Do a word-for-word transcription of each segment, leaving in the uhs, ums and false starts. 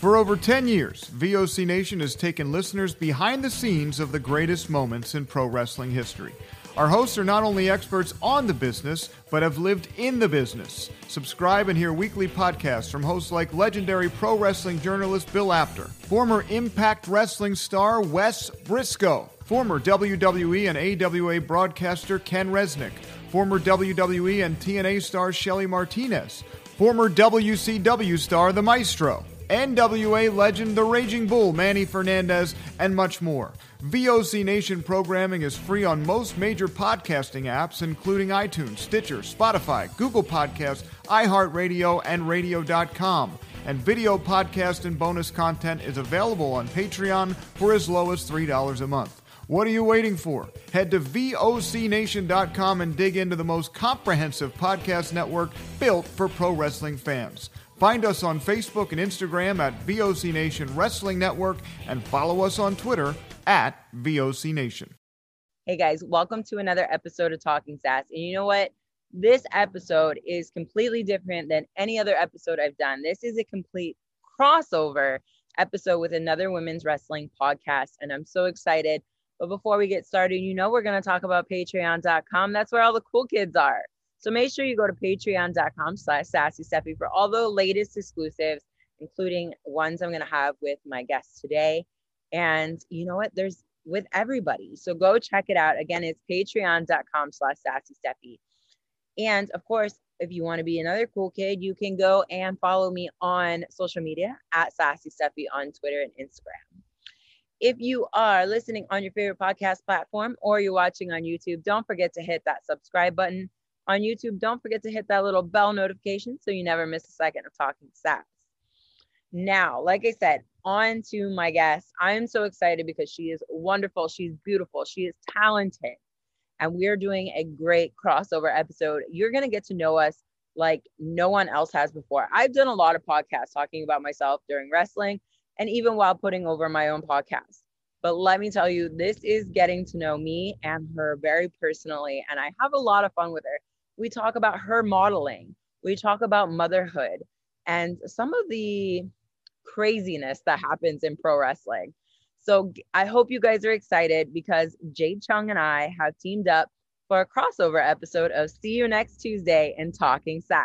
For over ten years, V O C Nation has taken listeners behind the scenes of the greatest moments in pro wrestling history. Our hosts are not only experts on the business, but have lived in the business. Subscribe and hear weekly podcasts from hosts like legendary pro wrestling journalist Bill Apter, former Impact Wrestling star Wes Briscoe, former W W E and A W A broadcaster Ken Resnick, former W W E and T N A star Shelly Martinez, former W C W star The Maestro, N W A legend The Raging Bull Manny Fernandez, and much more. V O C Nation programming is free on most major podcasting apps, including iTunes, Stitcher, Spotify, Google Podcasts, iHeartRadio, and radio dot com. And video podcast and bonus content is available on Patreon for as low as three dollars a month. What are you waiting for? Head to V O C nation dot com and dig into the most comprehensive podcast network built for pro wrestling fans. Find us on Facebook and Instagram at V O C Nation Wrestling Network and follow us on Twitter at V O C Nation. Hey guys, welcome to another episode of Talking Sass. And you know what? This episode is completely different than any other episode I've done. This is a complete crossover episode with another women's wrestling podcast, and I'm so excited. But before we get started, you know we're going to talk about patreon dot com. That's where all the cool kids are. So make sure you go to patreon dot com slash sassy stephie for all the latest exclusives, including ones I'm going to have with my guests today. And you know what? There's with everybody. So go check it out. Again, it's patreon dot com slash sassy stephie. And of course, if you want to be another cool kid, you can go and follow me on social media at sassy stephie on Twitter and Instagram. If you are listening on your favorite podcast platform or you're watching on YouTube, don't forget to hit that subscribe button. On YouTube, don't forget to hit that little bell notification so you never miss a second of Talking Sass. Now, like I said, on to my guest. I am so excited because she is wonderful. She's beautiful. She is talented. And we're doing a great crossover episode. You're going to get to know us like no one else has before. I've done a lot of podcasts talking about myself during wrestling and even while putting over my own podcast. But let me tell you, this is getting to know me and her very personally. And I have a lot of fun with her. We talk about her modeling. We talk about motherhood and some of the craziness that happens in pro wrestling. So I hope you guys are excited because Jade Chung and I have teamed up for a crossover episode of See You Next Tuesday in Talking Sass.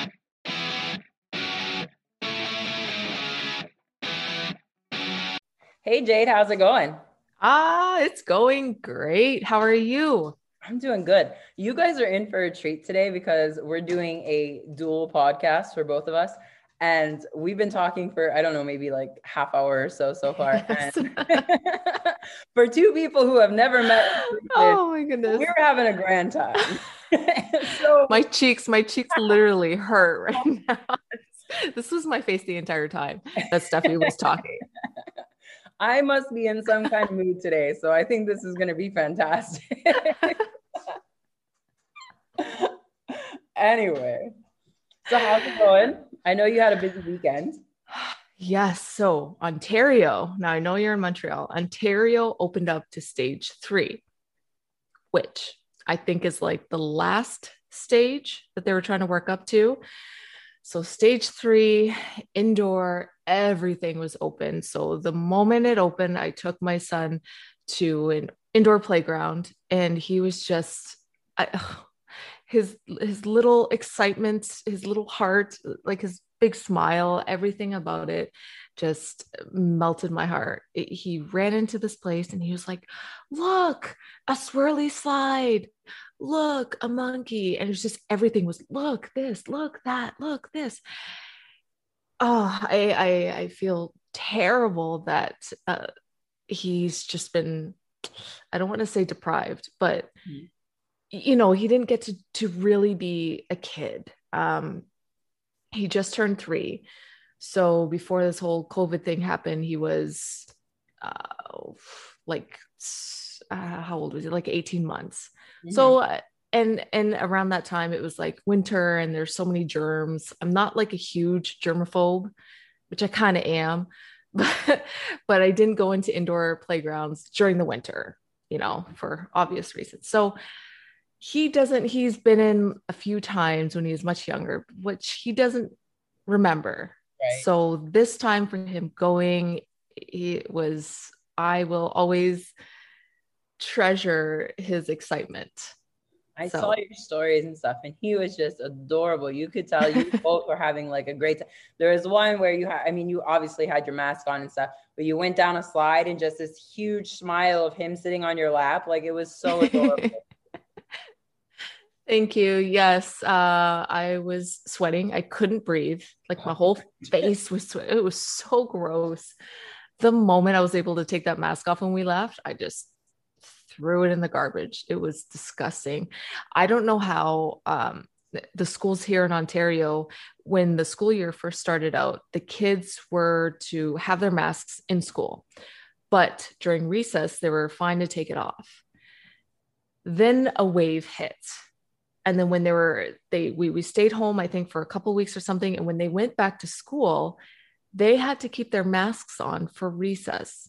Hey Jade, how's it going? Ah, it's going great. How are you? I'm doing good. You guys are in for a treat today because we're doing a dual podcast for both of us. And we've been talking for, I don't know, maybe like half hour or so so far. Yes. And for two people who have never met, oh my goodness, we're having a grand time. So my cheeks, my cheeks literally hurt right now. This was my face the entire time that Stephie was talking. I must be in some kind of mood today, so I think this is going to be fantastic. Anyway, so how's it going? I know you had a busy weekend. Yes. So Ontario, now I know you're in Montreal. Ontario opened up to stage three, which I think is like the last stage that they were trying to work up to. So stage three, indoor, everything was open. So the moment it opened, I took my son to an indoor playground and he was just, I, his, his little excitement, his little heart, like his big smile, everything about it just melted my heart. It, he ran into this place and he was like, look, a swirly slide. Look, a monkey. And it was just, everything was, look, this, look, that, look, this. Oh, I, I, I feel terrible that uh, he's just been, I don't want to say deprived, but, mm-hmm. you know, he didn't get to, to really be a kid. Um, he just turned three. So before this whole COVID thing happened, he was uh, like, uh, how old was he? Like eighteen months. Mm-hmm. So, uh, and, and around that time it was like winter and there's so many germs. I'm not like a huge germaphobe, which I kind of am, but, but I didn't go into indoor playgrounds during the winter, you know, for obvious reasons. So he doesn't, he's been in a few times when he was much younger, which he doesn't remember. Right. So this time for him going, it was, I will always treasure his excitement. I So. saw your stories and stuff, and he was just adorable. You could tell you both were having like a great time. There was one where you had, I mean, you obviously had your mask on and stuff, but you went down a slide and just this huge smile of him sitting on your lap. Like, it was so adorable. Thank you. Yes. Uh, I was sweating. I couldn't breathe. Like, my whole face was sweat. It was so gross. The moment I was able to take that mask off when we left, I just threw it in the garbage. It was disgusting. I don't know how um, the schools here in Ontario, when the school year first started out, the kids were to have their masks in school, but during recess, they were fine to take it off. Then a wave hit. And then when they were, they, we, we stayed home, I think for a couple of weeks or something. And when they went back to school, they had to keep their masks on for recess.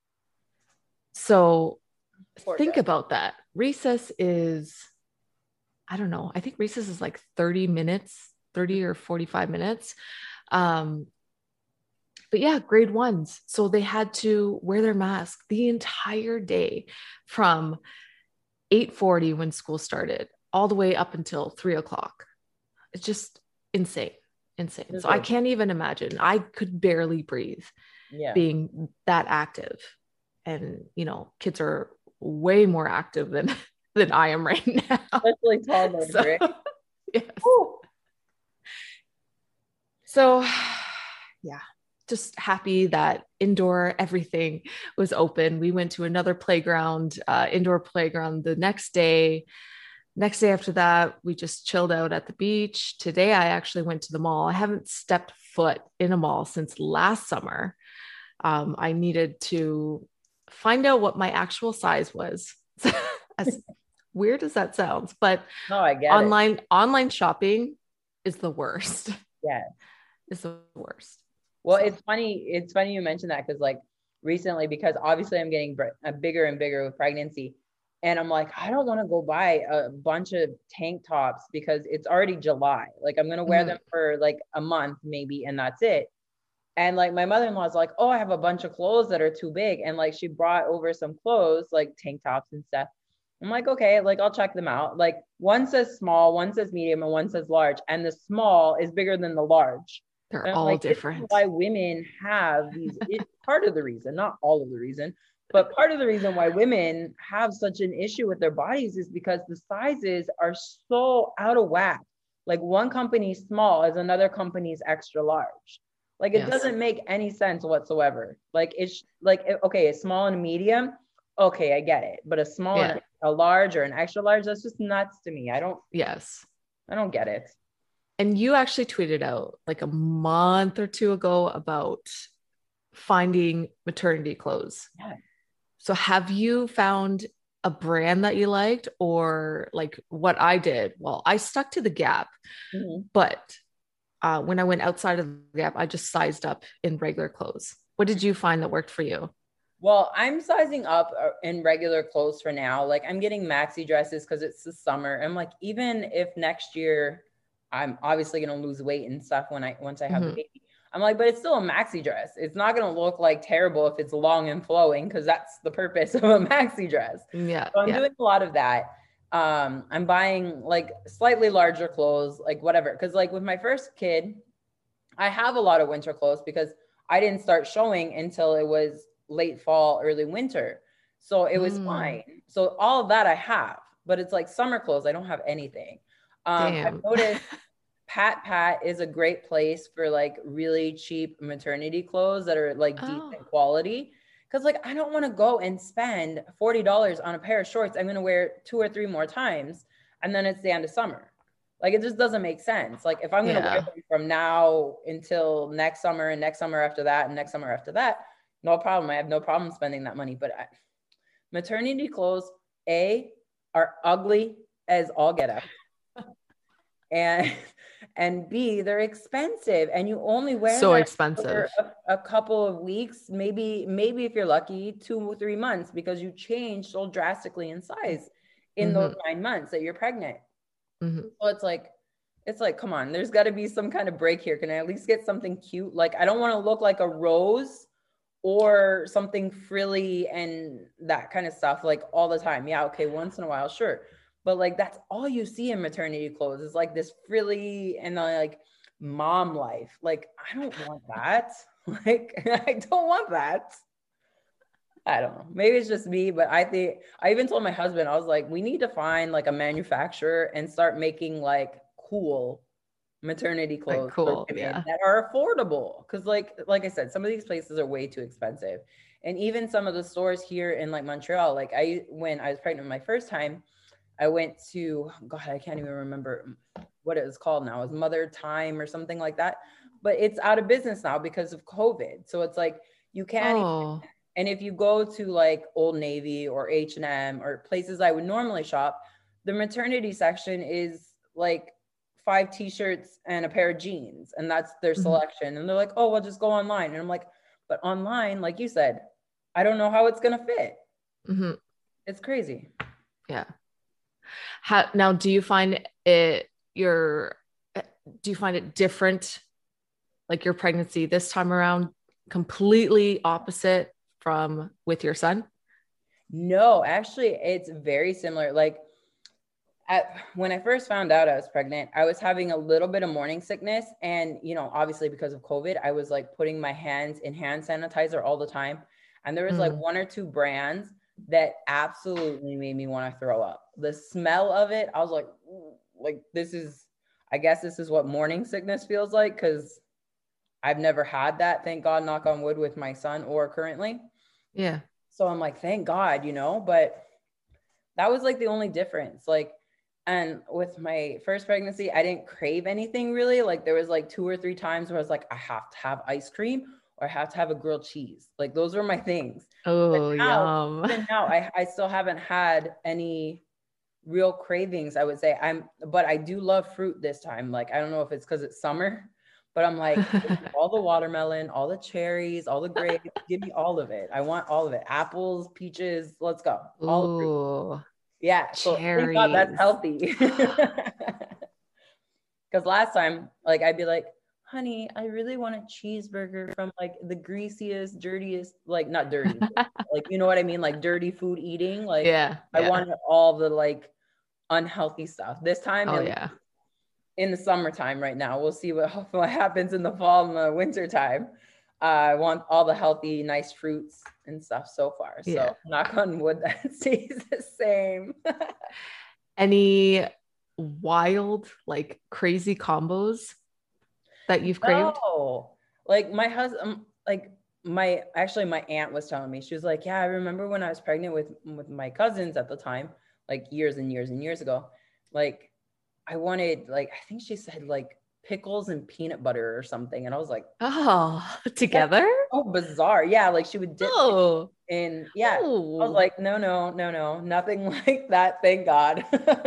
So Poor think guy. About that. Recess is, I don't know, I think recess is like thirty minutes, thirty or forty-five minutes. Um, but yeah, grade ones. So they had to wear their mask the entire day from eight forty when school started all the way up until three o'clock. It's just insane, insane. It's so good. I can't even imagine. I could barely breathe yeah. being that active. And, you know, kids are way more active than than I am right now. Especially toddlers, so, right? Yes. Woo. So, yeah, just happy that indoor everything was open. We went to another playground, uh, indoor playground the next day. Next day after that, we just chilled out at the beach. Today, I actually went to the mall. I haven't stepped foot in a mall since last summer. Um, I needed to find out what my actual size was. As weird as that sounds, but no, I get online it. online shopping is the worst. Yeah, it's the worst. Well, so. it's funny. It's funny you mentioned that because like recently, because obviously I'm getting b- bigger and bigger with pregnancy, and I'm like, I don't want to go buy a bunch of tank tops because it's already July. Like, I'm gonna wear mm-hmm. them for like a month maybe, and that's it. And like my mother-in-law's like, oh, I have a bunch of clothes that are too big. And like, she brought over some clothes, like tank tops and stuff. I'm like, okay, like I'll check them out. Like, one says small, one says medium, and one says large. And the small is bigger than the large. They're all like, different. Why women have these, it's part of the reason, not all of the reason, but part of the reason why women have such an issue with their bodies is because the sizes are so out of whack. Like, one company's small is another company's extra large. Like, it yes. doesn't make any sense whatsoever. Like, it's like, okay, a small and a medium. Okay, I get it. But a small yeah. and a large or an extra large, that's just nuts to me. I don't, yes, I don't get it. And you actually tweeted out like a month or two ago about finding maternity clothes. Yeah. So have you found a brand that you liked, or like what I did? Well, I stuck to the Gap, mm-hmm. but Uh, when I went outside of the Gap, I just sized up in regular clothes. What did you find that worked for you? Well, I'm sizing up in regular clothes for now. Like, I'm getting maxi dresses because it's the summer. I'm like, even if next year I'm obviously going to lose weight and stuff when I, once I have mm-hmm. a baby, I'm like, but it's still a maxi dress. It's not going to look like terrible if it's long and flowing, because that's the purpose of a maxi dress. Yeah. So I'm yeah. doing a lot of that. Um, I'm buying like slightly larger clothes, like whatever. Cause like with my first kid, I have a lot of winter clothes because I didn't start showing until it was late fall, early winter. So it was mm. fine. So all of that I have, but it's like summer clothes. I don't have anything. Um, I've noticed Pat Pat is a great place for like really cheap maternity clothes that are like oh. decent quality. Cause like, I don't want to go and spend forty dollars on a pair of shorts I'm going to wear two or three more times. And then it's the end of summer. Like, it just doesn't make sense. Like, if I'm going to yeah. wear them from now until next summer and next summer after that and next summer after that, no problem. I have no problem spending that money. But I, maternity clothes, A, are ugly as all get out. and and B, they're expensive, and you only wear so them expensive for a, a couple of weeks, maybe maybe if you're lucky, two or three months, because you change so drastically in size in mm-hmm. those nine months that you're pregnant. Mm-hmm. So it's like, it's like, come on, there's got to be some kind of break here. Can I at least get something cute? Like, I don't want to look like a rose or something frilly and that kind of stuff like all the time. Yeah, okay, once in a while, sure. But like, that's all you see in maternity clothes is like this frilly and uh, like mom life. Like, I don't want that. Like, I don't want that. I don't know. Maybe it's just me, but I think I even told my husband, I was like, we need to find like a manufacturer and start making like cool maternity clothes like cool, yeah. that are affordable. Cause like, like I said, some of these places are way too expensive. And even some of the stores here in like Montreal, like I, when I was pregnant my first time, I went to, God, I can't even remember what it was called now. It was Mother Time or something like that, but it's out of business now because of COVID. So it's like, you can't, oh. even, and if you go to like Old Navy or H and M or places I would normally shop, the maternity section is like five t-shirts and a pair of jeans, and that's their selection. Mm-hmm. And they're like, oh, well, just go online. And I'm like, but online, like you said, I don't know how it's going to fit. Mm-hmm. It's crazy. Yeah. How, now, do you find it, your, do you find it different? Like your pregnancy this time around, completely opposite from with your son? No, actually, it's very similar. Like, At, when I first found out I was pregnant, I was having a little bit of morning sickness. And, you know, obviously because of COVID, I was like putting my hands in hand sanitizer all the time. And there was mm. like one or two brands that absolutely made me want to throw up. The smell of it, I was like, like, this is, I guess this is what morning sickness feels like. Cause I've never had that. Thank God, knock on wood, with my son or currently. Yeah. So I'm like, thank God, you know, but that was like the only difference. Like, and with my first pregnancy, I didn't crave anything really. Like there was like two or three times where I was like, I have to have ice cream or I have to have a grilled cheese. Like those were my things. Oh, now, yum. Even now, I, I still haven't had any real cravings, I would say. I'm, but I do love fruit this time. Like, I don't know if it's because it's summer, but I'm like, all the watermelon, all the cherries, all the grapes, give me all of it. I want all of it. Apples, peaches, let's go. All the fruit. Yeah, so thank God that's healthy. Because last time, like, I'd be like, honey, I really want a cheeseburger from like the greasiest, dirtiest, like not dirty, like, you know what I mean? Like dirty food eating. Like, yeah, I yeah. wanted all the like unhealthy stuff. This time, oh yeah, in the summertime right now, we'll see what, what happens in the fall and the winter time. Uh, I want all the healthy, nice fruits and stuff so far. So yeah. Knock on wood, that stays the same. Any wild, like crazy combos that you've craved? No, like my husband, like my, actually my aunt was telling me, she was like, yeah, I remember when I was pregnant with, with my cousins at the time, like years and years and years ago, like I wanted, like, I think she said like pickles and peanut butter or something. And I was like, oh, together? Oh, bizarre. Yeah. Like she would dip oh. in. Yeah. Ooh. I was like, no, no, no, no, nothing like that. Thank God.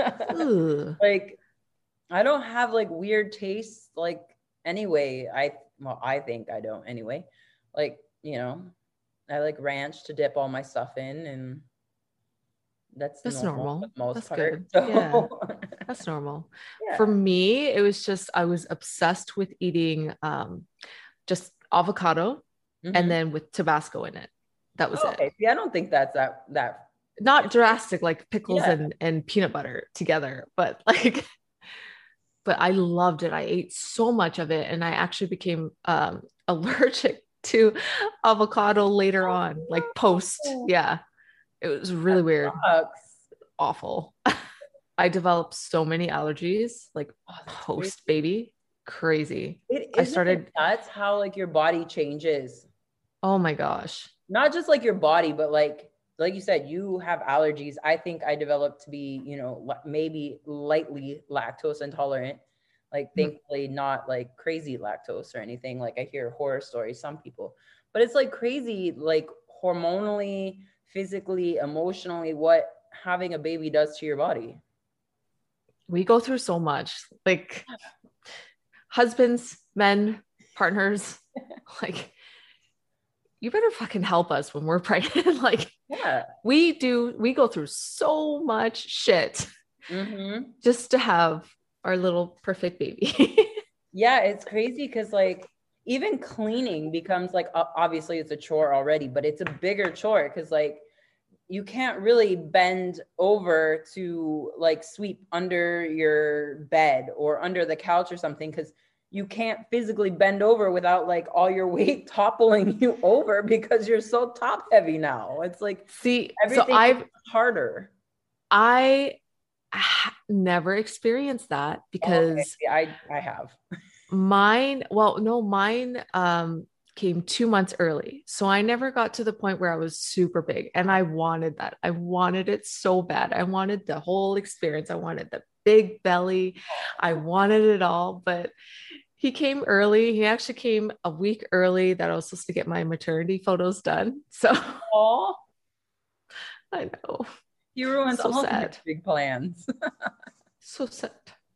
Like, I don't have like weird tastes. Like anyway, I, well, I think I don't anyway. Like, you know, I like ranch to dip all my stuff in, and that's, that's normal. normal. Most that's part, good. so. Yeah. That's normal. Yeah. For me, it was just, I was obsessed with eating um, just avocado mm-hmm. and then with Tabasco in it. That was oh, it. Okay. See, I don't think that's that, that. Not drastic, like pickles yeah. and, and peanut butter together, but like, but I loved it. I ate so much of it. And I actually became um, allergic to avocado later oh, on, like post. No. Yeah. It was really that weird. Sucks. Awful. I developed so many allergies, like oh, post baby, crazy. It I started. That's how like your body changes. Oh my gosh. Not just like your body, but like, like you said, you have allergies. I think I developed to be, you know, maybe lightly lactose intolerant, like mm-hmm. thankfully not like crazy lactose or anything. Like I hear horror stories, some people, but it's like crazy, like hormonally, physically, emotionally, what having a baby does to your body. We go through so much, like husbands, men, partners, like you better fucking help us when we're pregnant. Like yeah. we do, we go through so much shit mm-hmm. just to have our little perfect baby. Yeah, it's crazy because like even cleaning becomes like o- obviously it's a chore already, but it's a bigger chore because like you can't really bend over to like sweep under your bed or under the couch or something because you can't physically bend over without like all your weight toppling you over because you're so top heavy now. It's like See, so everything I've is harder. I ha- never experienced that Okay, because I I have. mine, well, no, mine um came two months early. So I never got to the point where I was super big. And I wanted that. I wanted it so bad. I wanted the whole experience. I wanted the big belly. I wanted it all. But he came early. He actually came a week early that I was supposed to get my maternity photos done. So Oh, I know. you ruined So all your sad. big plans. So sad.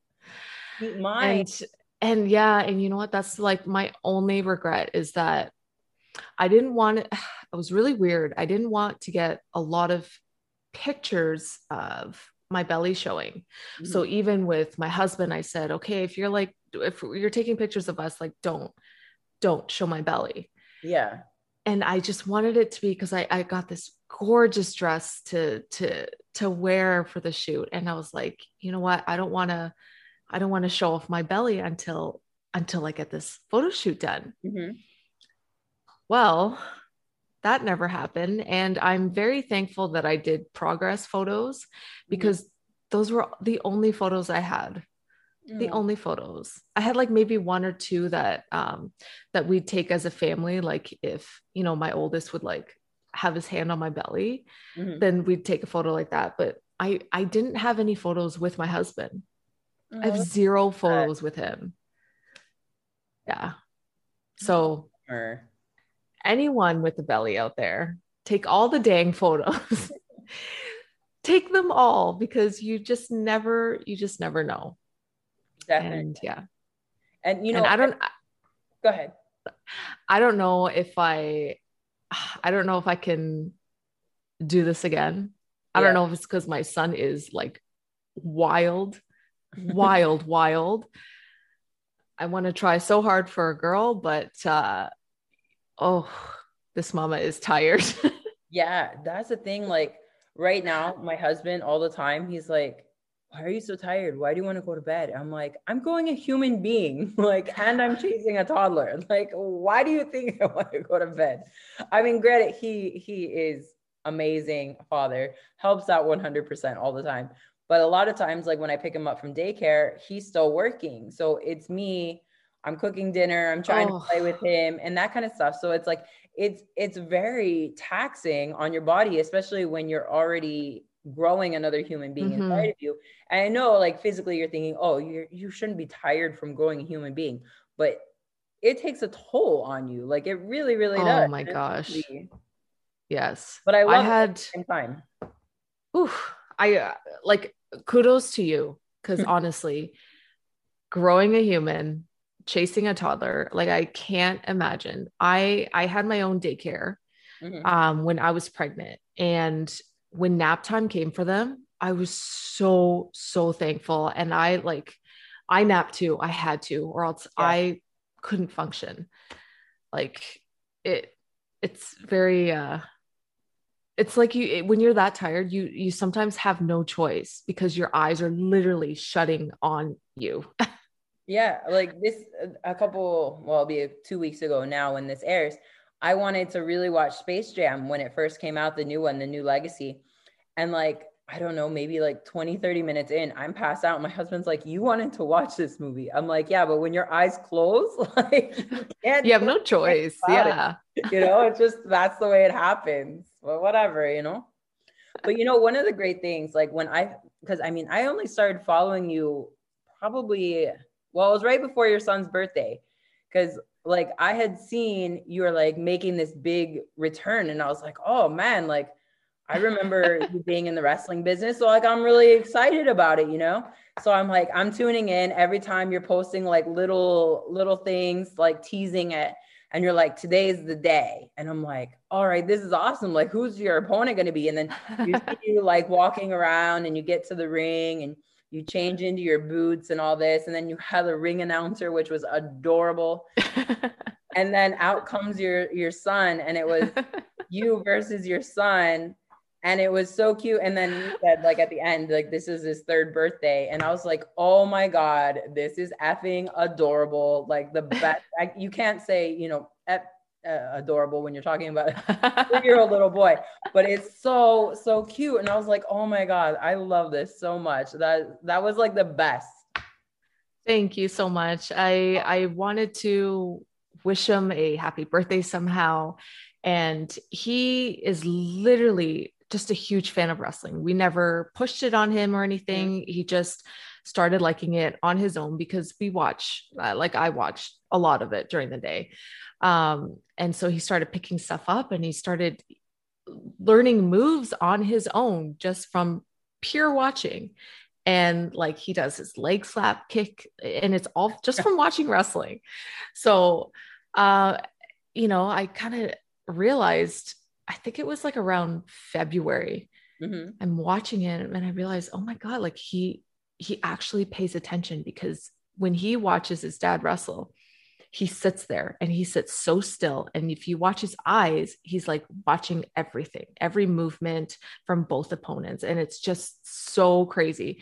Mine. And and yeah, and you know what? That's like my only regret is that I didn't want it. It was really weird. I didn't want to get a lot of pictures of my belly showing. Mhm. So even with my husband, I said, okay, if you're like, if you're taking pictures of us, like don't, don't show my belly. Yeah. And I just wanted it to be because I, I got this gorgeous dress to to to wear for the shoot. And I was like, you know what? I don't want to, I don't want to show off my belly until until I get this photo shoot done. Mm-hmm. Well, that never happened. And I'm very thankful that I did progress photos because mm-hmm. those were the only photos I had. Mm-hmm. The only photos. I had like maybe one or two that um that we'd take as a family. Like if, you know, my oldest would like have his hand on my belly, mm-hmm. then we'd take a photo like that. But I I didn't have any photos with my husband. Oh, I have zero photos with him. Yeah. So oh, anyone with a belly out there, take all the dang photos. Take them all because you just never, you just never know. Definitely. And yeah. And you know, and I don't, go ahead. I don't know if I, I don't know if I can do this again. I yeah. don't know if it's because my son is like wild, wild, wild. I want to try so hard for a girl, but uh, oh, this mama is tired. Yeah, that's the thing. Like right now, my husband all the time, he's like, why are you so tired? Why do you want to go to bed? I'm like, I'm going a human being, like, and I'm chasing a toddler. Like, why do you think I want to go to bed? I mean, granted, he he is amazing father, helps out one hundred percent all the time. But a lot of times, like when I pick him up from daycare, he's still working. So it's me, I'm cooking dinner, I'm trying oh. to play with him and that kind of stuff. So it's like, it's, it's very taxing on your body, especially when you're already growing another human being mm-hmm. inside of you. And I know like physically you're thinking, oh, you're, you shouldn't be tired from growing a human being, but it takes a toll on you. Like it really, really oh does. Oh my gosh. Really... Yes. But I love I had... had it at the same time. Oof, I uh, like kudos to you. Cause honestly, growing a human, chasing a toddler, like I can't imagine. I, I had my own daycare mm-hmm. um, when I was pregnant, and when nap time came for them, I was so, so thankful. And I like, I napped too. I had to, or else yeah. I couldn't function. Like it, it's very, uh, it's like you, when you're that tired, you, you sometimes have no choice because your eyes are literally shutting on you. Yeah. Like this, a couple, well, it'll be two weeks ago now when this airs, I wanted to really watch Space Jam when it first came out, the new one, the new Legacy. And like, I don't know, maybe like twenty, thirty minutes in, I'm passed out. My husband's like, you wanted to watch this movie. I'm like, yeah, but when your eyes close, like you can't. You have no choice. Yeah. It. You know, it's just, that's the way it happens. Well, whatever, you know? But you know, one of the great things, like when I, because I mean, I only started following you probably, well, it was right before your son's birthday. Because like I had seen you were like making this big return and I was like, oh man, like I remember you being in the wrestling business. So like, I'm really excited about it, you know? So I'm like, I'm tuning in every time you're posting like little, little things, like teasing it. And you're like, today's the day. And I'm like, all right, this is awesome. Like, who's your opponent going to be? And then you see you like walking around and you get to the ring and you change into your boots and all this. And then you had a ring announcer, which was adorable. And then out comes your, your son, and it was you versus your son. And it was so cute. And then you said, like, at the end, like, this is his third birthday. And I was like, oh my God, this is effing adorable. Like, the best. I, you can't say, you know, F, uh, adorable when you're talking about a three-year-old little boy, but it's so, so cute. And I was like, oh my God, I love this so much. That, that was like the best. Thank you so much. I, I wanted to wish him a happy birthday somehow. And he is literally just a huge fan of wrestling. We never pushed it on him or anything. Mm-hmm. He just started liking it on his own because we watch, uh, like I watched a lot of it during the day. Um, and so he started picking stuff up and he started learning moves on his own just from pure watching. And like he does his leg slap kick, and it's all just from watching wrestling. So, uh, you know, I kind of realized, I think it was like around February, mm-hmm. I'm watching it and I realized, oh my God, like he, he actually pays attention, because when he watches his dad wrestle, he sits there and he sits so still. And if you watch his eyes, he's like watching everything, every movement from both opponents. And it's just so crazy.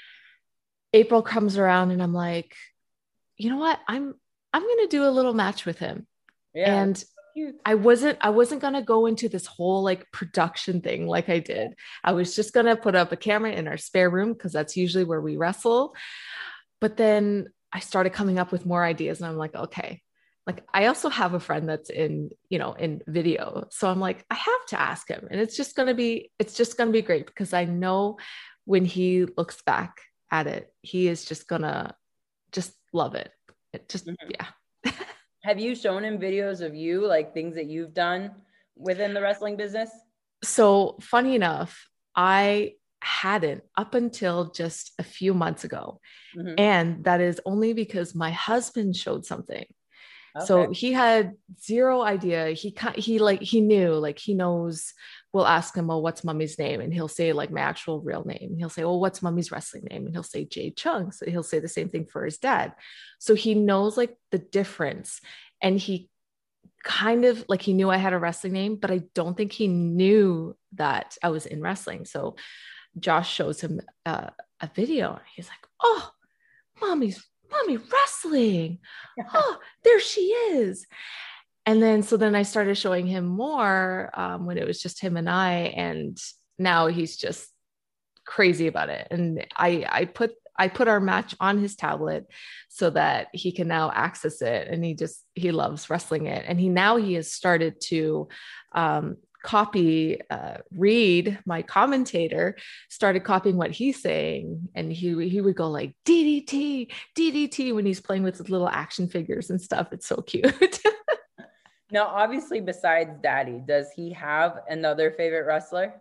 April comes around and I'm like, you know what? I'm, I'm going to do a little match with him. Yeah. And I wasn't, I wasn't going to go into this whole like production thing like I did. I was just going to put up a camera in our spare room, because that's usually where we wrestle. But then I started coming up with more ideas, and I'm like, okay, like I also have a friend that's in, you know, in video. So I'm like, I have to ask him, and it's just going to be, it's just going to be great, because I know when he looks back at it, he is just going to just love it. It just, mm-hmm. yeah. Have you shown him videos of you, like things that you've done within the wrestling business? So funny enough, I hadn't up until just a few months ago. Mm-hmm. And that is only because my husband showed something. Okay. So he had zero idea. He he like, he knew, like he knows, we'll ask him, well, what's mommy's name? And he'll say like my actual real name. He'll say, well, what's mommy's wrestling name? And he'll say Jade Chung. So he'll say the same thing for his dad. So he knows like the difference. And he kind of like, he knew I had a wrestling name, but I don't think he knew that I was in wrestling. So Josh shows him uh, a video. He's like, oh, mommy's mommy wrestling. Oh, there she is. And then, so then I started showing him more um, when it was just him and I, and now he's just crazy about it. And I, I put, I put our match on his tablet so that he can now access it. And he just, he loves wrestling it. And he, now he has started to um, copy, uh, Reed, my commentator, started copying what he's saying. And he, he would go like D D T, D D T when he's playing with his little action figures and stuff. It's so cute. Now, obviously, besides Daddy, does he have another favorite wrestler?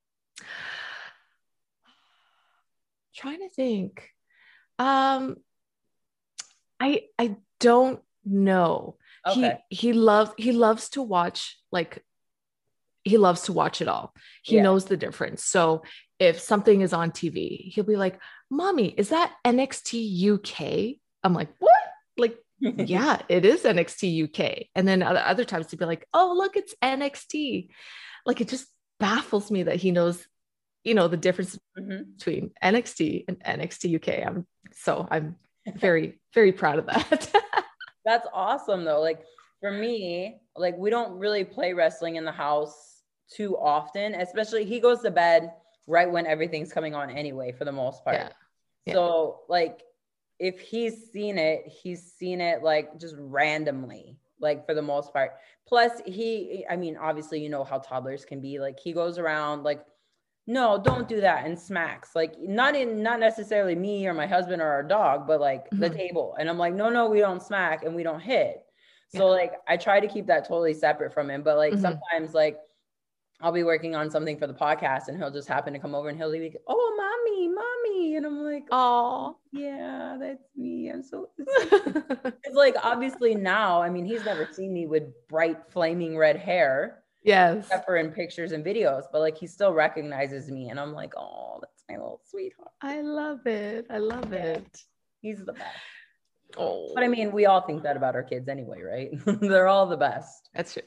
Trying to think. Um, I I don't know. Okay. He he loves he loves to watch, like he loves to watch it all. He yeah. knows the difference. So if something is on T V, he'll be like, "Mommy, is that N X T U K?" I'm like, "What?" Like, yeah, it is N X T U K. And then other, other times he'd be like, "Oh, look, it's N X T." Like, it just baffles me that he knows, you know, the difference mm-hmm. between N X T and N X T U K. I'm so I'm very, very proud of that. That's awesome though. Like for me, like we don't really play wrestling in the house too often, especially he goes to bed right when everything's coming on anyway, for the most part. Yeah. Yeah. So like if he's seen it, he's seen it like just randomly, like for the most part. Plus he, I mean, obviously, you know how toddlers can be. Like he goes around like, no, don't do that, and smacks, like not in, not necessarily me or my husband or our dog, but like mm-hmm. the table. And I'm like, no, no, we don't smack and we don't hit. So yeah. like I try to keep that totally separate from him. But like mm-hmm. sometimes like I'll be working on something for the podcast and he'll just happen to come over and he'll be like, "Oh, mommy, mommy." And I'm like, "Oh, yeah, that's me. I'm so," it's like, obviously now, I mean, he's never seen me with bright flaming red hair. Yes. Except for in pictures and videos, but like he still recognizes me. And I'm like, "Oh, that's my little sweetheart. I love it. I love Yeah. it. He's the best. Oh, But I mean, we all think that about our kids anyway, right? They're all the best. that's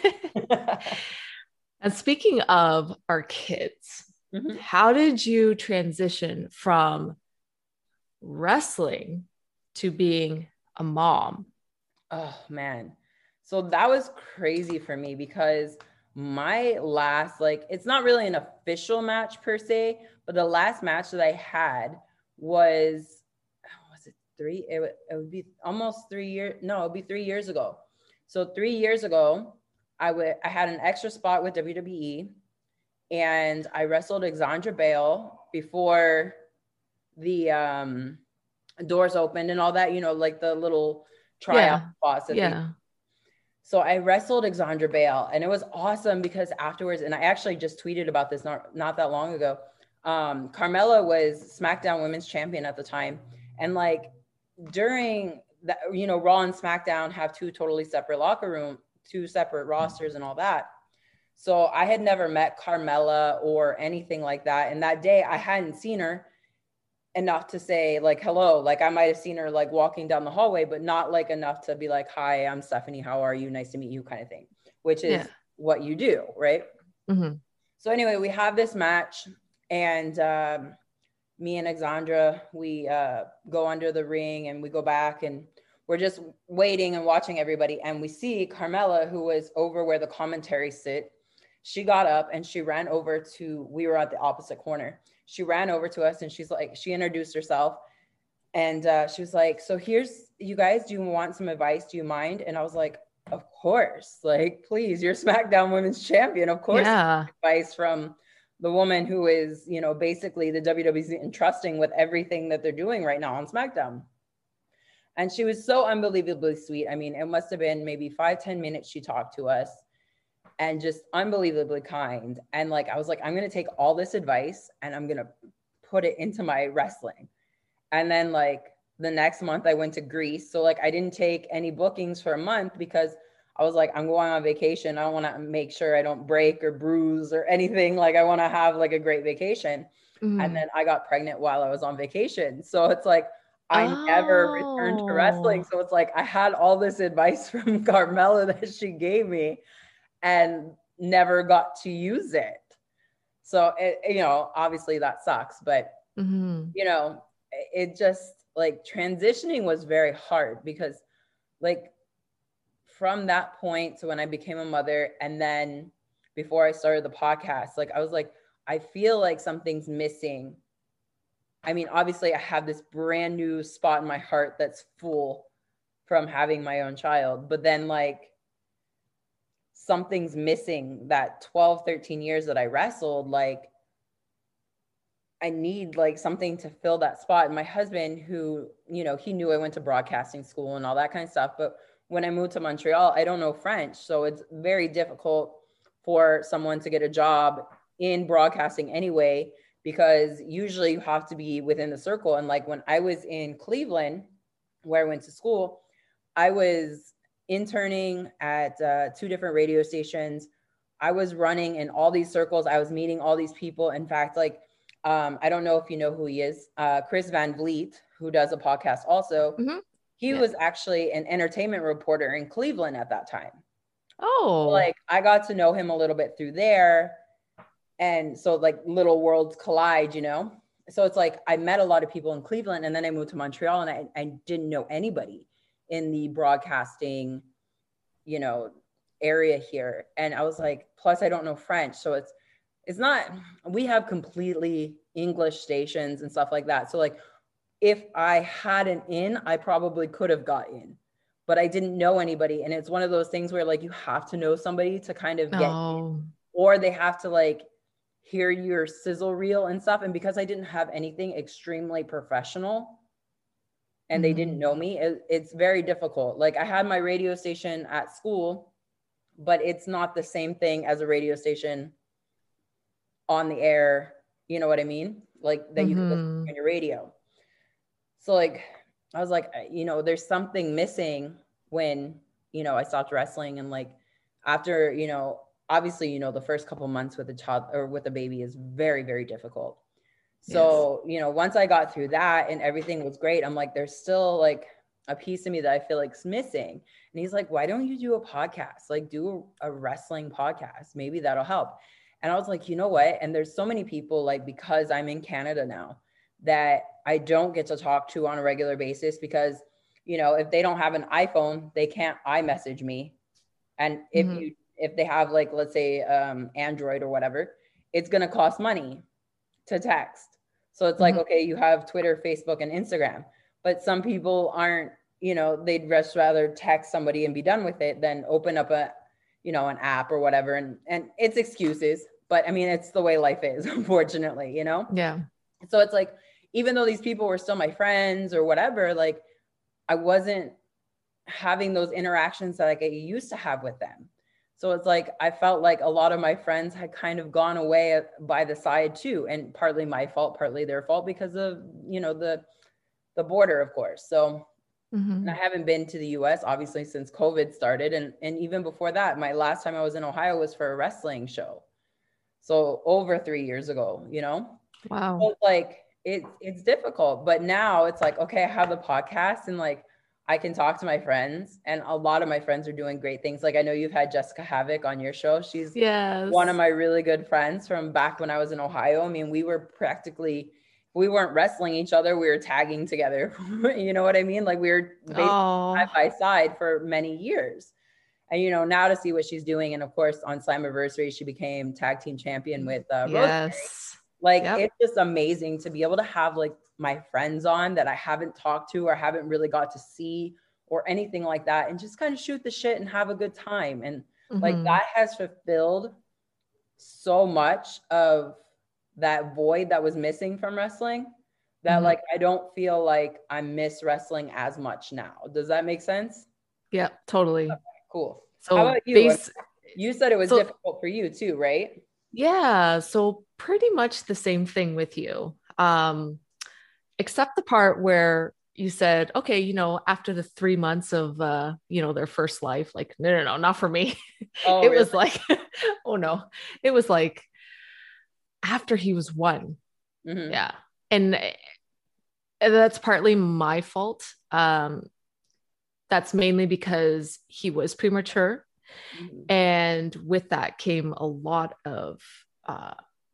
And speaking of our kids, Mhm. how did you transition from wrestling to being a mom? Oh man. So that was crazy for me because my last, like, it's not really an official match per se, but the last match that I had was, was it three? It would, it would be almost three years. No, it would be three years ago. So three years ago, I would, I had an extra spot with W W E and I wrestled Alexandra Bale before the um, doors opened and all that, you know, like the little tryout Yeah. spots that Yeah. they. So I wrestled Alexandra Bale and it was awesome because afterwards, and I actually just tweeted about this not, not that long ago. Um, Carmella was SmackDown Women's Champion at the time. And like during that, you know, Raw and SmackDown have two totally separate locker room, two separate rosters and all that. So I had never met Carmella or anything like that. And that day I hadn't seen her enough to say like, hello, like I might've seen her like walking down the hallway, but not like enough to be like, hi, I'm Stephanie. How are you? Nice to meet you kind of thing, which is Yeah. what you do. Right. Mm-hmm. So anyway, we have this match and um, me and Alexandra, we uh, go under the ring and we go back and we're just waiting and watching everybody. And we see Carmella, who was over where the commentary sit. She got up and she ran over to, we were at the opposite corner. She ran over to us and she's like, she introduced herself and uh, she was like, so here's, you guys, do you want some advice? Do you mind? And I was like, of course, like, please, you're SmackDown Women's Champion. Of course, Yeah. advice from the woman who is, you know, basically the W W E entrusting with everything that they're doing right now on SmackDown. And she was so unbelievably sweet. I mean, it must have been maybe five, ten minutes she talked to us. And just unbelievably kind. And like, I was like, I'm going to take all this advice and I'm going to put it into my wrestling. And then like the next month I went to Greece. So like, I didn't take any bookings for a month because I was like, I'm going on vacation. I don't want to make sure I don't break or bruise or anything. Like I want to have like a great vacation. Mm-hmm. And then I got pregnant while I was on vacation. So it's like, I oh. never returned to wrestling. So it's like, I had all this advice from Carmella that she gave me and never got to use it. So, it, you know, obviously that sucks, but, mm-hmm. you know, it just like transitioning was very hard because like from that point to when I became a mother and then before I started the podcast, like I was like, I feel like something's missing. I mean, obviously I have this brand new spot in my heart that's full from having my own child, but then like, something's missing. That twelve, thirteen years that I wrestled, like I need like something to fill that spot. And my husband, who, you know, he knew I went to broadcasting school and all that kind of stuff. But when I moved to Montreal, I don't know French. So it's very difficult for someone to get a job in broadcasting anyway, because usually you have to be within the circle. And like when I was in Cleveland, where I went to school, I was interning at uh, two different radio stations. I was running in all these circles. I was meeting all these people. In fact, like, um, I don't know if you know who he is, uh, Chris Van Vliet, who does a podcast also. Mm-hmm. He yeah. was actually an entertainment reporter in Cleveland at that time. Oh. So, like, I got to know him a little bit through there. And so like little worlds collide, you know? So it's like, I met a lot of people in Cleveland and then I moved to Montreal and I, I didn't know anybody in the broadcasting, you know, area here. And I was like, plus I don't know French. So it's, it's not, we have completely English stations and stuff like that. So like, if I had an in, I probably could have got in, but I didn't know anybody. And it's one of those things where like, you have to know somebody to kind of get oh. in, or they have to like hear your sizzle reel and stuff. And because I didn't have anything extremely professional, and they didn't know me, it, it's very difficult. Like I had my radio station at school, but it's not the same thing as a radio station on the air. You know what I mean? Like that you mm-hmm. can listen to on your radio. So like, I was like, you know, there's something missing when, you know, I stopped wrestling. And like, after, you know, obviously, you know, the first couple months with a child or with a baby is very, very difficult. So, yes. you know, once I got through that and everything was great, I'm like, there's still like a piece of me that I feel like is missing. And he's like, why don't you do a podcast? Like do a, a wrestling podcast. Maybe that'll help. And I was like, you know what? And there's so many people, like, because I'm in Canada now, that I don't get to talk to on a regular basis because, you know, if they don't have an iPhone, they can't iMessage me. And if mm-hmm. you, if they have like, let's say um, Android or whatever, it's going to cost money to text. So it's like, mm-hmm. okay, you have Twitter, Facebook, and Instagram, but some people aren't, you know, they'd just rather text somebody and be done with it than open up a, you know, an app or whatever. And, and it's excuses, but I mean, it's the way life is, unfortunately, you know? Yeah. So it's like, even though these people were still my friends or whatever, like I wasn't having those interactions that like I used to have with them. So it's like, I felt like a lot of my friends had kind of gone away by the side too. And partly my fault, partly their fault because of, you know, the, the border, of course. So mm-hmm. and I haven't been to the U S obviously since COVID started. And, and even before that, my last time I was in Ohio was for a wrestling show. So over three years ago, you know? Wow. So it's like, it, it's difficult, but now it's like, okay, I have the podcast and like, I can talk to my friends, and a lot of my friends are doing great things. Like I know you've had Jessica Havoc on your show. She's yes. one of my really good friends from back when I was in Ohio. I mean, we were practically, we weren't wrestling each other. We were tagging together. You know what I mean? Like we were basically oh. side by side for many years. And, you know, now to see what she's doing. And of course, on Slammiversary, she became tag team champion with uh, yes. Rosemary. Like, yep. It's just amazing to be able to have like my friends on that I haven't talked to or haven't really got to see or anything like that, and just kind of shoot the shit and have a good time. And mm-hmm. like that has fulfilled so much of that void that was missing from wrestling that mm-hmm. like, I don't feel like I miss wrestling as much now. Does that make sense? Yeah, totally. Okay, cool. So how about you? Base- you said it was so- difficult for you too, right? Yeah. So pretty much the same thing with you. Um, except the part where you said, okay, you know, after the three months of, uh, you know, their first life, like, no, no, no, not for me. Oh, it really? was like, oh no, it was like after he was one. Mm-hmm. Yeah. And, and that's partly my fault. Um, that's mainly because he was premature. Mm-hmm. And with that came a lot of, uh,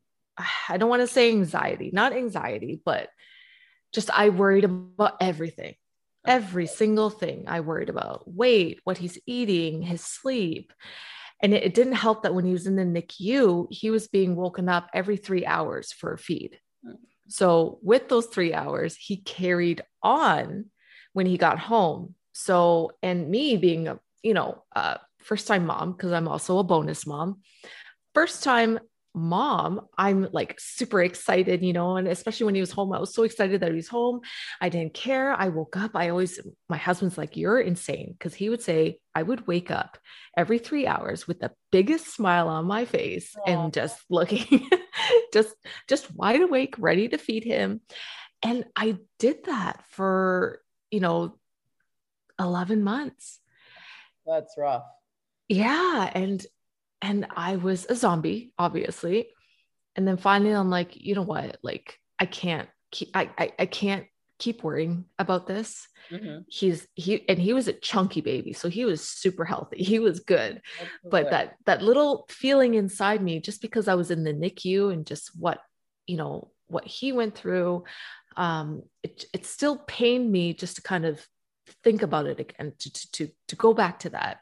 I don't want to say anxiety, not anxiety, but just I worried about everything, every single thing I worried about: weight, what he's eating, his sleep. And it, it didn't help that when he was in the N I C U, he was being woken up every three hours for a feed. So with those three hours, he carried on when he got home. So, and me being a, you know, a first time mom, because I'm also a bonus mom, first time mom, I'm like super excited, you know, and especially when he was home, I was so excited that he was home. I didn't care. I woke up. I always, my husband's like, you're insane. Cause he would say, I would wake up every three hours with the biggest smile on my face Aww. And just looking, just, just wide awake, ready to feed him. And I did that for, you know, eleven months. That's rough. Yeah. And And I was a zombie, obviously. And then finally I'm like, you know what? Like, I can't keep, I, I, I can't keep worrying about this. Mm-hmm. He's, he, and he was a chunky baby. So he was super healthy. He was good. So but good. that, that little feeling inside me, just because I was in the N I C U and just what, you know, what he went through, um, it, it still pained me just to kind of think about it again, to, to, to, to go back to that.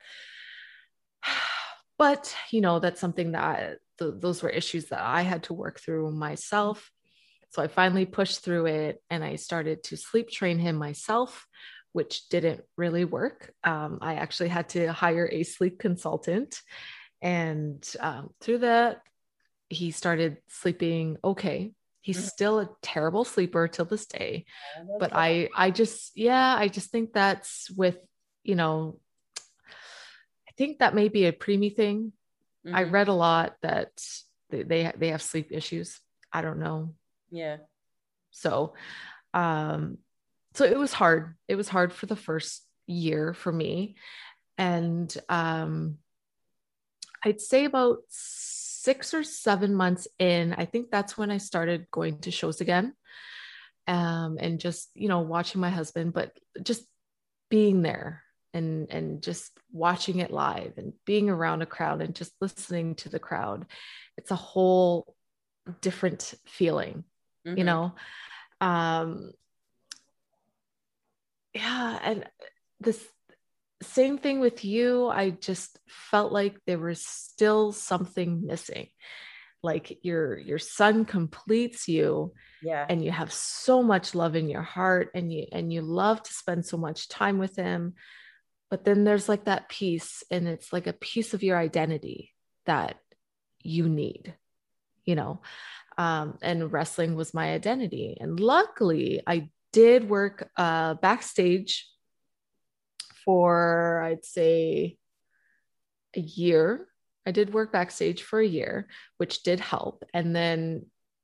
But, you know, that's something that th- those were issues that I had to work through myself. So I finally pushed through it and I started to sleep train him myself, which didn't really work. Um, I actually had to hire a sleep consultant, and um, through that, he started sleeping okay. He's still a terrible sleeper till this day, but I, I just, yeah, I just think that's with, you know, I think that may be a preemie thing. Mm-hmm. I read a lot that they, they, they have sleep issues. I don't know. Yeah. So, um, so it was hard. It was hard for the first year for me. And, um, I'd say about six or seven months in, I think that's when I started going to shows again. Um, and just, you know, watching my husband, but just being there and, and just watching it live and being around a crowd and just listening to the crowd. It's a whole different feeling, mm-hmm. you know? Um, yeah. And this same thing with you. I just felt like there was still something missing. Like your, your son completes you. Yeah. And you have so much love in your heart, and you, and you love to spend so much time with him. But then there's like that piece, and it's like a piece of your identity that you need, you know? Um, and wrestling was my identity. And luckily I did work uh, backstage for, I'd say, a year. I did work backstage for a year, which did help. And then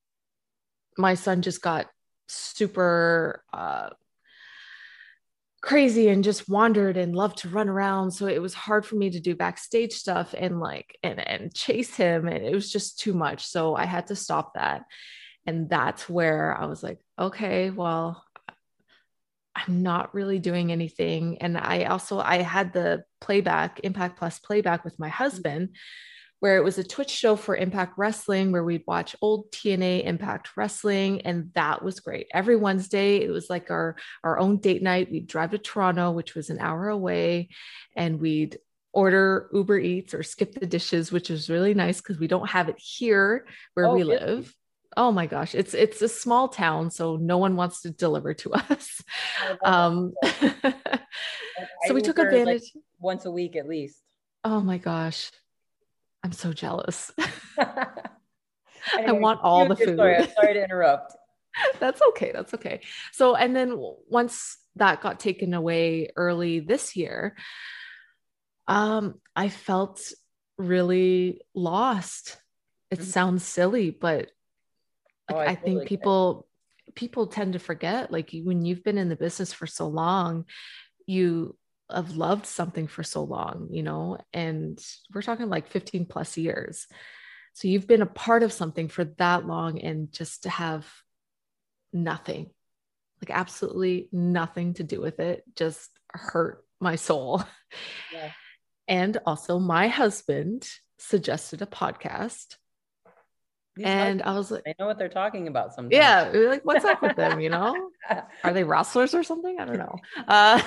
my son just got super uh, crazy and just wandered and loved to run around. So it was hard for me to do backstage stuff and like, and, and chase him. And it was just too much. So I had to stop that. And that's where I was like, okay, well, I'm not really doing anything. And I also, I had the playback, Impact Plus playback with my husband, where it was a Twitch show for Impact Wrestling, where we'd watch old T N A Impact Wrestling. And that was great. Every Wednesday, it was like our, our own date night. We'd drive to Toronto, which was an hour away, and we'd order Uber Eats or skip the dishes, which was really nice because we don't have it here where oh, we really? live. Oh my gosh. It's, it's a small town, so no one wants to deliver to us. Oh, um, so we took advantage like once a week at least. Oh my gosh. I'm so jealous. Anyway, I want all the food. Story. I'm sorry to interrupt. That's okay. That's okay. So, and then once that got taken away early this year, um, I felt really lost. It mm-hmm. sounds silly, but like, oh, I, I totally think people, can. people tend to forget, like you, when you've been in the business for so long, you have loved something for so long, you know, and we're talking like fifteen plus years. So you've been a part of something for that long, and just to have nothing, like absolutely nothing to do with it, just hurt my soul. Yeah. And also my husband suggested a podcast. These and I was like, I know what they're talking about sometimes. Yeah. Like, what's up with them? You know, are they wrestlers or something? I don't know. Uh,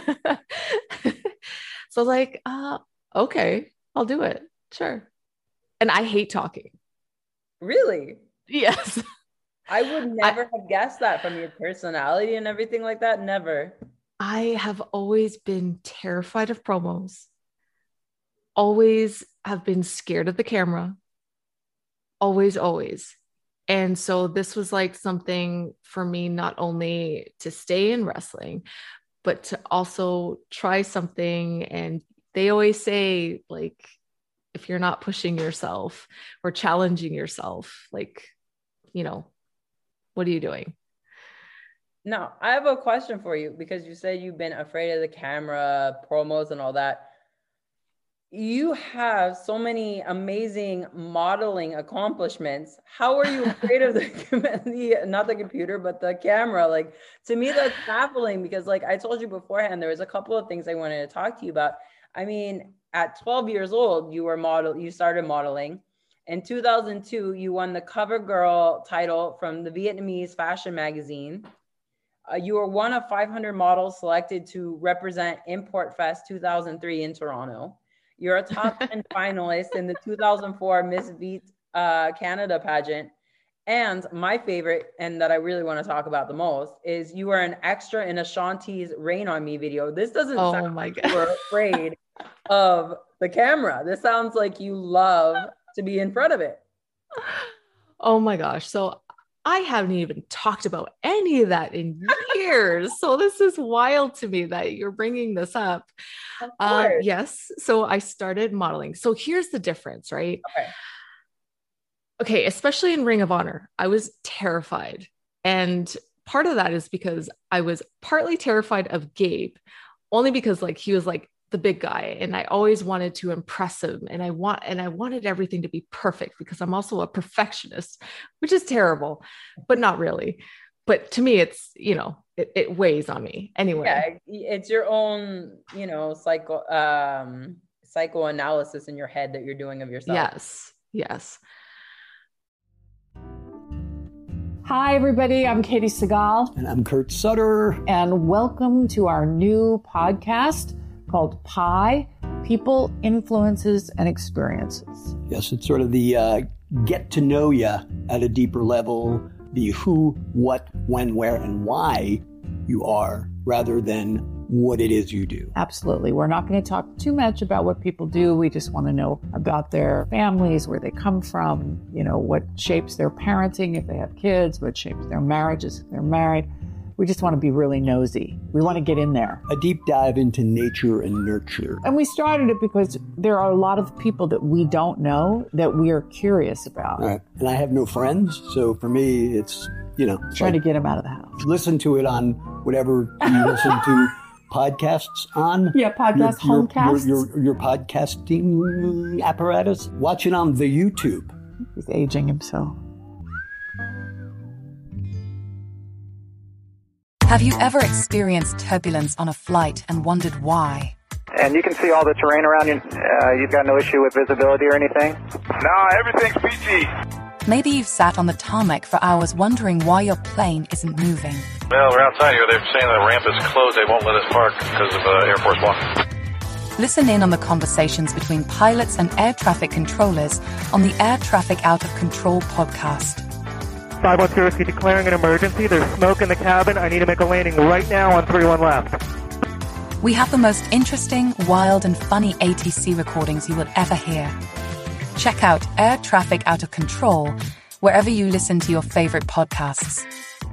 so I was like, uh, okay, I'll do it. Sure. And I hate talking. Really? Yes. I would never I, have guessed that from your personality and everything like that. Never. I have always been terrified of promos. Always have been scared of the camera. Always, always. And so this was like something for me, not only to stay in wrestling, but to also try something. And they always say, like, if you're not pushing yourself or challenging yourself, like, you know, what are you doing? Now, I have a question for you, because you said you've been afraid of the camera, promos and all that. You have so many amazing modeling accomplishments. How are you afraid of the, the, not the computer, but the camera? Like, to me, that's baffling, because like I told you beforehand, there was a couple of things I wanted to talk to you about. I mean, at twelve years old, you were model, you started modeling. In two thousand two, you won the Cover Girl title from the Vietnamese fashion magazine. Uh, you were one of five hundred models selected to represent Import Fest two thousand three in Toronto. You're a top ten finalist in the two thousand four Miss Beat uh, Canada pageant. And my favorite, and that I really want to talk about the most, is you were an extra in Ashanti's Rain on Me video. This doesn't oh sound my like God. you were afraid of the camera. This sounds like you love to be in front of it. Oh my gosh. So I haven't even talked about any of that in years. So this is wild to me that you're bringing this up. Uh, yes. So I started modeling. So here's the difference, right? Okay. Okay. Especially in Ring of Honor, I was terrified. And part of that is because I was partly terrified of Gabe, only because like he was like the big guy, and I always wanted to impress him, and I want and I wanted everything to be perfect because I'm also a perfectionist, which is terrible, but not really. But to me, it's, you know, it, it weighs on me anyway. Yeah, it's your own, you know, psycho um psychoanalysis in your head that you're doing of yourself. Yes. Yes. Hi, everybody. I'm Katie Segal. And I'm Kurt Sutter. And welcome to our new podcast called Pi, People, Influences, and Experiences. Yes, it's sort of the uh, get to know you at a deeper level, the who, what, when, where, and why you are, rather than what it is you do. Absolutely. We're not going to talk too much about what people do. We just want to know about their families, where they come from, you know, what shapes their parenting if they have kids, what shapes their marriages if they're married. We just want to be really nosy. We want to get in there. A deep dive into nature and nurture. And we started it because there are a lot of people that we don't know that we are curious about. Right. And I have no friends. So for me, it's, you know. Trying like, to get them out of the house. Listen to it on whatever you listen to podcasts on. Yeah, podcast, your, homecasts. Your, your, your podcasting apparatus. Watch it on the YouTube. He's aging himself. Have you ever experienced turbulence on a flight and wondered why? And you can see all the terrain around you. Uh, you've got no issue with visibility or anything? No, everything's peachy. Maybe you've sat on the tarmac for hours wondering why your plane isn't moving. Well, we're outside here. They're saying the ramp is closed. They won't let us park because of uh, Air Force One. Listen in on the conversations between pilots and air traffic controllers on the Air Traffic Out of Control podcast. five one zero, declaring an emergency. There's smoke in the cabin. I need to make a landing right now on three one left. We have the most interesting, wild, and funny A T C recordings you will ever hear. Check out Air Traffic Out of Control wherever you listen to your favorite podcasts.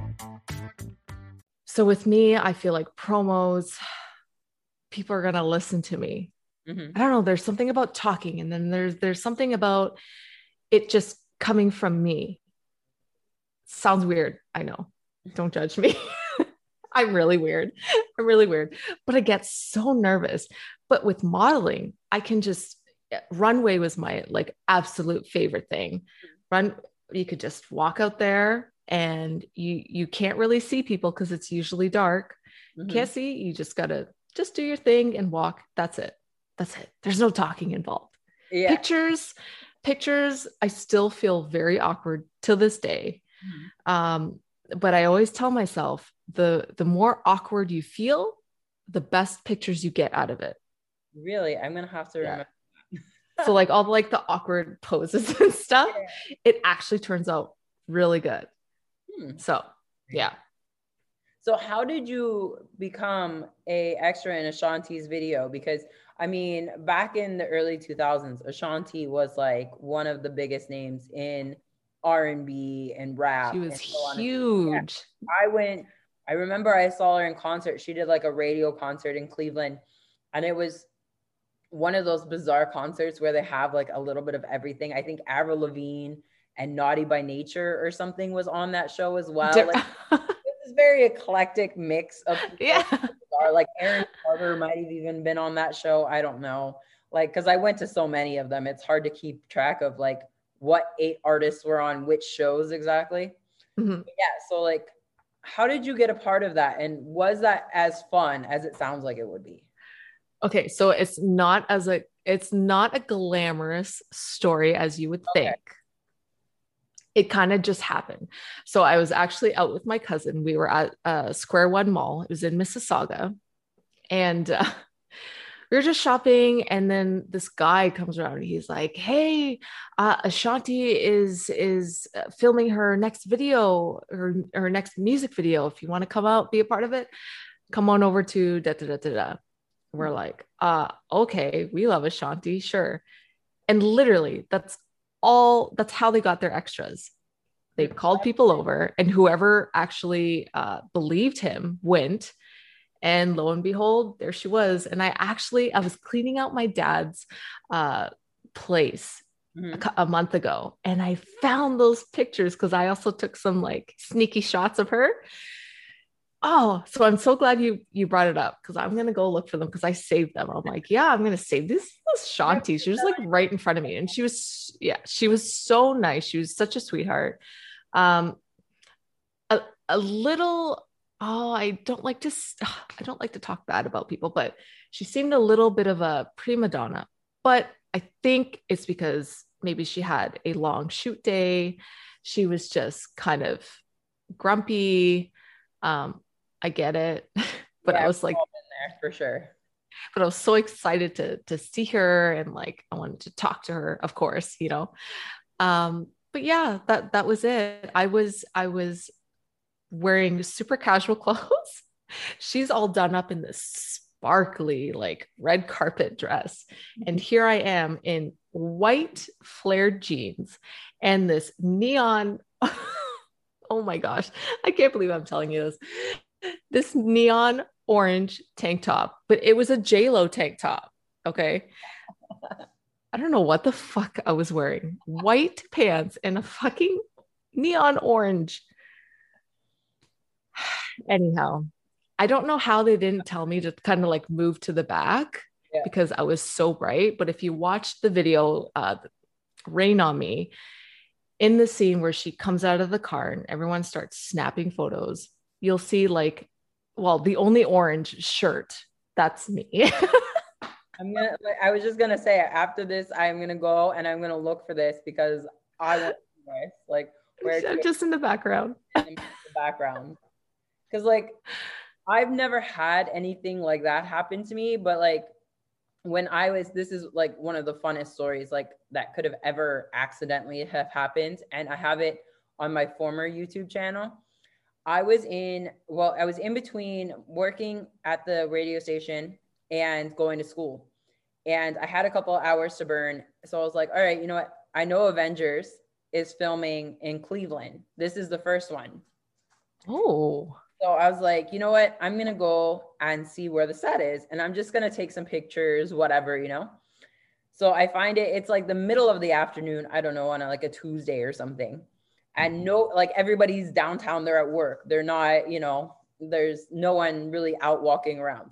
So with me, I feel like promos, people are going to listen to me. Mm-hmm. I don't know. There's something about talking, and then there's there's something about it just coming from me. Sounds weird. I know. Don't judge me. I'm really weird. I'm really weird, but I get so nervous. But with modeling, I can just, runway was my like absolute favorite thing. Run, you could just walk out there and you, you can't really see people because it's usually dark. Mm-hmm. Can't see, you just gotta just do your thing and walk. That's it. That's it. There's no talking involved. Yeah. Pictures, pictures, I still feel very awkward to this day. Mm-hmm. Um, but I always tell myself the, the more awkward you feel, the best pictures you get out of it. Really? I'm going to have to remember. Yeah. So like all the, like the awkward poses and stuff, yeah. It actually turns out really good. Hmm. So, yeah. So how did you become a extra in Ashanti's video? Because I mean, back in the early two thousands, Ashanti was like one of the biggest names in R and B and rap. She was so huge. Yeah. I went, I remember I saw her in concert. She did like a radio concert in Cleveland, and it was one of those bizarre concerts where they have like a little bit of everything. I think Avril Lavigne and Naughty by Nature or something was on that show as well. Like, it was a very eclectic mix of people. Yeah. Like Aaron Carter might have even been on that show. I don't know. Like, cause I went to so many of them. It's hard to keep track of like what eight artists were on which shows exactly. Mm-hmm. Yeah. So like, how did you get a part of that? And was that as fun as it sounds like it would be? Okay. So it's not as a, it's not a glamorous story as you would okay. think. It kind of just happened. So I was actually out with my cousin. We were at uh, Square One Mall. It was in Mississauga. And uh, we were just shopping. And then this guy comes around and he's like, hey, uh, Ashanti is, is filming her next video, her, her next music video. If you want to come out, be a part of it, come on over to da da da da da. We're like, uh, okay, we love Ashanti. Sure. And literally that's all, that's how they got their extras. They called people over, and whoever actually uh, believed him went. And lo and behold, there she was. And I actually, I was cleaning out my dad's uh, place mm-hmm. a, a month ago. And I found those pictures because I also took some like sneaky shots of her. Oh, so I'm so glad you you brought it up because I'm gonna go look for them because I saved them. I'm like, yeah, I'm gonna save this. This was Shanti. She was like right in front of me, and she was, yeah, she was so nice. She was such a sweetheart. Um, a, a little. Oh, I don't like to. I don't like to talk bad about people, but she seemed a little bit of a prima donna. But I think it's because maybe she had a long shoot day. She was just kind of grumpy. Um, I get it, but Yeah, I was like, in there for sure. but I was so excited to to see her and like I wanted to talk to her, of course, you know. Um, but yeah, that that was it. I was I was wearing super casual clothes. She's all done up in this sparkly like red carpet dress, and here I am in white flared jeans and this neon. Oh my gosh, I can't believe I'm telling you this. This neon orange tank top, but it was a J-Lo tank top. Okay. I don't know what the fuck I was wearing. White pants and a fucking neon orange. Anyhow, I don't know how they didn't tell me to kind of like move to the back yeah. because I was so bright. But if you watch the video, uh, Rain on Me, in the scene where she comes out of the car and everyone starts snapping photos, you'll see like, well, the only orange shirt, that's me. I'm gonna, I was just gonna say after this, I'm gonna go and I'm gonna look for this because I want this. Like, where I'm just in the background. In the background. Because like, I've never had anything like that happen to me, but like, when I was, this is like one of the funnest stories like that could have ever accidentally have happened. And I have it on my former YouTube channel. I was in, well, I was in between working at the radio station and going to school. And I had a couple of hours to burn. So I was like, all right, you know what? I know Avengers is filming in Cleveland. This is the first one. Oh. So I was like, you know what? I'm going to go and see where the set is. And I'm just going to take some pictures, whatever, you know? So I find it, it's like the middle of the afternoon. I don't know, on a, like a Tuesday or something. And no, like everybody's downtown, they're at work. They're not, you know, there's no one really out walking around.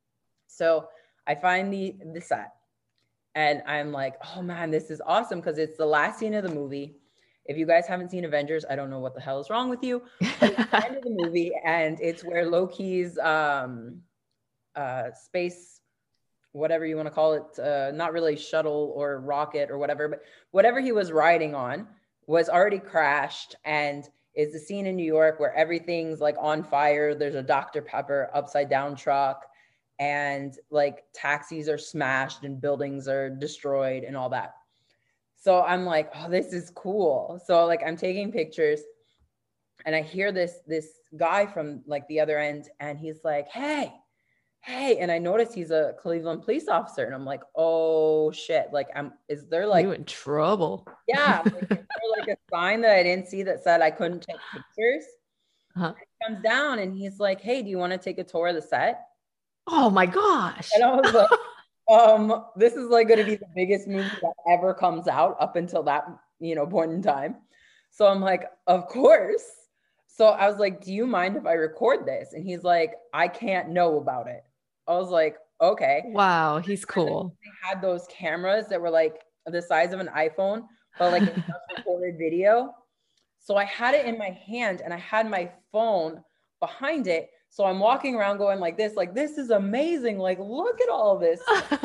So I find the, the set and I'm like, oh man, this is awesome. Cause it's the last scene of the movie. If you guys haven't seen Avengers, I don't know what the hell is wrong with you. But it's the end of the movie, and it's where Loki's um, uh, space, whatever you want to call it, uh, not really shuttle or rocket or whatever, but whatever he was riding on was already crashed. And it's the scene in New York where everything's like on fire. There's a Doctor Pepper upside down truck, and like taxis are smashed and buildings are destroyed and all that. So I'm like, oh, this is cool. So like I'm taking pictures and I hear this, this guy from like the other end and he's like, hey, hey. And I noticed he's a Cleveland police officer. And I'm like, oh shit. Like, I'm, is there like, you in trouble? Yeah. Like, is there like a sign that I didn't see that said I couldn't take pictures? Uh-huh. He comes down and he's like, hey, do you want to take a tour of the set? Oh my gosh. And I was like, Um, this is like going to be the biggest movie that ever comes out up until that, you know, point in time. So I'm like, of course. So I was like, do you mind if I record this? And he's like, I can't know about it. I was like, okay. Wow. He's cool. They had those cameras that were like the size of an iPhone, but like a recorded video. So I had it in my hand and I had my phone behind it. So I'm walking around going like this, like, this is amazing. Like, look at all this.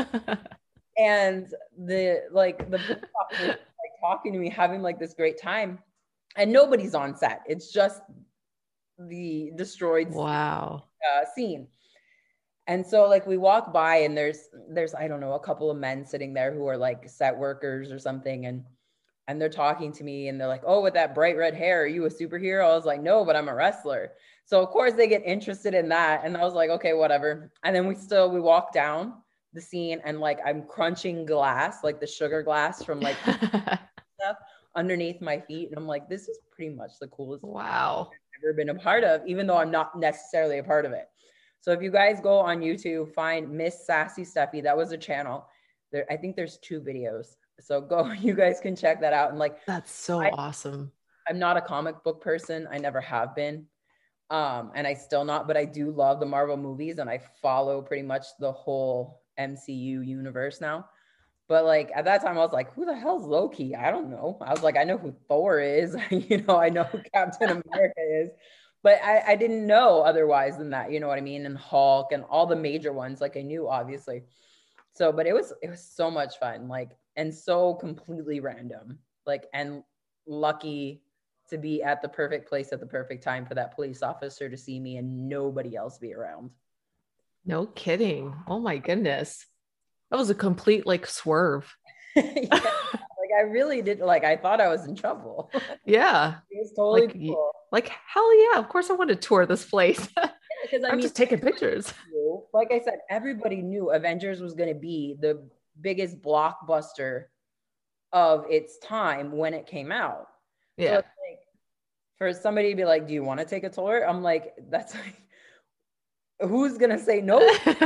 And the, like, the police officer like talking to me, having like this great time, and nobody's on set. It's just the destroyed wow uh, scene. And so like we walk by and there's, there's, I don't know, a couple of men sitting there who are like set workers or something. And, and they're talking to me and they're like, oh, with that bright red hair, are you a superhero? I was like, no, but I'm a wrestler. So of course they get interested in that. And I was like, okay, whatever. And then we still, we walk down the scene and like, I'm crunching glass, like the sugar glass from like stuff underneath my feet. And I'm like, this is pretty much the coolest wow I've ever been a part of, even though I'm not necessarily a part of it. So if you guys go on YouTube, find Miss Sassy Steffi, that was a channel there. I think there's two videos. So go, you guys can check that out. And like, that's so I, awesome. I'm not a comic book person. I never have been. Um, and I still not, but I do love the Marvel movies and I follow pretty much the whole M C U universe now. But like at that time I was like, who the hell's Loki? I don't know. I was like, I know who Thor is. You know, I know who Captain America is, but I, I didn't know otherwise than that. You know what I mean? And Hulk and all the major ones, like I knew obviously. So, but it was, it was so much fun, like, and so completely random, like, and lucky to be at the perfect place at the perfect time for that police officer to see me and nobody else be around. No kidding. Oh my goodness. That was a complete like swerve. Yeah, like I really did. Like I thought I was in trouble. Yeah. It was totally like, cool. Like, hell yeah. Of course I want to tour this place. Because I I'm mean, just taking pictures. Like I said, everybody knew Avengers was going to be the biggest blockbuster of its time when it came out. Yeah. So it's like, for somebody to be like, do you want to take a tour? I'm like, that's like, who's going to say no?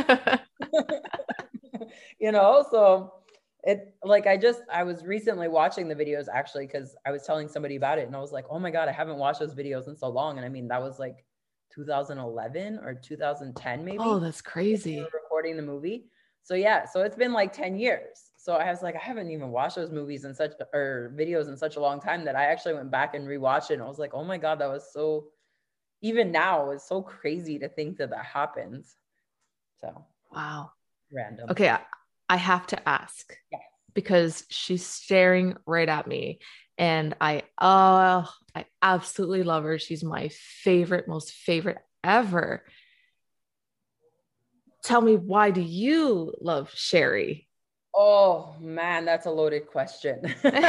You know, so it like, I just, I was recently watching the videos actually, because I was telling somebody about it and I was like, oh my God, I haven't watched those videos in so long. And I mean, that was like two thousand eleven or two thousand ten, maybe. Oh, that's crazy. Recording the movie. So yeah, so it's been like ten years. So I was like, I haven't even watched those movies in such, or videos in such a long time that I actually went back and rewatched it. And I was like, oh my God, that was so, even now it's so crazy to think that that happens. So. Wow. Random. Okay. I, I have to ask yes. because she's staring right at me and I, oh, I absolutely love her. She's my favorite, most favorite ever. Tell me, why do you love Sherry? Oh man, that's a loaded question.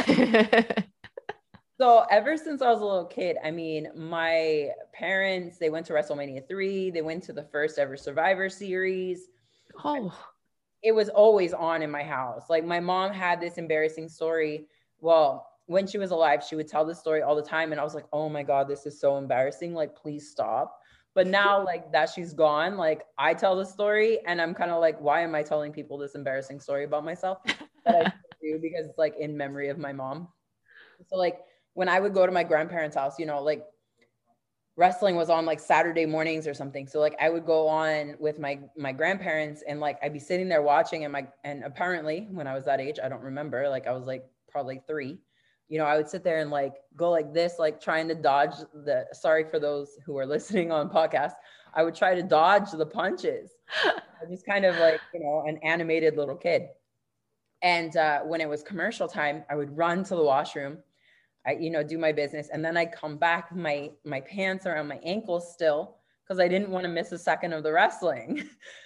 So ever since I was a little kid, I mean, my parents, they went to WrestleMania three. They went to the first ever Survivor Series. Oh, it was always on in my house. Like my mom had this embarrassing story. Well, when she was alive, she would tell this story all the time. And I was like, oh my God, this is so embarrassing. Like, please stop. But now like that she's gone, like I tell the story and I'm kind of like, why am I telling people this embarrassing story about myself? But I do because it's like in memory of my mom. So like when I would go to my grandparents' house, you know, like wrestling was on like Saturday mornings or something. So like I would go on with my, my grandparents and like, I'd be sitting there watching and my, and apparently when I was that age, I don't remember, like I was like probably three, you know, I would sit there and like go like this, like trying to dodge the, sorry for those who are listening on podcasts, I would try to dodge the punches. I was just kind of like, you know, an animated little kid. And uh, when it was commercial time, I would run to the washroom. I, you know, do my business. And then I come back with my, my pants around my ankles still, because I didn't want to miss a second of the wrestling.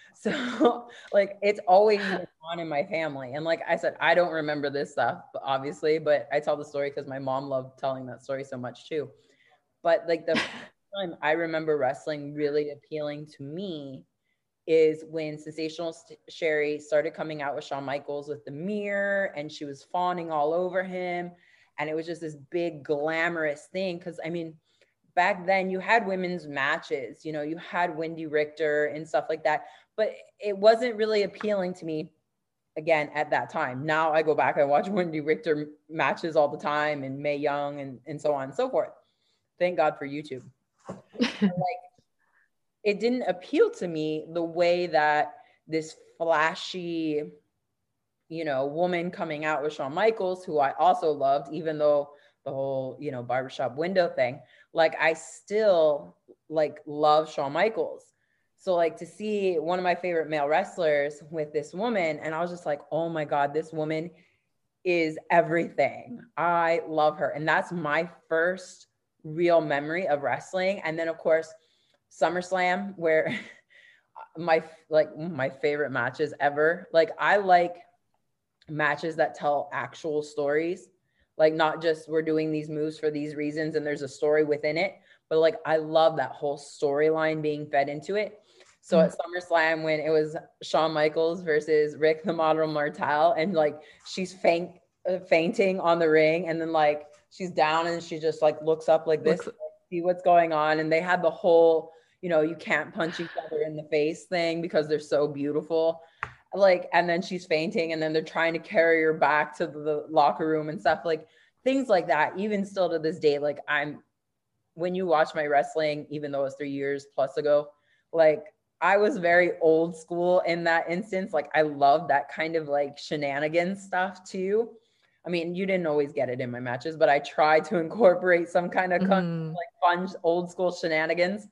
So like, it's always on in my family. And like I said, I don't remember this stuff, obviously, but I tell the story because my mom loved telling that story so much too. But like the first time I remember wrestling really appealing to me is when Sensational Sherry started coming out with Shawn Michaels with the mirror and she was fawning all over him. And it was just this big glamorous thing. Cause I mean, back then you had women's matches, you know, you had Wendy Richter and stuff like that, but it wasn't really appealing to me again at that time. Now I go back and watch Wendy Richter matches all the time and Mae Young and, and so on and so forth. Thank God for YouTube. Like, it didn't appeal to me the way that this flashy, you know, woman coming out with Shawn Michaels, who I also loved, even though the whole, you know, barbershop window thing, like I still like love Shawn Michaels. So like to see one of my favorite male wrestlers with this woman, and I was just like, oh my God, this woman is everything. I love her. And that's my first real memory of wrestling. And then of course, SummerSlam, where my, like my favorite matches ever, like I like matches that tell actual stories, like not just we're doing these moves for these reasons and there's a story within it, but like I love that whole storyline being fed into it. So mm-hmm. at SummerSlam, when it was Shawn Michaels versus Rick the Model Martel, and like she's faint, uh, fainting on the ring, and then like she's down and she just like looks up like this, looks- see what's going on, and they had the whole, you know, you can't punch each other in the face thing because they're so beautiful. Like, and then she's fainting and then they're trying to carry her back to the locker room and stuff, like things like that. Even still to this day, like I'm when you watch my wrestling, even though it was three years plus ago, like I was very old school in that instance. Like I love that kind of like shenanigans stuff too. I mean, you didn't always get it in my matches, but I tried to incorporate some kind of Mm-hmm. like fun old school shenanigans.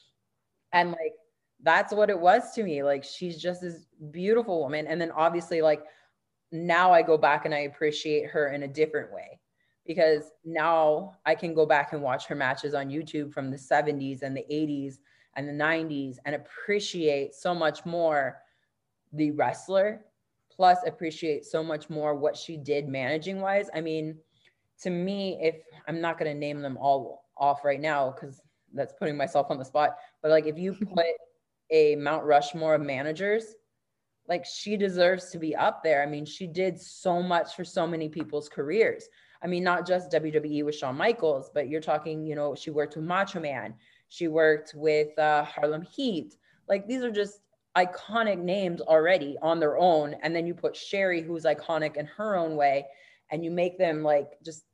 And like, that's what it was to me. Like, she's just this beautiful woman. And then obviously like now I go back and I appreciate her in a different way, because now I can go back and watch her matches on YouTube from the seventies and the eighties and the nineties and appreciate so much more the wrestler, plus appreciate so much more what she did managing wise. I mean, to me, if I'm not going to name them all off right now, because that's putting myself on the spot, but like if you put a Mount Rushmore of managers, like she deserves to be up there. I mean, she did so much for so many people's careers. I mean, not just W W E with Shawn Michaels, but you're talking, you know, she worked with Macho Man. She worked with uh, Harlem Heat. Like these are just iconic names already on their own. And then you put Sherri, who's iconic in her own way, and you make them like just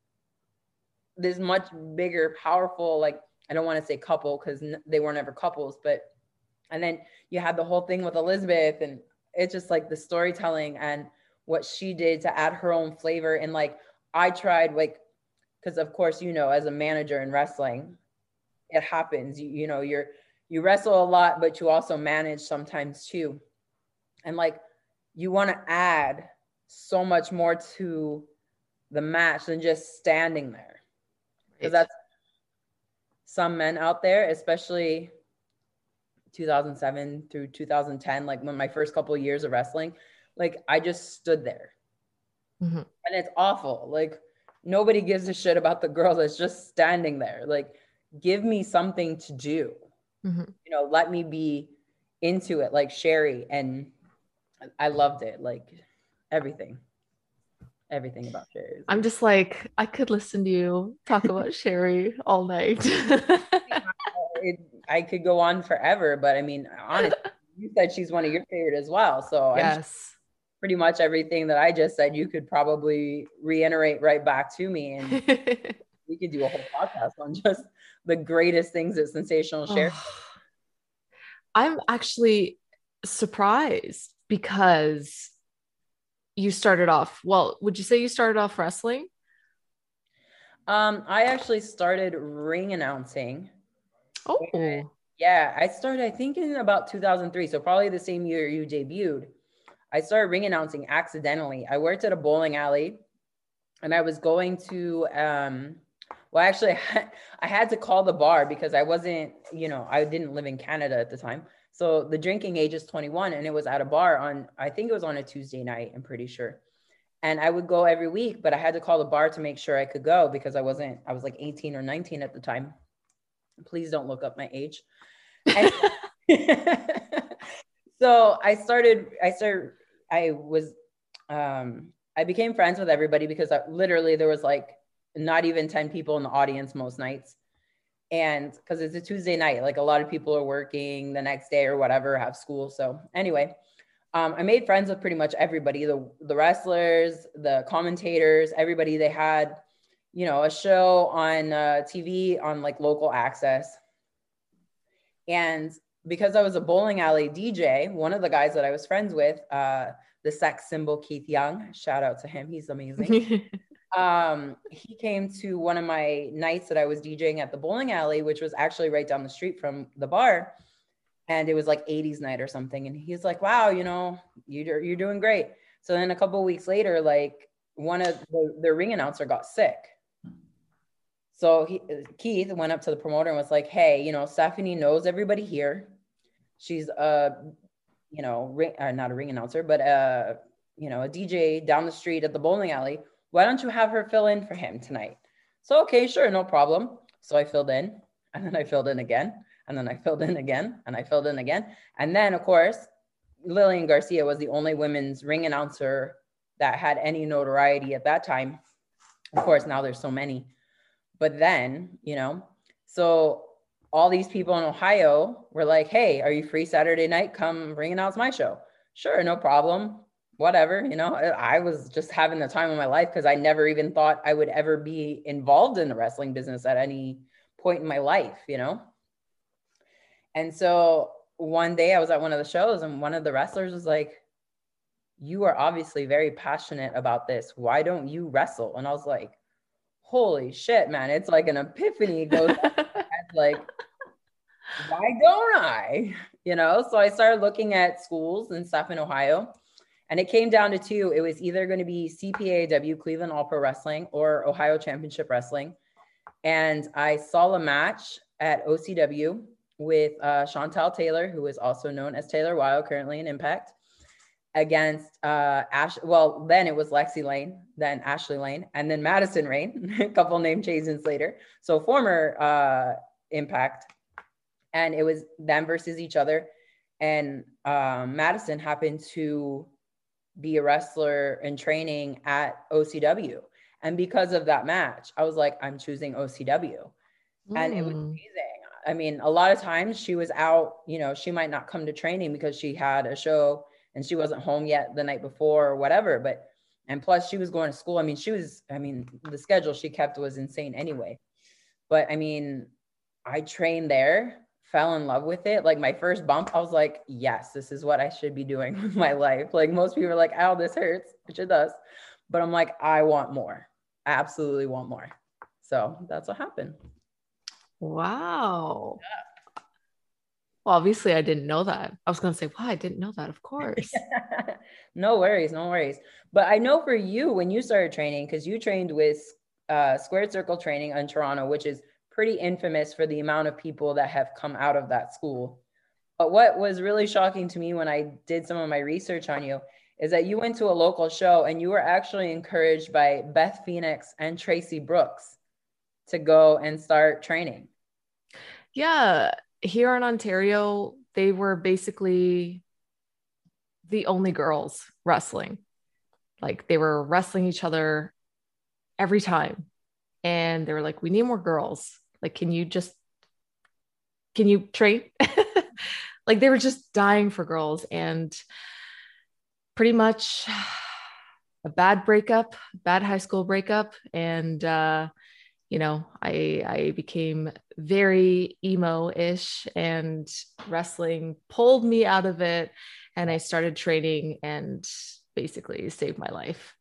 this much bigger, powerful, like, I don't want to say couple because n- they weren't ever couples, but, and then you had the whole thing with Elizabeth, and it's just like the storytelling and what she did to add her own flavor. And like, I tried like, because of course, you know, as a manager in wrestling, it happens, you, you know, you're, you wrestle a lot, but you also manage sometimes too. And like, you want to add so much more to the match than just standing there. Because that's some men out there, especially two thousand seven through two thousand ten, like when my first couple of years of wrestling, like I just stood there. Mm-hmm. And it's awful. Like nobody gives a shit about the girl that's just standing there. Like, give me something to do. Mm-hmm. You know, let me be into it, like Sherri. And I loved it. Like everything. Everything about Sherri. I'm just like, I could listen to you talk about Sherri all night. it, I could go on forever, but I mean, honestly, you said she's one of your favorite as well. So yes, pretty much everything that I just said, you could probably reiterate right back to me, and we could do a whole podcast on just the greatest things that Sensational Sherri. Oh, I'm actually surprised because you started off, well, would you say you started off wrestling? Um, I actually started ring announcing. Oh, and, yeah. I started, I think in about two thousand three. So probably the same year you debuted. I started ring announcing accidentally. I worked at a bowling alley and I was going to, um, well, actually I had, I had to call the bar because I wasn't, you know, I didn't live in Canada at the time. So the drinking age is twenty-one, and it was at a bar on, I think it was on a Tuesday night, I'm pretty sure. And I would go every week, but I had to call the bar to make sure I could go because I wasn't, I was like eighteen or nineteen at the time. Please don't look up my age. And so I started, I started, I was, um, I became friends with everybody because I, literally there was like not even ten people in the audience most nights. And because it's a Tuesday night, like a lot of people are working the next day or whatever, have school. So anyway, um, I made friends with pretty much everybody, the, the wrestlers, the commentators, everybody. They had, you know, a show on uh, T V on like local access. And because I was a bowling alley D J, one of the guys that I was friends with, uh, the sex symbol Keith Young, shout out to him. He's amazing. um, he came to one of my nights that I was DJing at the bowling alley, which was actually right down the street from the bar. And it was like eighties night or something. And he's like, wow, you know, you're, you're doing great. So then a couple of weeks later, like one of the, the ring announcer got sick. So he, Keith went up to the promoter and was like, hey, you know, Stephanie knows everybody here. She's a, you know, ring, uh, not a ring announcer, but a, you know, a D J down the street at the bowling alley. Why don't you have her fill in for him tonight? So, okay, sure, no problem. So I filled in, and then I filled in again, and then I filled in again, and I filled in again. And then, of course, Lillian Garcia was the only women's ring announcer that had any notoriety at that time. Of course, now there's so many. But then, you know, so all these people in Ohio were like, hey, are you free Saturday night? Come ring announce my show. Sure, no problem. Whatever, you know, I was just having the time of my life because I never even thought I would ever be involved in the wrestling business at any point in my life, you know? And so one day I was at one of the shows and one of the wrestlers was like, you are obviously very passionate about this. Why don't you wrestle? And I was like, holy shit, man. It's like an epiphany goes like, why don't I? You know? So I started looking at schools and stuff in Ohio, and it came down to two. It was either going to be C P A W, Cleveland All Pro Wrestling, or Ohio Championship Wrestling. And I saw a match at O C W with uh, Chantel Taylor, who is also known as Taylor Wilde, currently in Impact, against uh, Ash. Well, then it was Lexi Lane, then Ashley Lane, and then Madison Rain, a couple name changes later. So former uh, Impact. And it was them versus each other. And um, Madison happened to be a wrestler in training at O C W. And because of that match, I was like, I'm choosing O C W. Mm. And it was amazing. I mean, a lot of times she was out, you know, she might not come to training because she had a show and she wasn't home yet the night before or whatever. But, and plus she was going to school. I mean, she was, I mean, the schedule she kept was insane anyway. But I mean, I trained there, fell in love with it. Like my first bump, I was like, yes, this is what I should be doing with my life. Like most people are like, ow, this hurts, which it does. But I'm like, I want more. I absolutely want more. So that's what happened. Wow. Yeah. Well, obviously I didn't know that. I was going to say, wow, I didn't know that. Of course. No worries. No worries. But I know for you, when you started training, because you trained with uh, Squared Circle Training in Toronto, which is pretty infamous for the amount of people that have come out of that school. But what was really shocking to me when I did some of my research on you is that you went to a local show and you were actually encouraged by Beth Phoenix and Tracy Brooks to go and start training. Yeah. Here in Ontario, they were basically the only girls wrestling. Like they were wrestling each other every time. And they were like, we need more girls. Like, can you just, can you train? Like they were just dying for girls. And pretty much a bad breakup, bad high school breakup. And, uh, you know, I, I became very emo-ish and wrestling pulled me out of it. And I started training and basically saved my life.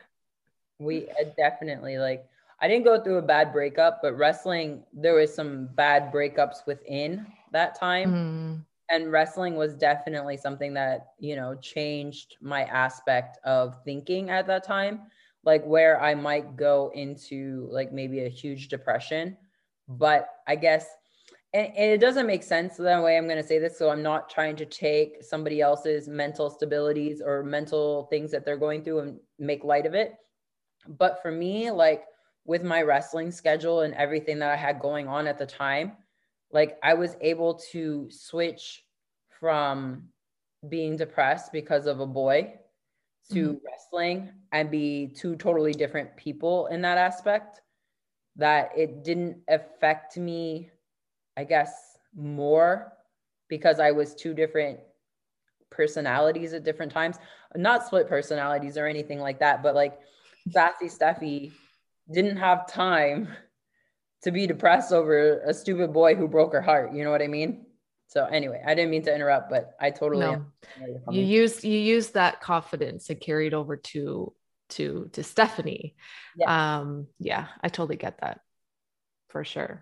We uh, definitely like, I didn't go through a bad breakup, but wrestling, there was some bad breakups within that time. Mm. And wrestling was definitely something that, you know, changed my aspect of thinking at that time, like where I might go into like maybe a huge depression. But I guess, and, and it doesn't make sense that way I'm going to say this. So I'm not trying to take somebody else's mental stabilities or mental things that they're going through and make light of it. But for me, like, with my wrestling schedule and everything that I had going on at the time, like I was able to switch from being depressed because of a boy to mm-hmm. wrestling and be two totally different people in that aspect, that it didn't affect me, I guess, more because I was two different personalities at different times, not split personalities or anything like that, but like Sassy Steffi didn't have time to be depressed over a stupid boy who broke her heart. You know what I mean? So anyway, I didn't mean to interrupt, but I totally no. you used you used that confidence and carried over to to to Stephanie. Yes. Um, yeah, I totally get that for sure.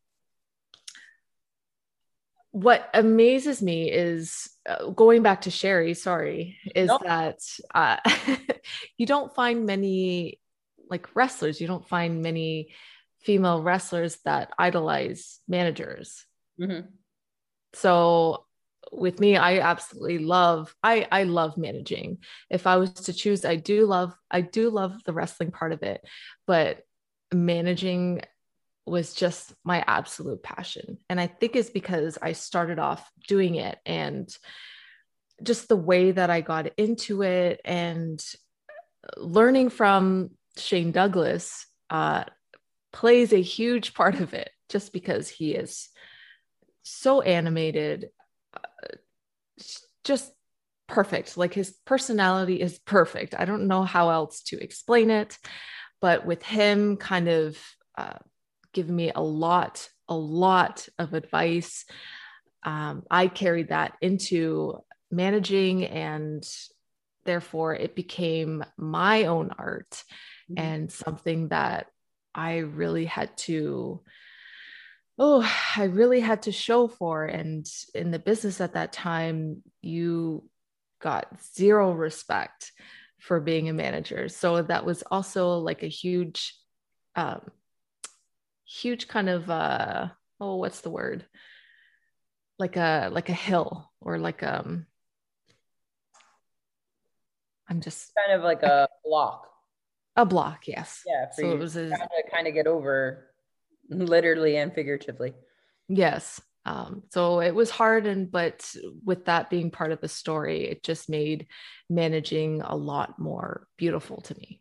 What amazes me is uh, going back to Sherry. Sorry, is nope. that uh, you don't find many. Like wrestlers, you don't find many female wrestlers that idolize managers. Mm-hmm. So with me, I absolutely love, I, I love managing. If I was to choose, I do love, I do love the wrestling part of it, but managing was just my absolute passion. And I think it's because I started off doing it and just the way that I got into it and learning from Shane Douglas uh, plays a huge part of it just because he is so animated, uh, just perfect. Like his personality is perfect. I don't know how else to explain it, but with him kind of uh, giving me a lot a lot of advice. Um, I carried that into managing, and therefore it became my own art mm-hmm. and something that I really had to, oh, I really had to show for. And in the business at that time, you got zero respect for being a manager. So that was also like a huge, um, huge kind of, uh, oh, what's the word? Like a, like a hill or like, um, I'm just kind of like a block. A block, yes. Yeah. For so you it was a, to kind of get over, literally and figuratively. Yes. Um, so it was hard, and but with that being part of the story, it just made managing a lot more beautiful to me.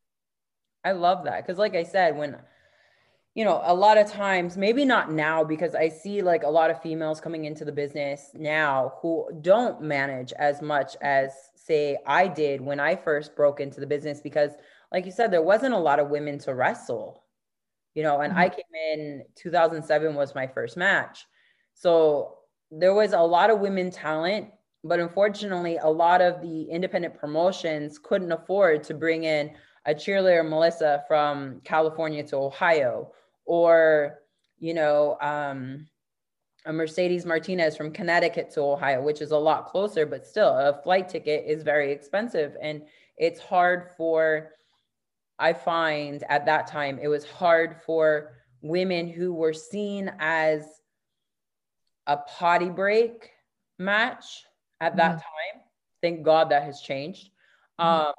I love that, because like I said, when you know, a lot of times, maybe not now, because I see like a lot of females coming into the business now who don't manage as much as, say, I did when I first broke into the business, because like you said, there wasn't a lot of women to wrestle, you know, and mm-hmm. I came in two thousand seven was my first match. So there was a lot of women talent, but unfortunately, a lot of the independent promotions couldn't afford to bring in a cheerleader, Melissa, from California to Ohio, or, you know, um, a Mercedes Martinez from Connecticut to Ohio, which is a lot closer, but still a flight ticket is very expensive. And it's hard for, I find at that time, it was hard for women who were seen as a potty break match at that mm-hmm. time. Thank God that has changed. Mm-hmm. Um,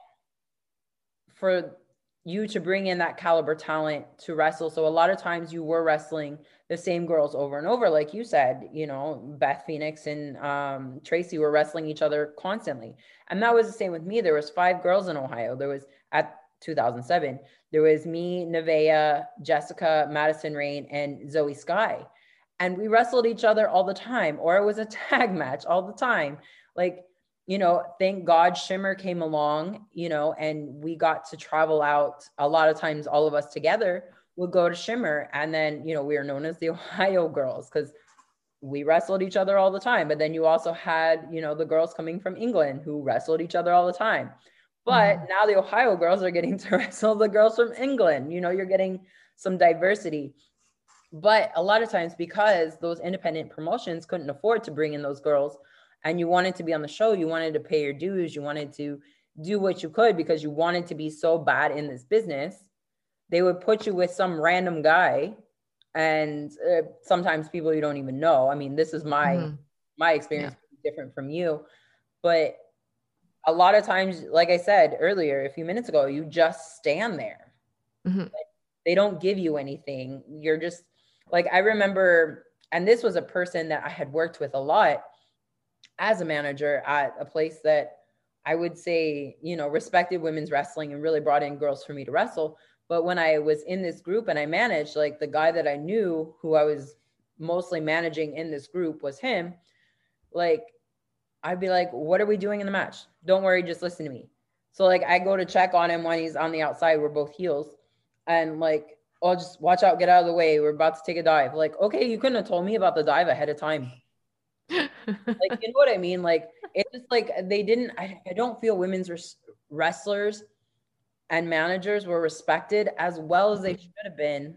for you to bring in that caliber talent to wrestle. So a lot of times you were wrestling the same girls over and over. Like you said, you know, Beth Phoenix and um, Tracy were wrestling each other constantly. And that was the same with me. There was five girls in Ohio. There was at two thousand seven, there was me, Nevaeh, Jessica, Madison Rain, and Zoe Sky. And we wrestled each other all the time, or it was a tag match all the time. Like, you know, thank God Shimmer came along, you know, and we got to travel out. A lot of times all of us together would go to Shimmer. And then, you know, we are known as the Ohio girls because we wrestled each other all the time. But then you also had, you know, the girls coming from England who wrestled each other all the time. But mm-hmm. now the Ohio girls are getting to wrestle the girls from England. You know, you're getting some diversity. But a lot of times, because those independent promotions couldn't afford to bring in those girls, and you wanted to be on the show, you wanted to pay your dues, you wanted to do what you could because you wanted to be so bad in this business, they would put you with some random guy. And uh, sometimes people you don't even know. I mean, this is my, mm-hmm. my experience yeah. different from you. But a lot of times, like I said earlier, a few minutes ago, you just stand there. Mm-hmm. Like, they don't give you anything. You're just like, I remember, and this was a person that I had worked with a lot as a manager at a place that I would say, you know, respected women's wrestling and really brought in girls for me to wrestle. But when I was in this group and I managed, like the guy that I knew who I was mostly managing in this group was him. Like, I'd be like, what are we doing in the match? Don't worry, just listen to me. So like, I go to check on him when he's on the outside. We're both heels. And like, oh, just watch out, get out of the way. We're about to take a dive. Like, okay, you couldn't have told me about the dive ahead of time. Like, you know what I mean? Like, it's just like, they didn't, I, I don't feel women's res- wrestlers and managers were respected as well as they should have been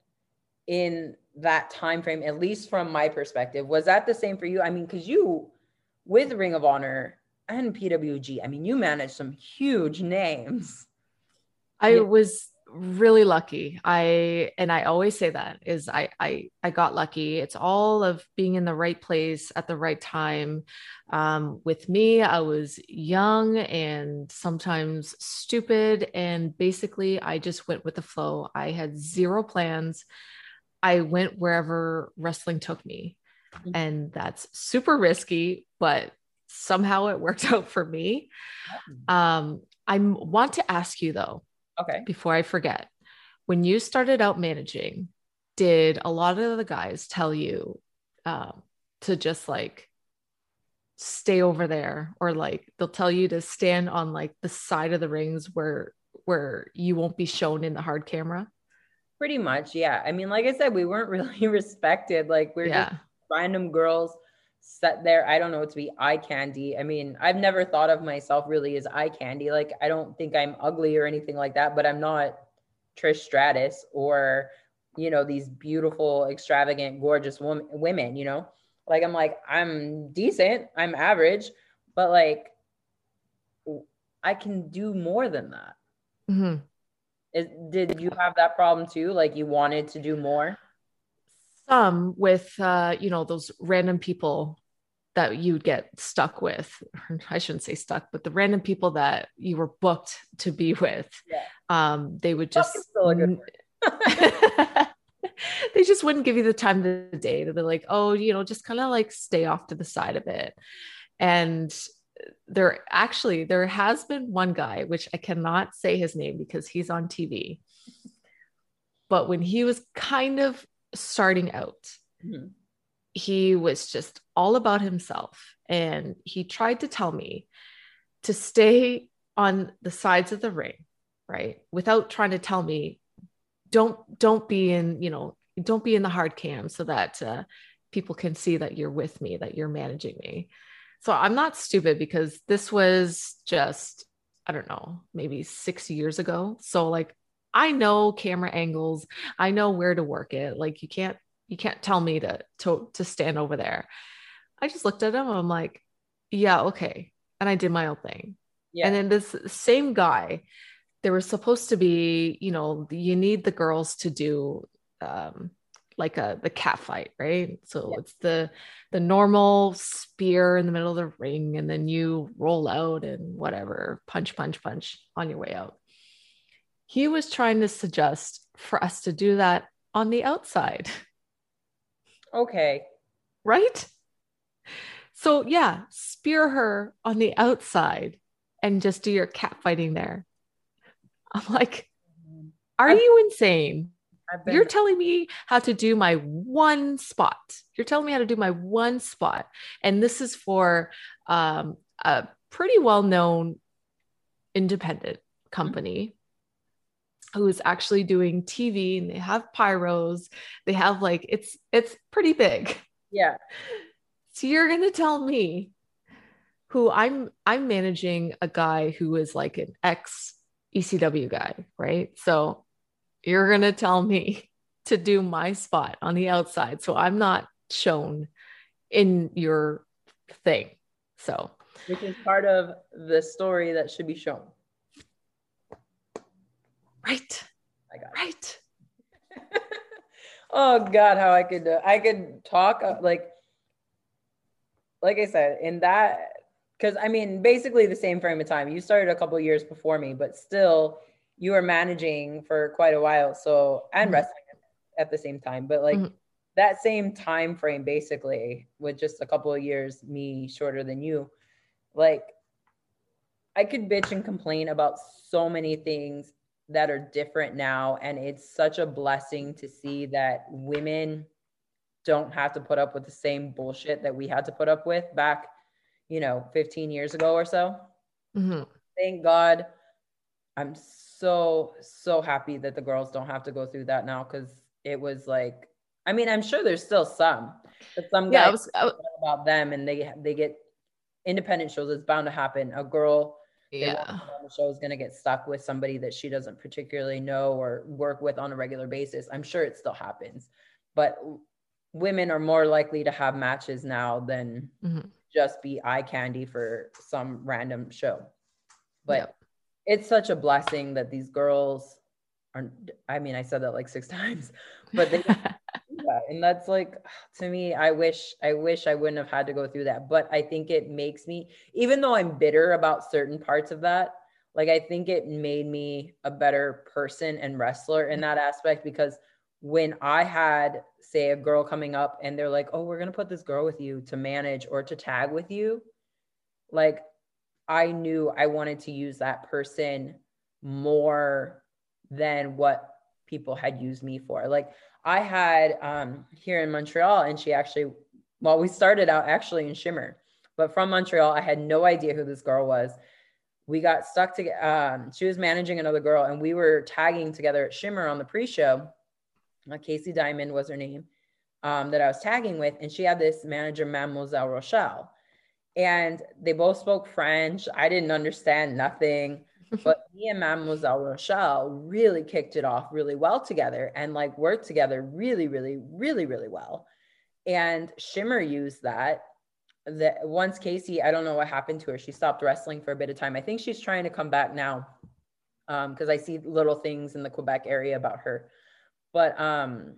in that time frame, at least from my perspective. Was that the same for you? I mean, because you, with Ring of Honor and P W G, I mean, you managed some huge names. I yeah. was really lucky. I, and I always say that is I, I, I got lucky. It's all of being in the right place at the right time. Um, with me, I was young and sometimes stupid. And basically I just went with the flow. I had zero plans. I went wherever wrestling took me. Mm-hmm. And that's super risky, but somehow it worked out for me. Um, I want to ask you though, okay, before I forget, when you started out managing, did a lot of the guys tell you um, to just like stay over there, or like they'll tell you to stand on like the side of the rings where where you won't be shown in the hard camera? Pretty much, yeah. I mean, like I said, we weren't really respected. Like we're Yeah. just random girls set there. I don't know, to be eye candy. I mean, I've never thought of myself really as eye candy. Like I don't think I'm ugly or anything like that, but I'm not Trish Stratus or, you know, these beautiful, extravagant, gorgeous woman, women, you know, like I'm like, I'm decent, I'm average, but like I can do more than that. Mm-hmm. Is, did you have that problem too? Like you wanted to do more? Some with, uh, you know, those random people that you'd get stuck with. I shouldn't say stuck, but the random people that you were booked to be with. Yeah. Um, they would just, Still a good they just wouldn't give you the time of the day. They'd be like, oh, you know, just kind of like stay off to the side of it. And there actually, there has been one guy, which I cannot say his name because he's on T V. But when he was kind of starting out, mm-hmm. he was just all about himself. And he tried to tell me to stay on the sides of the ring, right? Without trying to tell me, don't, don't be in, you know, don't be in the hard cam so that uh, people can see that you're with me, that you're managing me. So I'm not stupid because this was just, I don't know, maybe six years ago. So like, I know camera angles, I know where to work it. Like you can't, you can't tell me to, to, to stand over there. I just looked at him. I'm like, yeah, okay. And I did my own thing. Yeah. And then this same guy, there was supposed to be, you know, you need the girls to do um, like a, the cat fight, right? So yeah. it's the, the normal spear in the middle of the ring. And then you roll out and whatever, punch, punch, punch on your way out. He was trying to suggest for us to do that on the outside. Okay. Right? So yeah, spear her on the outside and just do your cat fighting there. I'm like, are I've, you insane? Been- You're telling me how to do my one spot. You're telling me how to do my one spot. And this is for um, a pretty well-known independent company. Mm-hmm. Who is actually doing T V, and they have pyros. They have like, it's, it's pretty big. Yeah. So you're going to tell me who I'm, I'm managing a guy who is like an ex E C W guy, right? So you're going to tell me to do my spot on the outside. So I'm not shown in your thing. So, which is part of the story that should be shown. Right. I got right. Oh God, how I could, uh, I could talk uh, like, like I said, in that, because I mean, basically the same frame of time. You started a couple of years before me, but still you were managing for quite a while. So, and mm-hmm. wrestling at the same time, but like mm-hmm. that same time frame, basically with just a couple of years, me shorter than you, like I could bitch and complain about so many things that are different now. And it's such a blessing to see that women don't have to put up with the same bullshit that we had to put up with back, you know, fifteen years ago or so. Mm-hmm. Thank God. I'm so, so happy that the girls don't have to go through that now. Cause it was like, I mean, I'm sure there's still some, but some guys yeah, I was, I was, about them and they, they get independent shows. It's bound to happen. A girl yeah on the show is going to get stuck with somebody that she doesn't particularly know or work with on a regular basis. I'm sure it still happens, but women are more likely to have matches now than mm-hmm. just be eye candy for some random show. But yep. It's such a blessing that these girls are, I mean, I said that like six times, but they yeah, and that's like, to me, I wish, I wish I wouldn't have had to go through that. But I think it makes me, even though I'm bitter about certain parts of that, like, I think it made me a better person and wrestler in that aspect, because when I had, say, a girl coming up and they're like, oh, we're going to put this girl with you to manage or to tag with you, like, I knew I wanted to use that person more than what people had used me for. Like, I had um, here in Montreal, and she actually, well, we started out actually in Shimmer, but from Montreal, I had no idea who this girl was. We got stuck together. Um, she was managing another girl, and we were tagging together at Shimmer on the pre-show. uh, Casey Diamond was her name, um, that I was tagging with. And she had this manager, Mademoiselle Rochelle. And they both spoke French. I didn't understand nothing. But me and Mademoiselle Rochelle really kicked it off really well together and like worked together really, really, really, really well. And Shimmer used that. That once Casey, I don't know what happened to her. She stopped wrestling for a bit of time. I think she's trying to come back now because um, I see little things in the Quebec area about her. But um,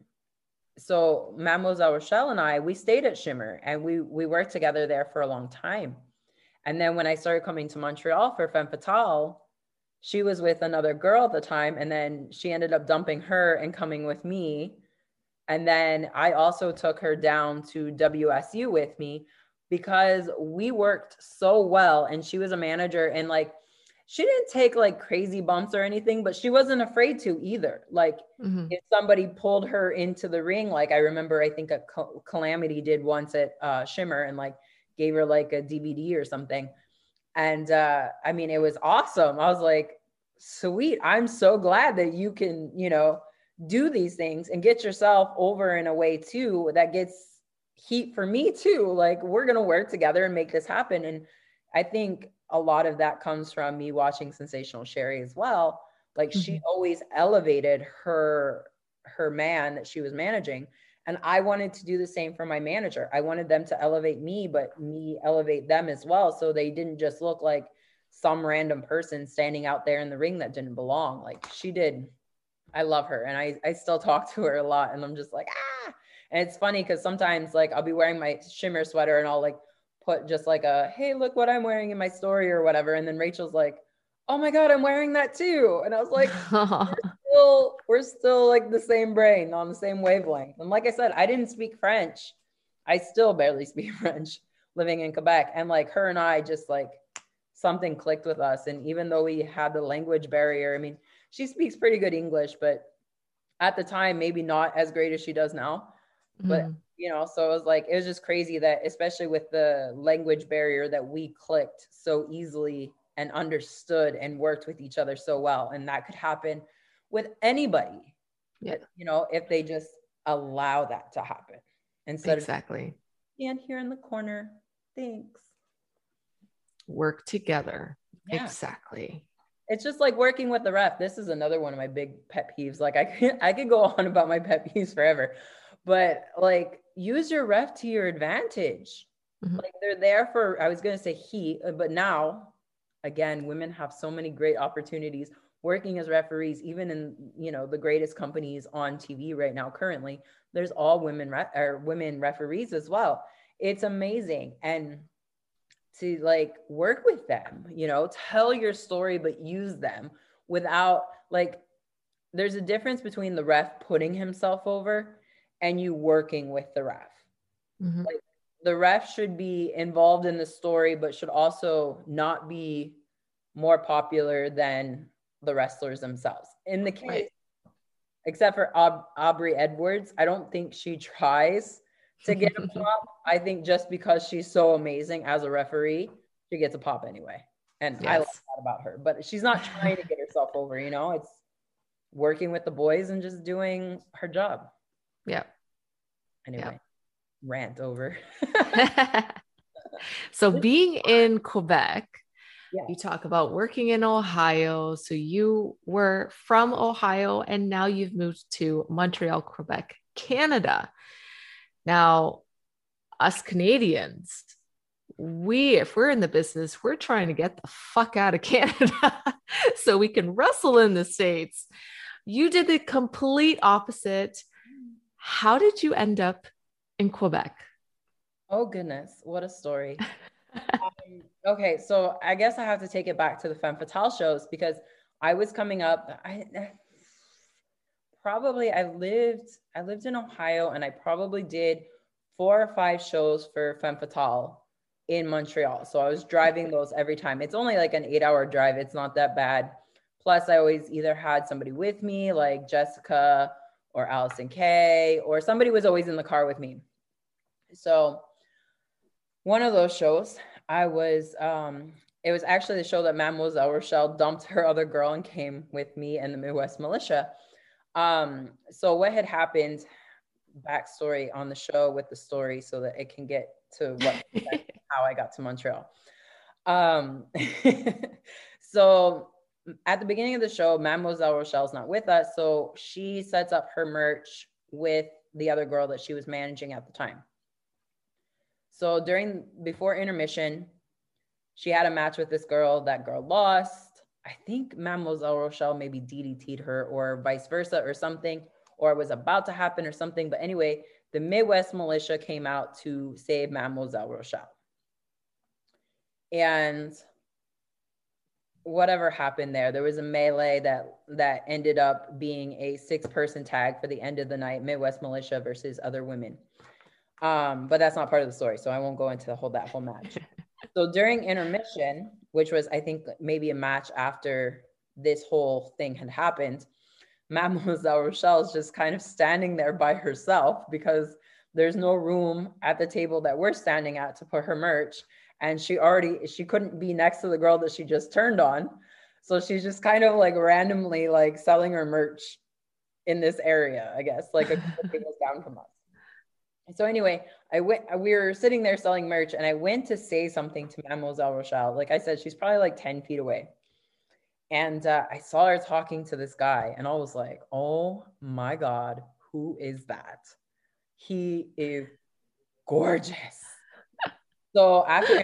so Mademoiselle Rochelle and I, we stayed at Shimmer and we we worked together there for a long time. And then when I started coming to Montreal for Femme Fatale, she was with another girl at the time. And then she ended up dumping her and coming with me. And then I also took her down to W S U with me because we worked so well. And she was a manager and like, she didn't take like crazy bumps or anything, but she wasn't afraid to either. Like mm-hmm. if somebody pulled her into the ring, like I remember, I think a Cal- Calamity did once at uh, Shimmer and like gave her like a D V D or something. And uh, I mean, it was awesome. I was like, sweet. I'm so glad that you can, you know, do these things and get yourself over in a way too, that gets heat for me too. Like we're going to work together and make this happen. And I think a lot of that comes from me watching Sensational Sherri as well. Like mm-hmm. she always elevated her, her man that she was managing. And I wanted to do the same for my manager. I wanted them to elevate me, but me elevate them as well. So they didn't just look like some random person standing out there in the ring that didn't belong. Like she did. I love her. And I, I still talk to her a lot. And I'm just like, ah. And it's funny because sometimes like I'll be wearing my Shimmer sweater and I'll like put just like a, hey, look what I'm wearing in my story or whatever. And then Rachel's like, oh my God, I'm wearing that too. And I was like, we're still, we're still like the same brain on the same wavelength. And like I said, I didn't speak French. I still barely speak French living in Quebec. And like her and I just like something clicked with us. And even though we had the language barrier, I mean, she speaks pretty good English, but at the time, maybe not as great as she does now. Mm-hmm. But, you know, so it was like, it was just crazy that, especially with the language barrier, that we clicked so easily and understood and worked with each other so well. And that could happen with anybody, yeah. you know, if they just allow that to happen. Instead exactly. of stand here in the corner. Thanks. Work together. Yeah. Exactly. It's just like working with the ref. This is another one of my big pet peeves. Like I could, I could go on about my pet peeves forever, but like use your ref to your advantage. Mm-hmm. Like they're there for, I was going to say he, but now again, women have so many great opportunities working as referees, even in, you know, the greatest companies on T V right now. Currently, there's all women re- or women referees as well. It's amazing. And to like work with them, you know, tell your story, but use them without like, there's a difference between the ref putting himself over and you working with the ref. Mm-hmm. Like, the ref should be involved in the story, but should also not be more popular than the wrestlers themselves. In the case, right. except for Aub- Aubrey Edwards, I don't think she tries to get a pop. I think just because she's so amazing as a referee, she gets a pop anyway. And yes. I love that about her, but she's not trying to get herself over, you know, it's working with the boys and just doing her job. Yeah. Anyway. Yeah. Rant over. So being in Quebec, yeah. you talk about working in Ohio. So you were from Ohio and now you've moved to Montreal, Quebec, Canada. Now, us Canadians, we, if we're in the business, we're trying to get the fuck out of Canada so we can wrestle in the States. You did the complete opposite. How did you end up in Quebec? Oh goodness, what a story. um, okay, so I guess I have to take it back to the Femme Fatale shows because I was coming up, I probably, I lived, I lived in Ohio and I probably did four or five shows for Femme Fatale in Montreal. So I was driving those every time. It's only like an eight hour drive. It's not that bad. Plus I always either had somebody with me like Jessica or Allison Kay, or somebody was always in the car with me. So one of those shows, I was, um, it was actually the show that Mademoiselle Rochelle dumped her other girl and came with me and the Midwest Militia. Um, so what had happened, backstory on the show with the story so that it can get to what how I got to Montreal. Um, so at the beginning of the show, Mademoiselle Rochelle's not with us. So she sets up her merch with the other girl that she was managing at the time. So during, before intermission, she had a match with this girl. That girl lost. I think Mademoiselle Rochelle maybe D D T'd her or vice versa or something, or it was about to happen or something. But anyway, the Midwest militia came out to save Mademoiselle Rochelle. And whatever happened there, there was a melee that that ended up being a six-person tag for the end of the night, Midwest militia versus other women. Um, but that's not part of the story, so I won't go into the whole that whole match. So during intermission, which was, I think, maybe a match after this whole thing had happened, Mademoiselle Rochelle is just kind of standing there by herself because there's no room at the table that we're standing at to put her merch. And she already, she couldn't be next to the girl that she just turned on. So she's just kind of like randomly like selling her merch in this area, I guess, like a couple tables down from us. So anyway, I went, we were sitting there selling merch and I went to say something to Mademoiselle Rochelle. Like I said, she's probably like ten feet away. And uh, I saw her talking to this guy and I was like, oh my God, who is that? He is gorgeous. So after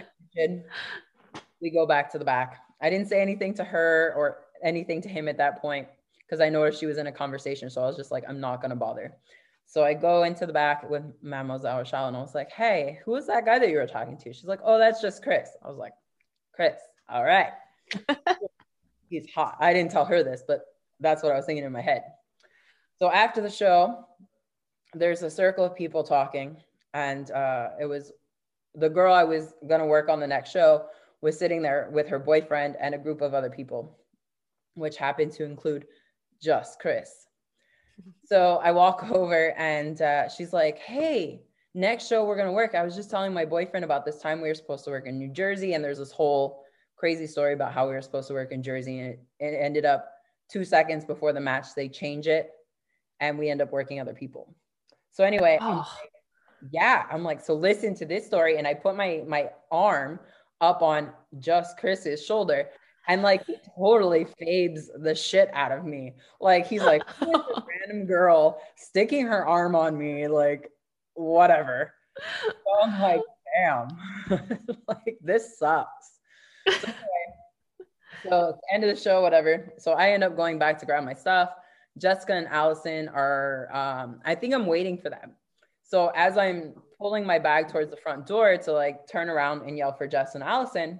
we go back to the back. I didn't say anything to her or anything to him at that point because I noticed she was in a conversation. So I was just like, I'm not going to bother. So I go into the back with Mademoiselle Rochelle and I was like, hey, who is that guy that you were talking to? She's like, oh, that's just Chris. I was like, Chris, all right. He's hot. I didn't tell her this, but that's what I was thinking in my head. So after the show, there's a circle of people talking and uh, it was the girl I was going to work on the next show was sitting there with her boyfriend and a group of other people, which happened to include just Chris. So I walk over and uh, she's like, hey, next show we're going to work. I was just telling my boyfriend about this time we were supposed to work in New Jersey. And there's this whole crazy story about how we were supposed to work in Jersey. And it, it ended up two seconds before the match, they change it and we end up working other people. So anyway, oh. I'm like, yeah, I'm like, so listen to this story. And I put my, my arm up on just Chris's shoulder and like he totally fades the shit out of me. Like he's like, who is this random girl sticking her arm on me? Like whatever. So I'm like, damn, like this sucks. So anyway, so end of the show, whatever. So I end up going back to grab my stuff. Jessica and Allison are, um, I think I'm waiting for them. So as I'm pulling my bag towards the front door to like turn around and yell for Jess and Allison,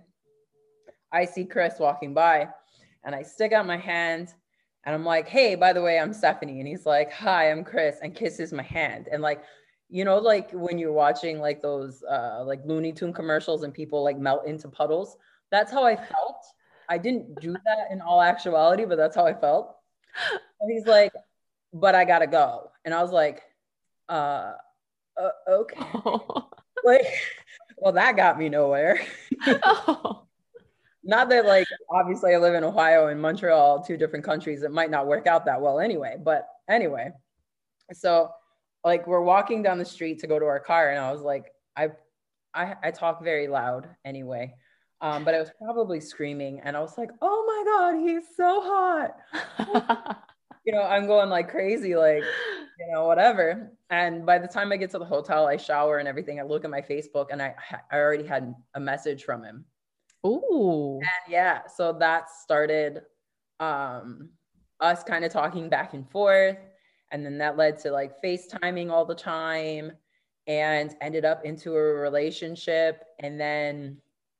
I see Chris walking by and I stick out my hand and I'm like, hey, by the way, I'm Stephanie. And he's like, hi, I'm Chris, and kisses my hand. And like, you know, like when you're watching like those uh, like Looney Tune commercials and people like melt into puddles, that's how I felt. I didn't do that in all actuality, but that's how I felt. And he's like, but I gotta go. And I was like, uh, uh okay. Oh. Like, well, that got me nowhere. Oh. Not that like, obviously I live in Ohio and Montreal, two different countries. It might not work out that well anyway, but anyway. So like we're walking down the street to go to our car. And I was like, I, I, I talk very loud anyway. Um, but I was probably screaming and I was like, oh my God, he's so hot. You know, I'm going like crazy, like, you know, whatever. And by the time I get to the hotel, I shower and everything. I look at my Facebook and I, I already had a message from him. Ooh. And yeah, so that started um, us kind of talking back and forth. And then that led to like FaceTiming all the time and ended up into a relationship. And then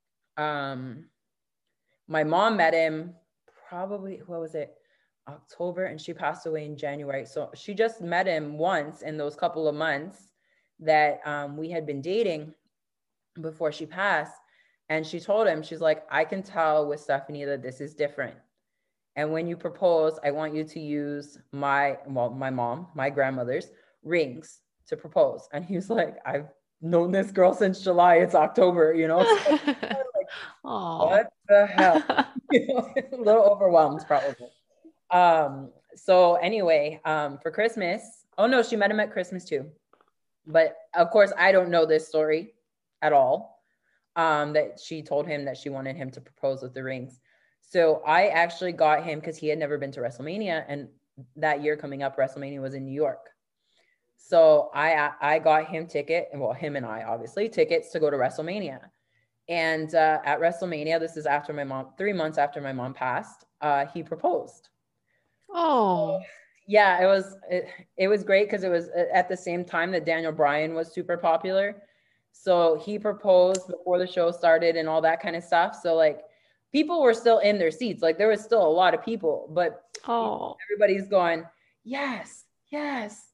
um, my mom met him probably, what was it? October, and she passed away in January. So she just met him once in those couple of months that um, we had been dating before she passed. And she told him, she's like, I can tell with Stephanie that this is different. And when you propose, I want you to use my, well, my mom, my grandmother's rings to propose. And he was like, I've known this girl since July. It's October, you know? So like, what the hell? You know, a little overwhelmed probably. Um, so anyway, um, for Christmas, oh no, she met him at Christmas too. But of course, I don't know this story at all. Um, that she told him that she wanted him to propose with the rings. So I actually got him because he had never been to WrestleMania, and that year coming up, WrestleMania was in New York. So I I got him ticket, and well, him and I obviously tickets to go to WrestleMania. And uh, at WrestleMania, this is after my mom, three months after my mom passed, uh, he proposed. Oh, yeah, it was it, it was great because it was at the same time that Daniel Bryan was super popular. So he proposed before the show started and all that kind of stuff. So like people were still in their seats. Like there was still a lot of people, but oh, everybody's going, yes, yes.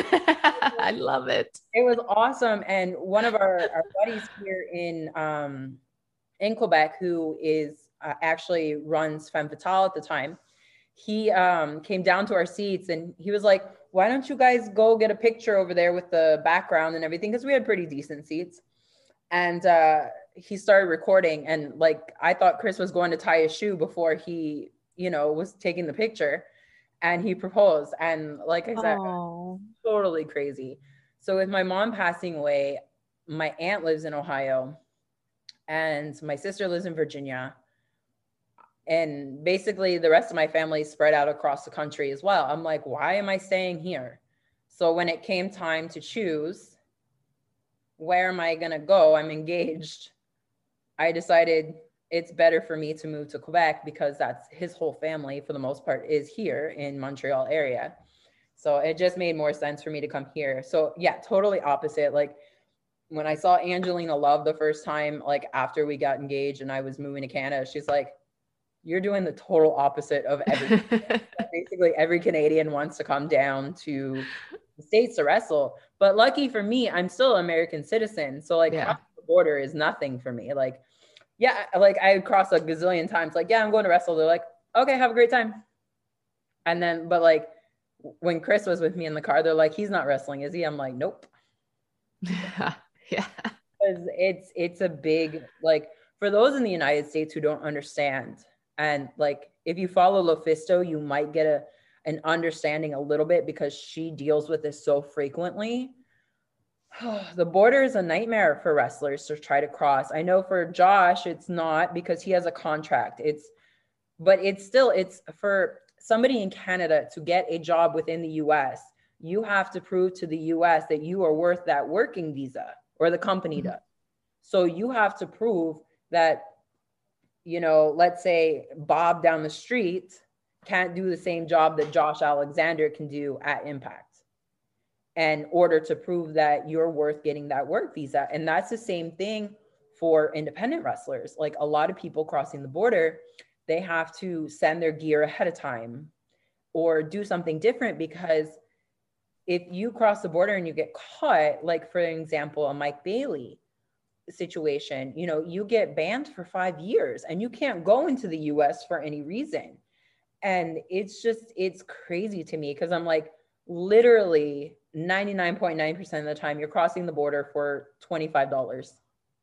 I love it. It was awesome. And one of our, our buddies here in um, in Quebec, who is uh, actually runs Femme Fatale at the time, he um, came down to our seats and he was like, why don't you guys go get a picture over there with the background and everything? Because we had pretty decent seats. And uh, he started recording. And like, I thought Chris was going to tie his shoe before he, you know, was taking the picture. And he proposed. And like I said, oh. totally crazy. So with my mom passing away, my aunt lives in Ohio and my sister lives in Virginia. And basically the rest of my family is spread out across the country as well. I'm like, why am I staying here? So when it came time to choose, where am I going to go? I'm engaged. I decided it's better for me to move to Quebec because that's his whole family for the most part is here in Montreal area. So it just made more sense for me to come here. So yeah, totally opposite. Like when I saw Angelina Love the first time, like after we got engaged and I was moving to Canada, she's like, you're doing the total opposite of everything. Basically, every Canadian wants to come down to the States to wrestle. But lucky for me, I'm still an American citizen. So like yeah. crossing the border is nothing for me. Like, yeah, like I would cross a gazillion times. Like, yeah, I'm going to wrestle. They're like, okay, have a great time. And then, but like when Chris was with me in the car, they're like, he's not wrestling, is he? I'm like, nope. Yeah. Yeah. Because it's, it's a big, like for those in the United States who don't understand, and like, if you follow Lufisto, you might get a, an understanding a little bit because she deals with this so frequently. The border is a nightmare for wrestlers to try to cross. I know for Josh, it's not because he has a contract. It's, but it's still, it's for somebody in Canada to get a job within the U S, you have to prove to the U S that you are worth that working visa or the company mm-hmm. does. So you have to prove that, you know, let's say Bob down the street can't do the same job that Josh Alexander can do at Impact in order to prove that you're worth getting that work visa. And that's the same thing for independent wrestlers. Like a lot of people crossing the border, they have to send their gear ahead of time or do something different because if you cross the border and you get caught, like for example, a Mike Bailey situation, you know, you get banned for five years and you can't go into the U S for any reason. And it's just, it's crazy to me because I'm like, literally ninety-nine point nine percent of the time you're crossing the border for twenty-five dollars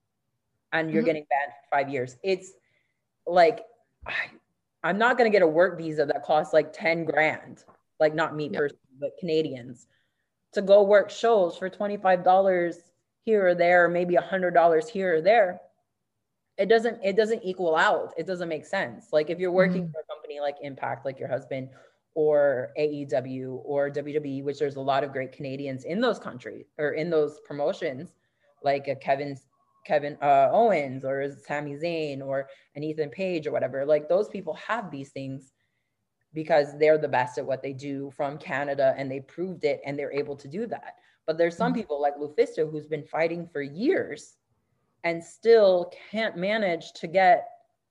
and you're mm-hmm. getting banned for five years. It's like, I, I'm not going to get a work visa that costs like ten grand, like not me yep. personally, but Canadians to go work shows for twenty-five dollars here or there, maybe a hundred dollars here or there. It doesn't, it doesn't equal out. It doesn't make sense. Like if you're working mm-hmm. for a company like Impact, like your husband, or A E W or W W E, which there's a lot of great Canadians in those countries or in those promotions, like a Kevin, Kevin uh, Owens or Sami Zayn or an Ethan Page or whatever. Like those people have these things because they're the best at what they do from Canada and they proved it and they're able to do that. But there's some people like Lufisto who's been fighting for years and still can't manage to get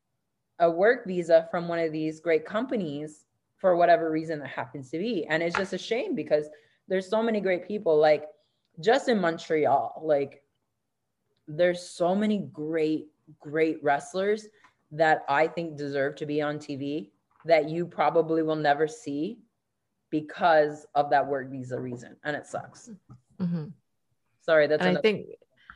a work visa from one of these great companies for whatever reason that happens to be. And it's just a shame because there's so many great people, like just in Montreal, like there's so many great, great wrestlers that I think deserve to be on T V that you probably will never see because of that work visa reason. And it sucks. Mm-hmm. Sorry. That's, and I think,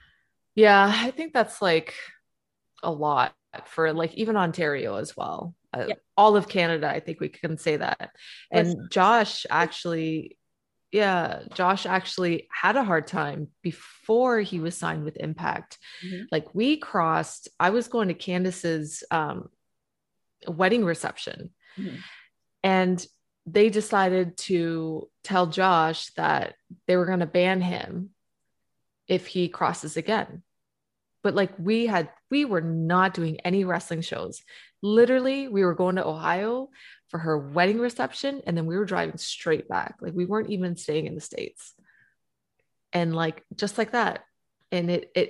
yeah, I think that's like a lot for like even Ontario as well. uh, Yeah. all of Canada. I think we can say that. And Josh actually, yeah, Josh actually had a hard time before he was signed with Impact. Mm-hmm. Like we crossed, I was going to Candace's um, wedding reception, Mm-hmm. and they decided to tell Josh that they were going to ban him if he crosses again. But like we had, we were not doing any wrestling shows. Literally, we were going to Ohio for her wedding reception, and then we were driving straight back. Like we weren't even staying in the States. And like, just like that. And it, it,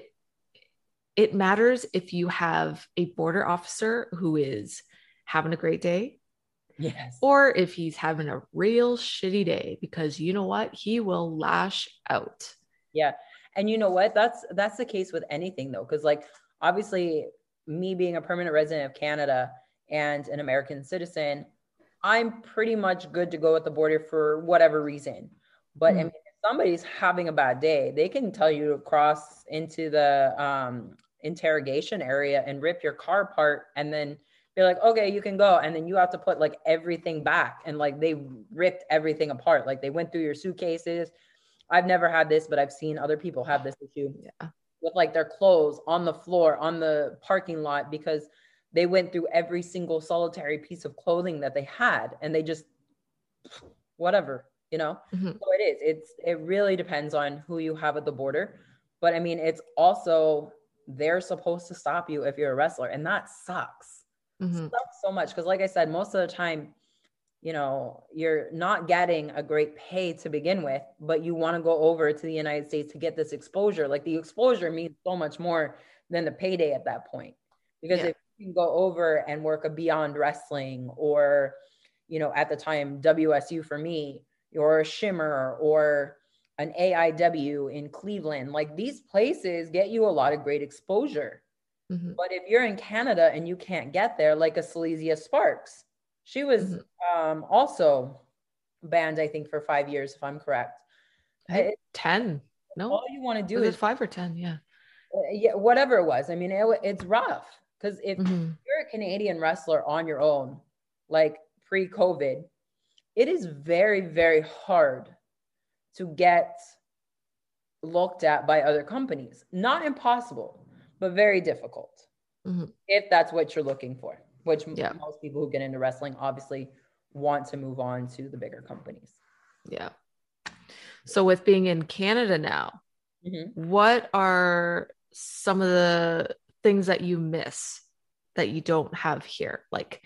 it matters if you have a border officer who is having a great day. Yes. Or if he's having a real shitty day, because you know what? He will lash out. Yeah. And you know what? That's that's the case with anything though. Cause like obviously me being a permanent resident of Canada and an American citizen, I'm pretty much good to go at the border for whatever reason. But mm-hmm. I mean, if somebody's having a bad day, they can tell you to cross into the um, interrogation area and rip your car apart and then be like, okay, you can go. And then you have to put like everything back. And like they ripped everything apart. Like they went through your suitcases. I've never had this, but I've seen other people have this issue yeah. with like their clothes on the floor, on the parking lot, because they went through every single solitary piece of clothing that they had. And they just, whatever, you know? Mm-hmm. So it is, it's, it really depends on who you have at the border. But I mean, it's also, they're supposed to stop you if you're a wrestler. And that sucks. Mm-hmm. Sucks so much because like I said, most of the time, you know, you're not getting a great pay to begin with, but you want to go over to the United States to get this exposure. Like the exposure means so much more than the payday at that point. Because yeah. if you can go over and work a Beyond Wrestling or, you know, at the time, W S U for me, or a Shimmer or an A I W in Cleveland, like these places get you a lot of great exposure. Mm-hmm. But if you're in Canada and you can't get there, like a Silesia Sparks, she was mm-hmm. um, also banned, I think, for five years, if I'm correct. It, ten. No. All you want to do was is it five or ten. Yeah. Uh, yeah, whatever it was. I mean, it, it's rough because if mm-hmm. you're a Canadian wrestler on your own, like pre-COVID, it is very, very hard to get looked at by other companies. Not impossible, but very difficult mm-hmm. if that's what you're looking for, which yeah. most people who get into wrestling obviously want to move on to the bigger companies. Yeah. So with being in Canada now, mm-hmm. what are some of the things that you miss that you don't have here? Like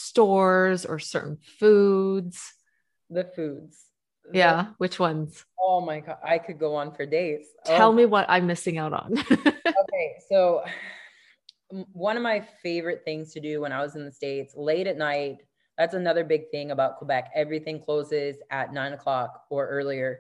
stores or certain foods? The foods. Yeah. The, which ones? Oh my God. I could go on for days. Tell oh. me what I'm missing out on. Okay. So one of my favorite things to do when I was in the States late at night, that's another big thing about Quebec. Everything closes at nine o'clock or earlier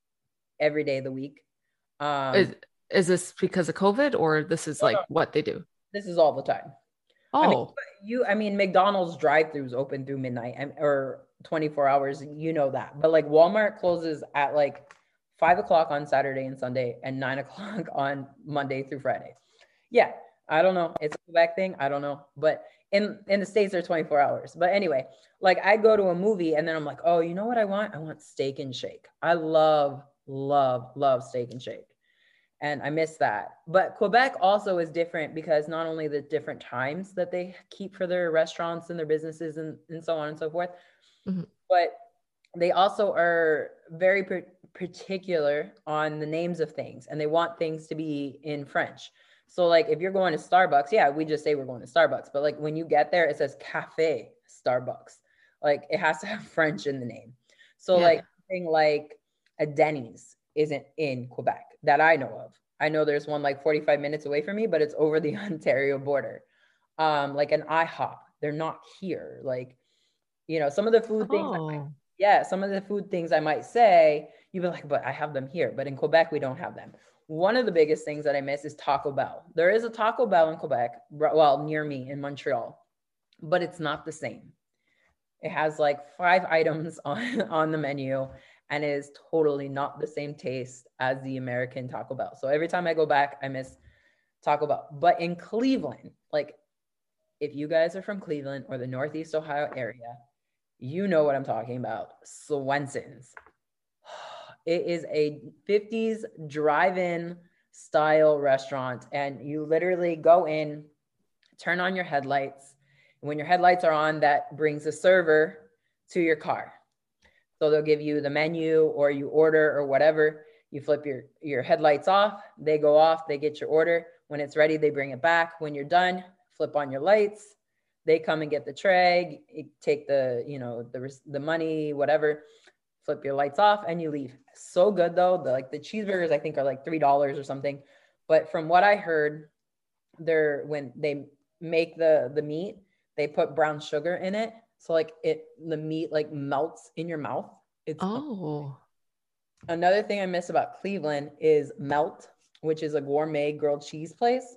every day of the week. Um, is, is this because of COVID or this is like no, what they do? This is all the time. Oh, I mean, you, I mean, McDonald's drive-thrus open through midnight or twenty-four hours. You know that, but like Walmart closes at like five o'clock on Saturday and Sunday and nine o'clock on Monday through Friday. Yeah. I don't know. It's a Quebec thing. I don't know. But in, in the States, they're twenty-four hours. But anyway, like I go to a movie and then I'm like, oh, you know what I want? I want Steak and Shake. I love, love, love Steak and Shake. And I miss that. But Quebec also is different because not only the different times that they keep for their restaurants and their businesses and, and so on and so forth, mm-hmm. but they also are very per- particular on the names of things. And they want things to be in French. So like if you're going to Starbucks, yeah, we just say we're going to Starbucks. But like when you get there, it says Cafe Starbucks. Like it has to have French in the name. So yeah. like something like a Denny's isn't in Quebec that I know of. I know there's one like forty-five minutes away from me, but it's over the Ontario border. Um, like an IHOP, they're not here. Like, you know, some of the food things, oh. I might, yeah, some of the food things I might say, you'd be like, but I have them here. But in Quebec, we don't have them. One of the biggest things that I miss is Taco Bell. There is a Taco Bell in Quebec, well, near me in Montreal, but it's not the same. It has like five items on, on the menu and is totally not the same taste as the American Taco Bell. So every time I go back, I miss Taco Bell. But in Cleveland, like if you guys are from Cleveland or the Northeast Ohio area, you know what I'm talking about. Swenson's. It is a fifties drive-in style restaurant, and you literally go in, turn on your headlights. And when your headlights are on, that brings a server to your car. So they'll give you the menu, or you order or whatever. You flip your, your headlights off, they go off, they get your order. When it's ready, they bring it back. When you're done, flip on your lights. They come and get the tray, take the, you know, the, the money, whatever, flip your lights off, and you leave. So good though. The, like the cheeseburgers, I think, are like three dollars or something. But from what I heard, they're, when they make the, the meat, they put brown sugar in it. So like it, the meat like melts in your mouth. It's oh. Another thing I miss about Cleveland is Melt, which is a gourmet grilled cheese place.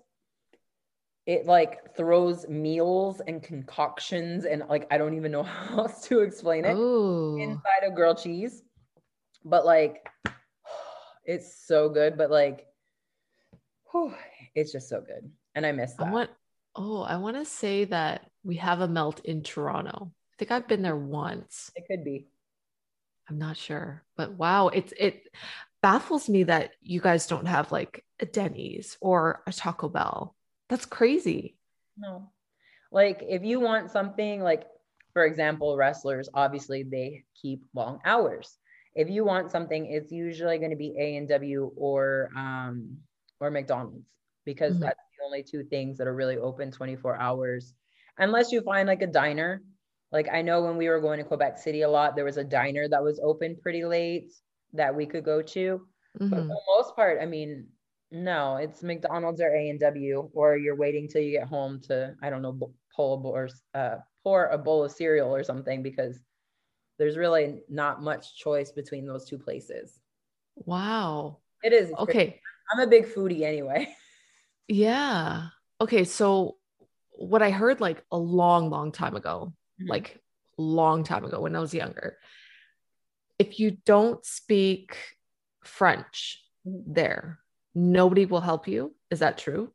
It like throws meals and concoctions and like, I don't even know how else to explain it. Ooh. Inside of grilled cheese. But like, it's so good, but like, whew, it's just so good. And I miss that. I want, oh, I want to say that we have a Melt in Toronto. I think I've been there once. It could be. I'm not sure, but wow, it's, it baffles me that you guys don't have like a Denny's or a Taco Bell. That's crazy. No, like if you want something like, for example, wrestlers, obviously they keep long hours. If you want something, it's usually going to be A and W or, um, or McDonald's, because mm-hmm. that's the only two things that are really open twenty-four hours, unless you find like a diner. Like I know when we were going to Quebec City a lot, there was a diner that was open pretty late that we could go to. Mm-hmm. But for the most part, I mean, no, it's McDonald's or A and W, or you're waiting till you get home to, I don't know, pull a bowl or uh, pour a bowl of cereal or something, because there's really not much choice between those two places. Wow. It is. Okay. Crazy. I'm a big foodie anyway. Yeah. Okay. So what I heard like a long, long time ago, like long time ago when I was younger, if you don't speak French there, nobody will help you. Is that true?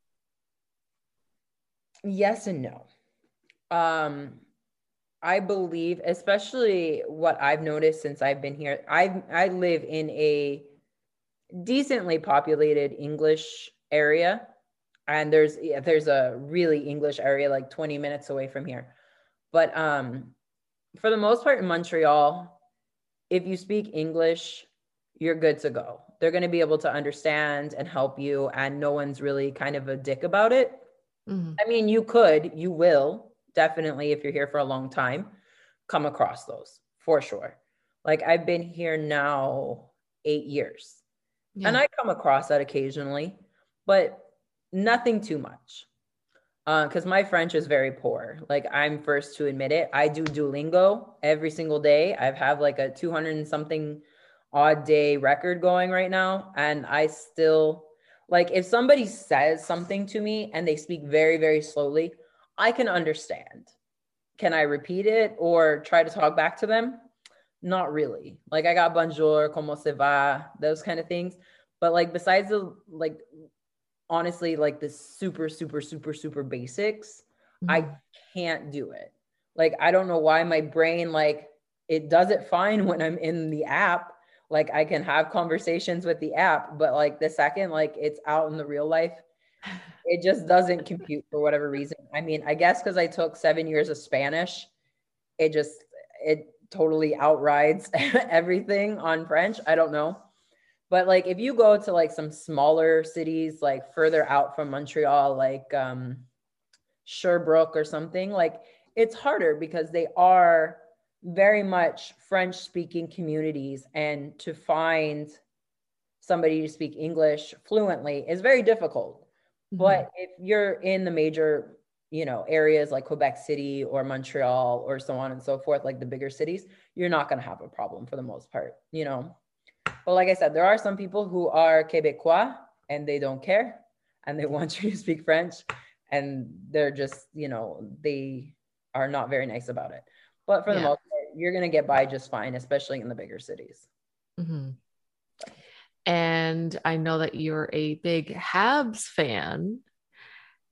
Yes and no. Um, I believe, especially what I've noticed since I've been here, I I live in a decently populated English area, and there's yeah, there's a really English area like twenty minutes away from here. But um, for the most part in Montreal, if you speak English, you're good to go. They're going to be able to understand and help you, and no one's really kind of a dick about it. Mm-hmm. I mean, you could, you will definitely, if you're here for a long time, come across those for sure. Like I've been here now eight years yeah. and I come across that occasionally, but nothing too much. Uh, cause my French is very poor. Like I'm first to admit it. I do Duolingo every single day. I've have like a two hundred and something odd day record going right now. And I still like, if somebody says something to me and they speak very, very slowly, I can understand. Can I repeat it or try to talk back to them? Not really. Like I got bonjour, como se va, those kind of things. But like, besides the, like, honestly, like the super, super, super, super basics, mm-hmm. I can't do it. Like, I don't know why my brain, like it does it fine when I'm in the app. Like I can have conversations with the app, but like the second, like it's out in the real life, it just doesn't compute for whatever reason. I mean, I guess because I took seven years of Spanish, it just, it totally outrides everything on French. I don't know. But like, if you go to like some smaller cities, like further out from Montreal, like um, Sherbrooke or something, like it's harder because they are very much French speaking communities. And to find somebody to speak English fluently is very difficult. Mm-hmm. But if you're in the major, you know, areas like Quebec City or Montreal or so on and so forth, like the bigger cities, you're not going to have a problem for the most part, you know. But like I said, there are some people who are Quebecois and they don't care and they want you to speak French and they're just, you know, they are not very nice about it. But for the yeah. most part, you're going to get by just fine, especially in the bigger cities. Mm-hmm. And I know that you're a big Habs fan.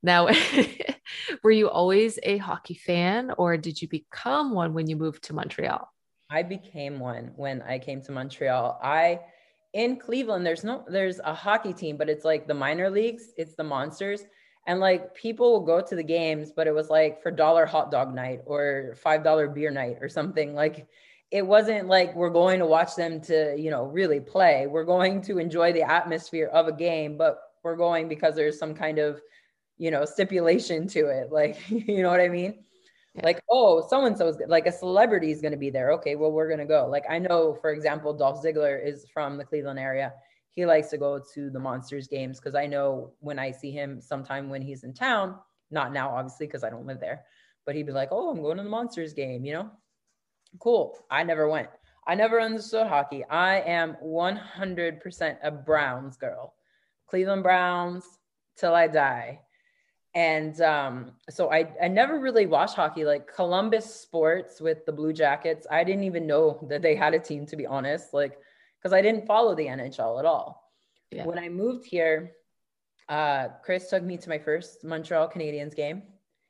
Now, were you always a hockey fan, or did you become one when you moved to Montreal? I became one when I came to Montreal. I in Cleveland, there's no there's a hockey team, but it's like the minor leagues, it's the Monsters. And like people will go to the games, but it was like for dollar hot dog night or five dollar beer night or something. Like it wasn't like we're going to watch them to, you know, really play. We're going to enjoy the atmosphere of a game, but we're going because there's some kind of, you know, stipulation to it. Like, you know what I mean? Yeah. Like, oh, so-and-so's like a celebrity is going to be there. Okay, well, we're going to go. Like, I know, for example, Dolph Ziggler is from the Cleveland area. He likes to go to the Monsters games because I know when I see him sometime when he's in town, not now, obviously, because I don't live there, but he'd be like, oh, I'm going to the Monsters game, you know? Cool. I never went. I never understood hockey. I am one hundred percent a Browns girl. Cleveland Browns till I die. And um, so I, I never really watched hockey, like Columbus Sports with the Blue Jackets. I didn't even know that they had a team, to be honest, like, because I didn't follow the N H L at all. Yeah. When I moved here, uh, Chris took me to my first Montreal Canadiens game.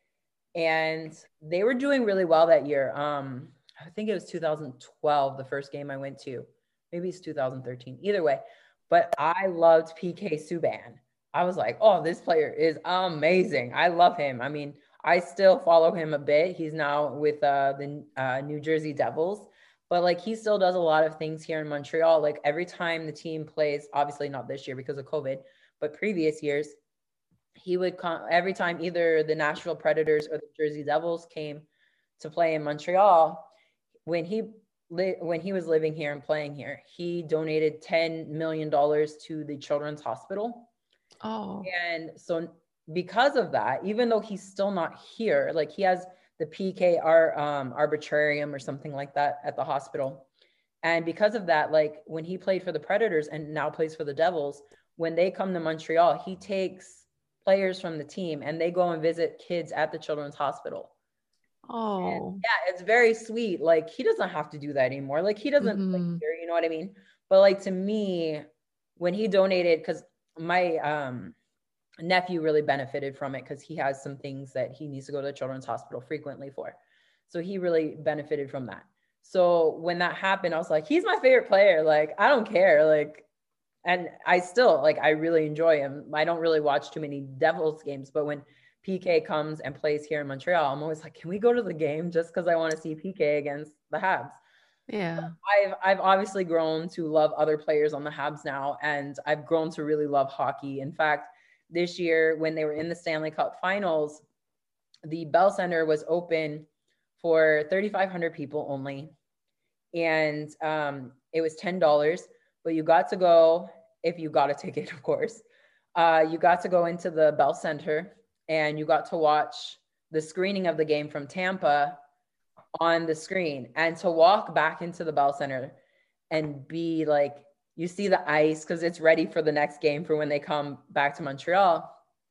And they were doing really well that year. Um, I think it was two thousand twelve, the first game I went to. Maybe it's two thousand thirteen. Either way. But I loved P K Subban. I was like, oh, this player is amazing. I love him. I mean, I still follow him a bit. He's now with uh, the uh, New Jersey Devils. But, like, he still does a lot of things here in Montreal. Like, every time the team plays, obviously not this year because of COVID, but previous years, he would come every time either the Nashville Predators or the Jersey Devils came to play in Montreal. When he li- when he was living here and playing here, he donated ten million dollars to the Children's Hospital. Oh. And so because of that, even though he's still not here, like he has the P K R um, arbitrarium or something like that at the hospital. And because of that, like when he played for the Predators and now plays for the Devils, when they come to Montreal, he takes players from the team and they go and visit kids at the Children's Hospital. Oh. And yeah, it's very sweet. Like he doesn't have to do that anymore. Like he doesn't, mm-hmm. like, you know what I mean? But like to me, when he donated, because my um, nephew really benefited from it because he has some things that he needs to go to the Children's Hospital frequently for. So he really benefited from that. So when that happened, I was like, he's my favorite player. Like, I don't care. Like, and I still, like, I really enjoy him. I don't really watch too many Devils games, but when P K comes and plays here in Montreal, I'm always like, can we go to the game just because I want to see P K against the Habs? Yeah. I've I've obviously grown to love other players on the Habs now, and I've grown to really love hockey. In fact, this year when they were in the Stanley Cup Finals, the Bell Center was open for thirty-five hundred people only, and um, it was ten dollars. But you got to go, if you got a ticket, of course. Uh, you got to go into the Bell Center, and you got to watch the screening of the game from Tampa on the screen, and to walk back into the Bell Center and be like, you see the ice because it's ready for the next game for when they come back to Montreal.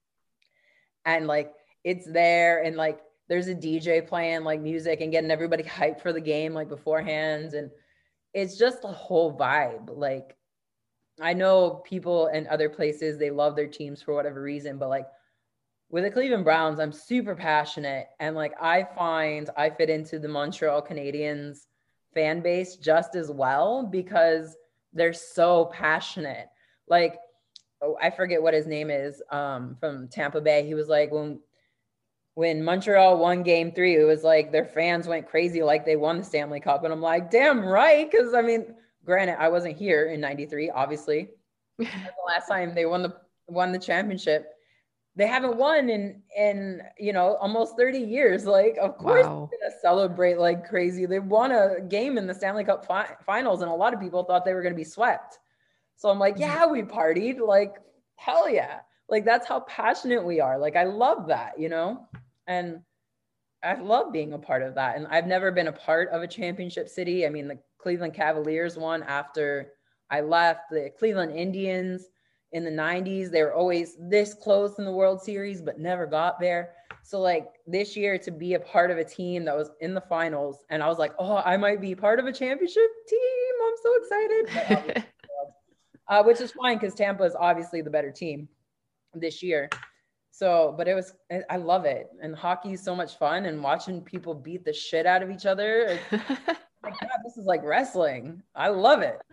And like, it's there and like, there's a D J playing like music and getting everybody hyped for the game, like beforehand. And it's just a whole vibe. Like, I know people in other places, they love their teams for whatever reason, but like, with the Cleveland Browns, I'm super passionate. And like, I find I fit into the Montreal Canadiens fan base just as well because they're so passionate. Like, oh, I forget what his name is um, from Tampa Bay. He was like, when, when Montreal won game three, it was like their fans went crazy like they won the Stanley Cup. And I'm like, damn right. Because I mean, granted, I wasn't here in ninety-three, obviously. The last time they won the won the championship. They haven't won in, in, you know, almost thirty years. Like, of course, wow. They're going to celebrate like crazy. They won a game in the Stanley Cup fi- finals, and a lot of people thought they were going to be swept. So I'm like, yeah, we partied. Like, hell yeah. Like, that's how passionate we are. Like, I love that, you know? And I love being a part of that. And I've never been a part of a championship city. I mean, the Cleveland Cavaliers won after I left. The Cleveland Indians in the nineties, they were always this close in the World Series, but never got there. So like this year to be a part of a team that was in the finals, and I was like, oh, I might be part of a championship team. I'm so excited. uh, which is fine because Tampa is obviously the better team this year. So, but it was, I love it. And hockey is so much fun, and watching people beat the shit out of each other. Like, God, this is like wrestling. I love it.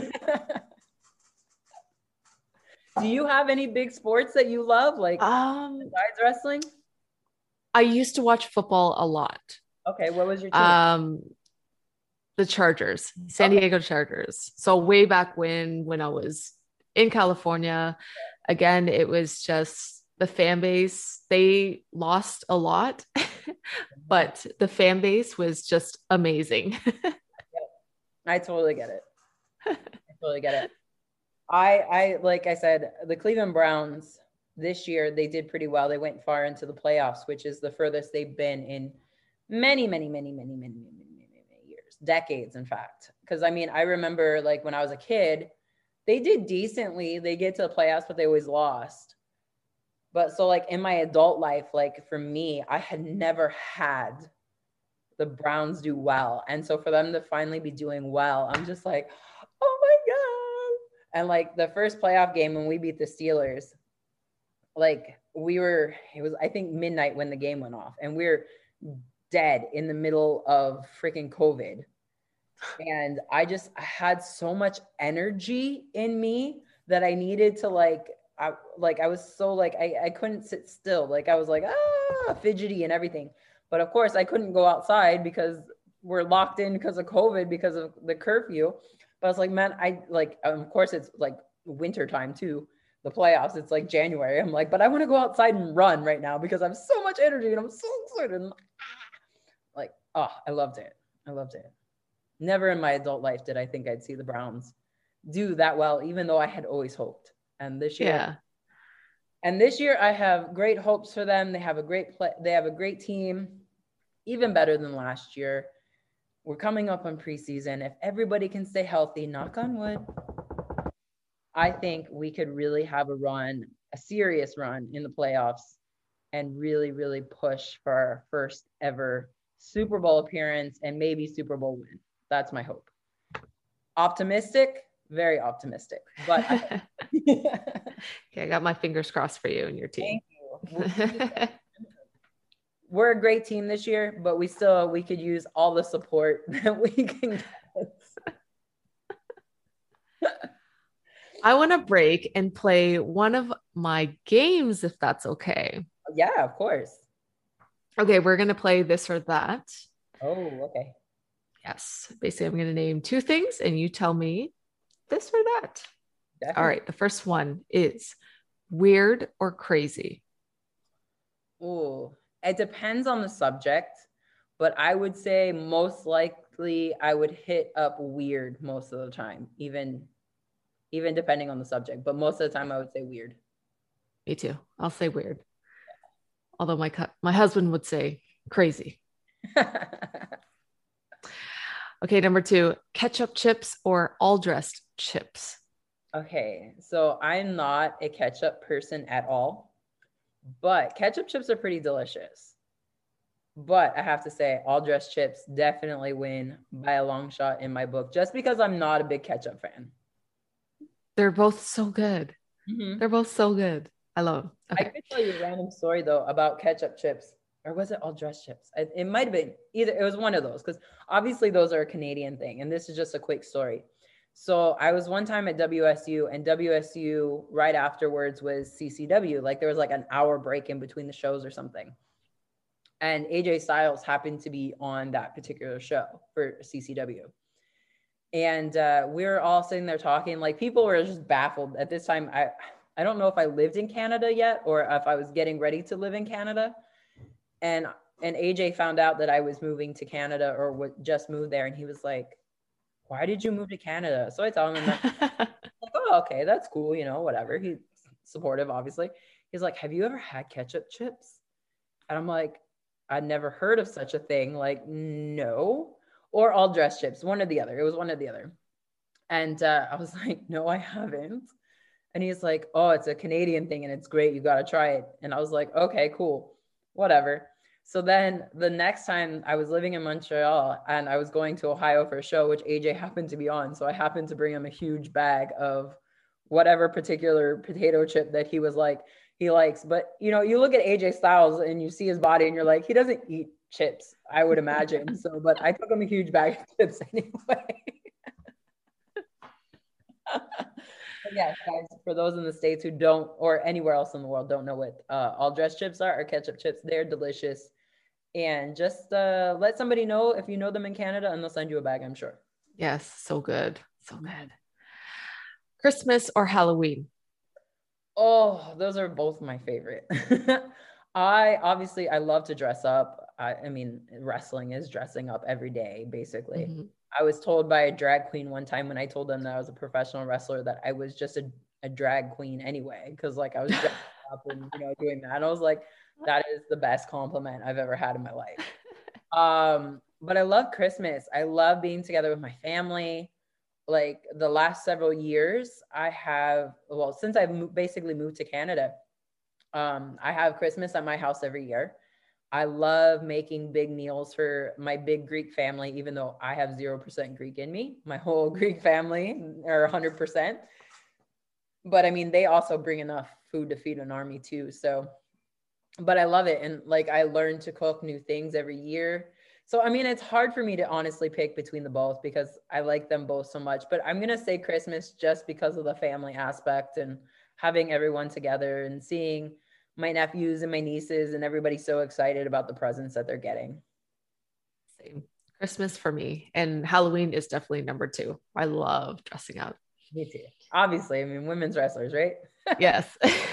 Do you have any big sports that you love, like um, besides wrestling? I used to watch football a lot. Okay, what was your team? Um, the Chargers, San Okay. Diego Chargers. So way back when, when I was in California, again, it was just the fan base. They lost a lot, but the fan base was just amazing. I totally get it. I totally get it. I, I, like I said, the Cleveland Browns this year, they did pretty well. They went far into the playoffs, which is the furthest they've been in many, many, many, many, many, many, many, many, many years, decades, in fact. Because I mean, I remember like when I was a kid, they did decently. They get to the playoffs, but they always lost. But so like in my adult life, like for me, I had never had the Browns do well. And so for them to finally be doing well, I'm just like, oh my God. And like the first playoff game when we beat the Steelers, like we were, it was, I think midnight when the game went off, and we we're dead in the middle of freaking COVID. And I just I had so much energy in me that I needed to like, I like, I was so like, I, I couldn't sit still. Like I was like, ah, fidgety and everything. But of course I couldn't go outside because we're locked in because of COVID, because of the curfew. But I was like, man, I like, of course it's like winter time too. The playoffs, it's like January. I'm like, but I want to go outside and run right now because I have so much energy and I'm so excited. And like, oh, I loved it. I loved it. Never in my adult life did I think I'd see the Browns do that well, even though I had always hoped. And this year, Yeah. and this year I have great hopes for them. They have a great play. They have a great team, even better than last year. We're coming up on preseason. If everybody can stay healthy, knock on wood, I think we could really have a run, a serious run in the playoffs, and really, really push for our first ever Super Bowl appearance and maybe Super Bowl win. That's my hope. Optimistic, very optimistic. But I- Okay, I got my fingers crossed for you and your team. Thank you. We're a great team this year, but we still, we could use all the support that we can get. I want to break and play one of my games, if that's okay. Yeah, of course. Okay, we're going to play this or that. Oh, okay. Yes. Basically, I'm going to name two things and you tell me this or that. Definitely. All right. The first one is weird or crazy. Oh, it depends on the subject, but I would say most likely I would hit up weird most of the time, even, even depending on the subject. But most of the time I would say weird. Me too. I'll say weird. Although my cu- my husband would say crazy. Okay, number two, ketchup chips or all dressed chips. Okay, so I'm not a ketchup person at all, but ketchup chips are pretty delicious. But I have to say, all dressed chips definitely win by a long shot in my book, just because I'm not a big ketchup fan. They're both so good. Mm-hmm. They're both so good. I love them. Okay. I could tell you a random story though about ketchup chips, or was it all dressed chips? It, it might have been either. It was one of those, because obviously those are a Canadian thing. And this is just a quick story. So I was one time at W S U, and W S U right afterwards was C C W. Like there was like an hour break in between the shows or something. And A J Styles happened to be on that particular show for C C W. And uh, we were all sitting there talking, like people were just baffled at this time. I, I don't know if I lived in Canada yet, or if I was getting ready to live in Canada. And, and A J found out that I was moving to Canada, or would just moved there. And he was like, why did you move to Canada? So I told him, that, like, oh, okay, that's cool. You know, whatever. He's supportive, obviously. He's like, have you ever had ketchup chips? And I'm like, I'd never heard of such a thing. Like, no. Or all dressed chips, one or the other. It was one or the other. And uh, I was like, no, I haven't. And he's like, oh, it's a Canadian thing and it's great. You got to try it. And I was like, okay, cool, whatever. So then the next time I was living in Montreal and I was going to Ohio for a show, which A J happened to be on. So I happened to bring him a huge bag of whatever particular potato chip that he was like, he likes. But, you know, you look at A J Styles and you see his body and you're like, he doesn't eat chips, I would imagine. So, but I took him a huge bag of chips anyway. But yes, guys, for those in the States who don't, or anywhere else in the world, don't know what uh, all dressed chips are, or ketchup chips, they're delicious. And just uh, let somebody know if you know them in Canada, and they'll send you a bag, I'm sure. Yes, so good. So good. Christmas or Halloween? Oh, those are both my favorite. I obviously, I love to dress up. I, I mean, wrestling is dressing up every day, basically. Mm-hmm. I was told by a drag queen one time when I told them that I was a professional wrestler that I was just a, a drag queen anyway, because like I was dressing up and, you know, doing that. And I was like, that is the best compliment I've ever had in my life. Um, but I love Christmas. I love being together with my family. Like the last several years, I have, well, since I've mo- basically moved to Canada, um, I have Christmas at my house every year. I love making big meals for my big Greek family, even though I have zero percent Greek in me. My whole Greek family are one hundred percent. But I mean, they also bring enough food to feed an army too. So, but I love it. And like, I learn to cook new things every year. So, I mean, it's hard for me to honestly pick between the both because I like them both so much, but I'm going to say Christmas just because of the family aspect and having everyone together and seeing my nephews and my nieces and everybody so excited about the presents that they're getting. Same. Christmas for me, and Halloween is definitely number two. I love dressing up. Me too. Obviously, I mean, women's wrestlers, right? Yes.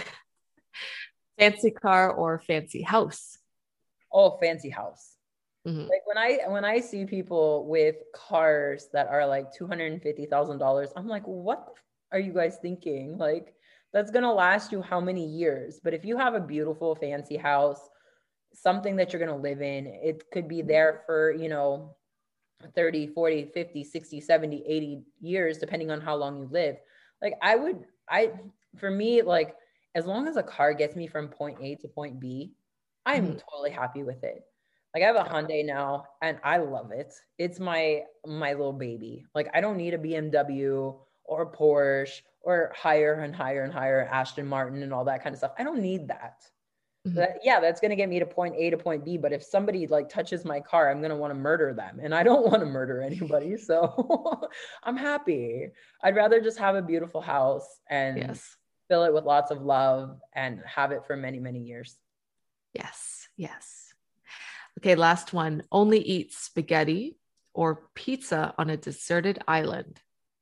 Fancy car or fancy house? Oh, fancy house. Mm-hmm. Like when I when I see people with cars that are like two hundred fifty thousand dollars, I'm like, what are you guys thinking? Like, that's going to last you how many years? But if you have a beautiful fancy house, something that you're going to live in, it could be there for, you know, thirty, forty, fifty, sixty, seventy, eighty years, depending on how long you live. Like I would, I, for me, like, as long as a car gets me from point A to point B, I'm mm-hmm. totally happy with it. Like I have a Hyundai now and I love it. It's my, my little baby. Like I don't need a B M W or a Porsche or higher and higher and higher Aston Martin and all that kind of stuff. I don't need that. Mm-hmm. That yeah, that's going to get me to point A to point B. But if somebody like touches my car, I'm going to want to murder them. And I don't want to murder anybody. So I'm happy. I'd rather just have a beautiful house and yes. fill it with lots of love and have it for many, many years. Yes. Yes. Okay. Last one. Only eat spaghetti or pizza on a deserted island.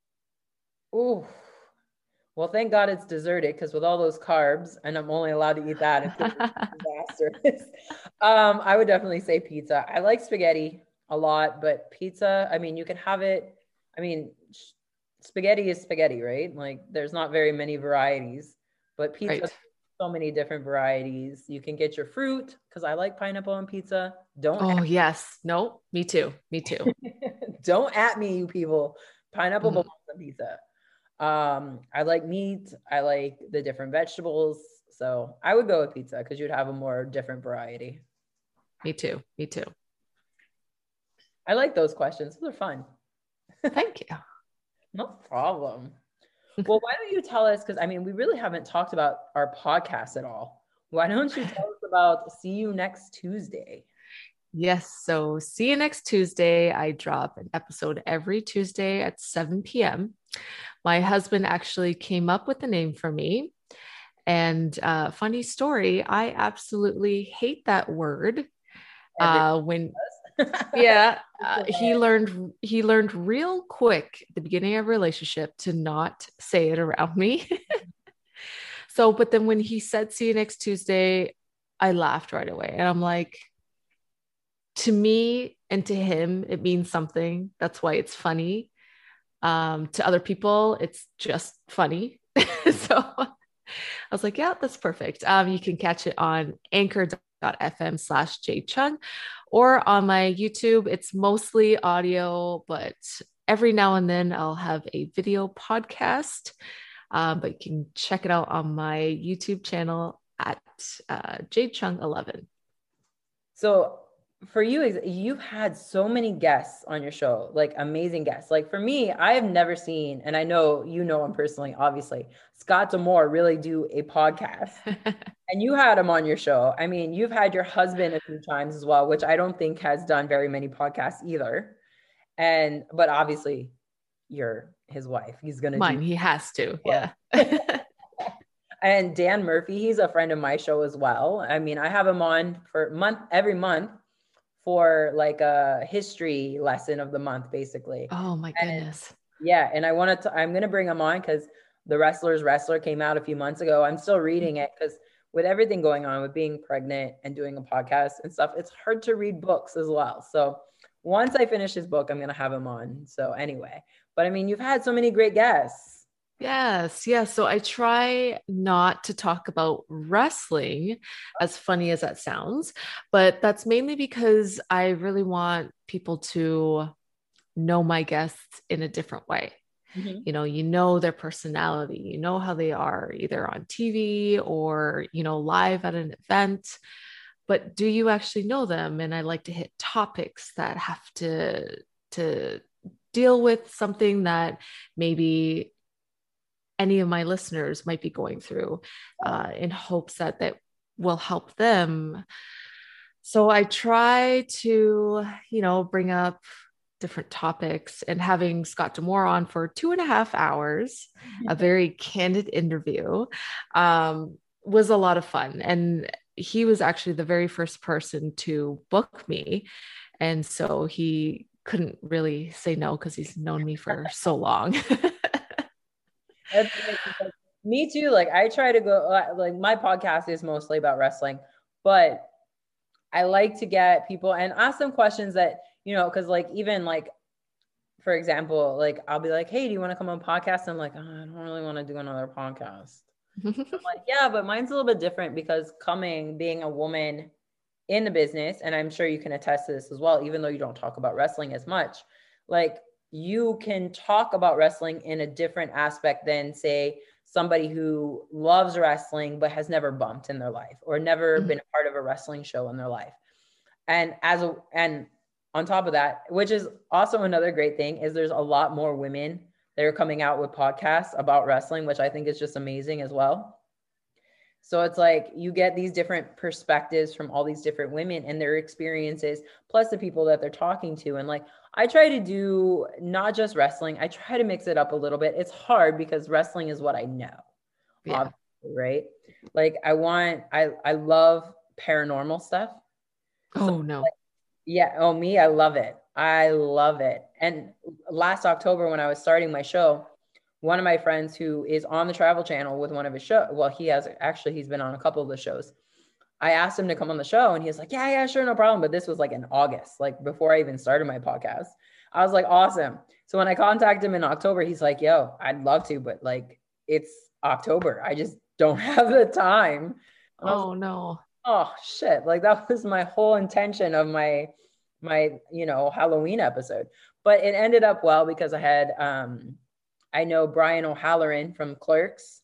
Ooh. Well, thank God it's deserted because with all those carbs, and I'm only allowed to eat that, it's disastrous. um, I would definitely say pizza. I like spaghetti a lot, but pizza, I mean, you can have it. I mean, spaghetti is spaghetti, right? Like there's not very many varieties, but pizza, right. So many different varieties. You can get your fruit because I like pineapple on pizza. Don't. Oh, yes. No, me too. Me too. Don't at me, you people. Pineapple mm-hmm. belongs on pizza. Um, I like meat. I like the different vegetables. So I would go with pizza because you'd have a more different variety. Me too. Me too. I like those questions. Those are fun. Thank you. No problem. Well, why don't you tell us, because I mean, we really haven't talked about our podcast at all. Why don't you tell us about See You Next Tuesday? Yes. So See You Next Tuesday. I drop an episode every Tuesday at seven p.m. My husband actually came up with the name for me. And uh, funny story, I absolutely hate that word. Uh, when yeah, uh, he learned he learned real quick at the beginning of a relationship to not say it around me. So, but then when he said See You Next Tuesday, I laughed right away. And I'm like, to me and to him, it means something. That's why it's funny. Um, to other people, it's just funny. So I was like, yeah, that's perfect. Um, you can catch it on anchor.fm slash jchung or on my YouTube. It's mostly audio, but every now and then I'll have a video podcast. Um, but you can check it out on my YouTube channel at uh, jchung eleven. So for you, ex- you've had so many guests on your show, like amazing guests. Like for me, I have never seen, and I know you know him personally, obviously, Scott D'Amore really do a podcast. And you had him on your show. I mean, you've had your husband a few times as well, which I don't think has done very many podcasts either. And, but obviously you're his wife. He's going to Mine, do- he has to. Yeah. And Dan Murphy, he's a friend of my show as well. I mean, I have him on for month, every month for like a history lesson of the month, basically. Oh my goodness. And, yeah. And I wanted to, I'm going to bring him on because The Wrestler's Wrestler came out a few months ago. I'm still reading it because with everything going on with being pregnant and doing a podcast and stuff, it's hard to read books as well. So once I finish his book, I'm going to have him on. So anyway, but I mean, you've had so many great guests. Yes, yes. So I try not to talk about wrestling, as funny as that sounds, but that's mainly because I really want people to know my guests in a different way. Mm-hmm. You know, you know their personality, you know how they are either on T V or, you know, live at an event, but do you actually know them? And I like to hit topics that have to, to deal with something that maybe any of my listeners might be going through, uh, in hopes that that will help them. So I try to, you know, bring up different topics, and having Scott D'Amore on for two and a half hours, a very candid interview, um, was a lot of fun. And he was actually the very first person to book me. And so he couldn't really say no because he's known me for so long. Me too. Like I try to go, like my podcast is mostly about wrestling, but I like to get people and ask them questions that, you know, cause like, even like, for example, like I'll be like, hey, do you want to come on podcast? I'm like, oh, I don't really want to do another podcast. I'm like, yeah, but mine's a little bit different because coming, being a woman in the business, and I'm sure you can attest to this as well, even though you don't talk about wrestling as much, like you can talk about wrestling in a different aspect than say somebody who loves wrestling, but has never bumped in their life or never mm-hmm. been a part of a wrestling show in their life. And as a, and on top of that, which is also another great thing, is there's a lot more women that are coming out with podcasts about wrestling, which I think is just amazing as well. So it's like you get these different perspectives from all these different women and their experiences, plus the people that they're talking to. And like, I try to do not just wrestling. I try to mix it up a little bit. It's hard because wrestling is what I know, yeah. Right? Like I want, I, I love paranormal stuff. Oh so, no. Like, yeah. Oh, me. I love it. I love it. And last October when I was starting my show, one of my friends who is on the Travel Channel with one of his shows, well, he has actually, he's been on a couple of the shows. I asked him to come on the show and he was like, yeah, yeah, sure. No problem. But this was like in August, like before I even started my podcast. I was like, awesome. So when I contacted him in October, he's like, yo, I'd love to, but like, it's October. I just don't have the time. And oh like, no. Oh shit. Like that was my whole intention of my, my, you know, Halloween episode, but it ended up well because I had, um, I know Brian O'Halloran from Clerks.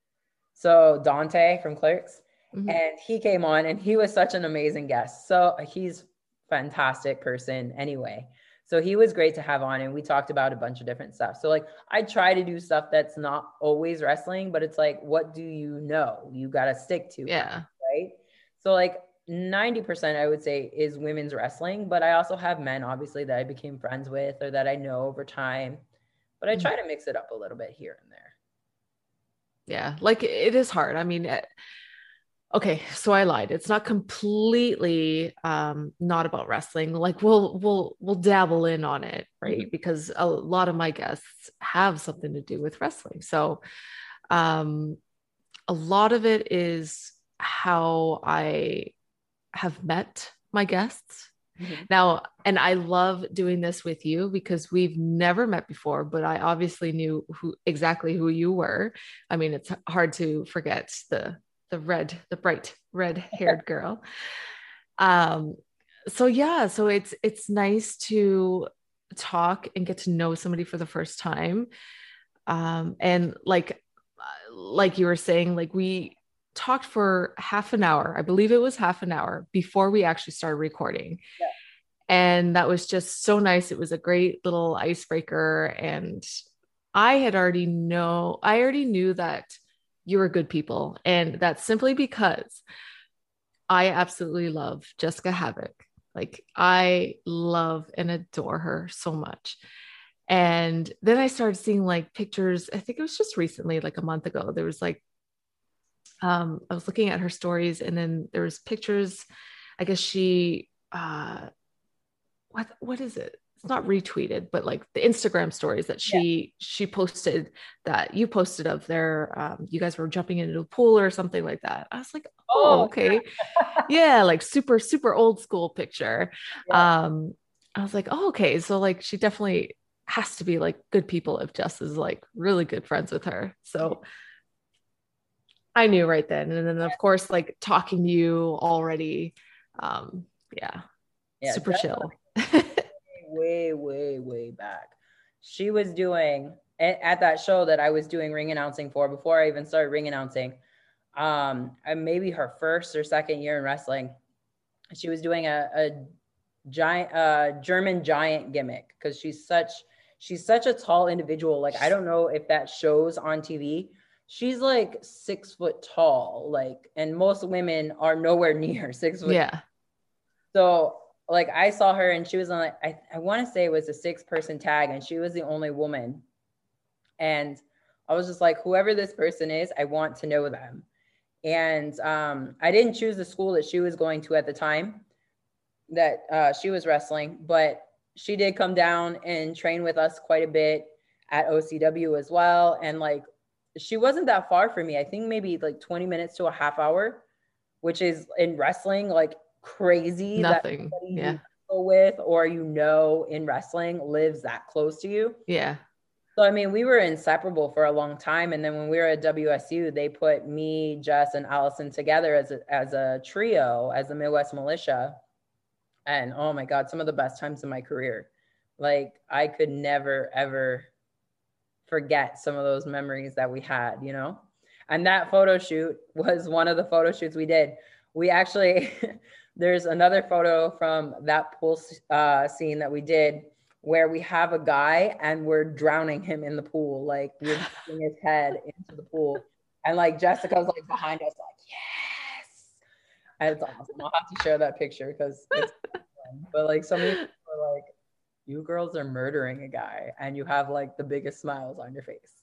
So Dante from Clerks. Mm-hmm. And he came on and he was such an amazing guest. So he's a fantastic person anyway. So he was great to have on and we talked about a bunch of different stuff. So like I try to do stuff that's not always wrestling, but it's like, what do you know? You got to stick to. Yeah. Right. So like ninety percent I would say is women's wrestling, but I also have men obviously that I became friends with or that I know over time. But I try to mix it up a little bit here and there. Yeah, like it is hard. I mean, okay, so I lied. It's not completely um, not about wrestling. Like we'll we'll we'll dabble in on it, right? Mm-hmm. Because a lot of my guests have something to do with wrestling. So um, a lot of it is how I have met my guests. Mm-hmm. Now, and I love doing this with you because we've never met before, but I obviously knew who exactly who you were. I mean, it's hard to forget the, the red, the bright red haired girl. Um, so yeah, so it's, it's nice to talk and get to know somebody for the first time. Um, and like, like you were saying, like we, talked for half an hour. I believe it was half an hour before we actually started recording. Yeah. And that was just so nice. It was a great little icebreaker. And I had already know, I already knew that you were good people. And that's simply because I absolutely love Jessica Havoc. Like, I love and adore her so much. And then I started seeing like pictures. I think it was just recently, like a month ago, there was like, um, I was looking at her stories, and then there was pictures. I guess she, uh, what, what is it? It's not retweeted, but like the Instagram stories that she, yeah. she posted, that you posted of their, um, you guys were jumping into a pool or something like that. I was like, oh, oh okay. Yeah. Like super, super old school picture. Yeah. Um, I was like, oh, okay. So like, she definitely has to be like good people if Jess is like really good friends with her. So I knew right then. And then of course, like talking to you already. Um, yeah. yeah super chill. way, way, way back. She was doing at that show that I was doing ring announcing for before I even started ring announcing. Um, and maybe her first or second year in wrestling. She was doing a, a giant, uh, German giant gimmick because she's such, she's such a tall individual. Like, I don't know if that shows on T V. She's like six foot tall, like, and most women are nowhere near six foot. Yeah. So like I saw her and she was on like, I, I want to say it was a six person tag and she was the only woman. And I was just like, whoever this person is, I want to know them. And um, I didn't choose the school that she was going to at the time that uh, she was wrestling, but she did come down and train with us quite a bit at O C W as well. And like, she wasn't that far from me. I think maybe like twenty minutes to a half hour, which is in wrestling, like crazy. Nothing. That yeah. You go with, or, you know, in wrestling lives that close to you. Yeah. So, I mean, we were inseparable for a long time. And then when we were at W S U, they put me, Jess, and Allison together as a, as a trio, as the Midwest Militia. And oh my God, some of the best times in my career. Like, I could never, ever forget some of those memories that we had, you know? And that photo shoot was one of the photo shoots we did. We actually, there's another photo from that pool uh, scene that we did where we have a guy and we're drowning him in the pool. Like, we're putting his head into the pool. And like Jessica's like behind us, like, yes. And it's awesome. I'll have to share that picture because it's fun. But like, some people are like, you girls are murdering a guy and you have like the biggest smiles on your face.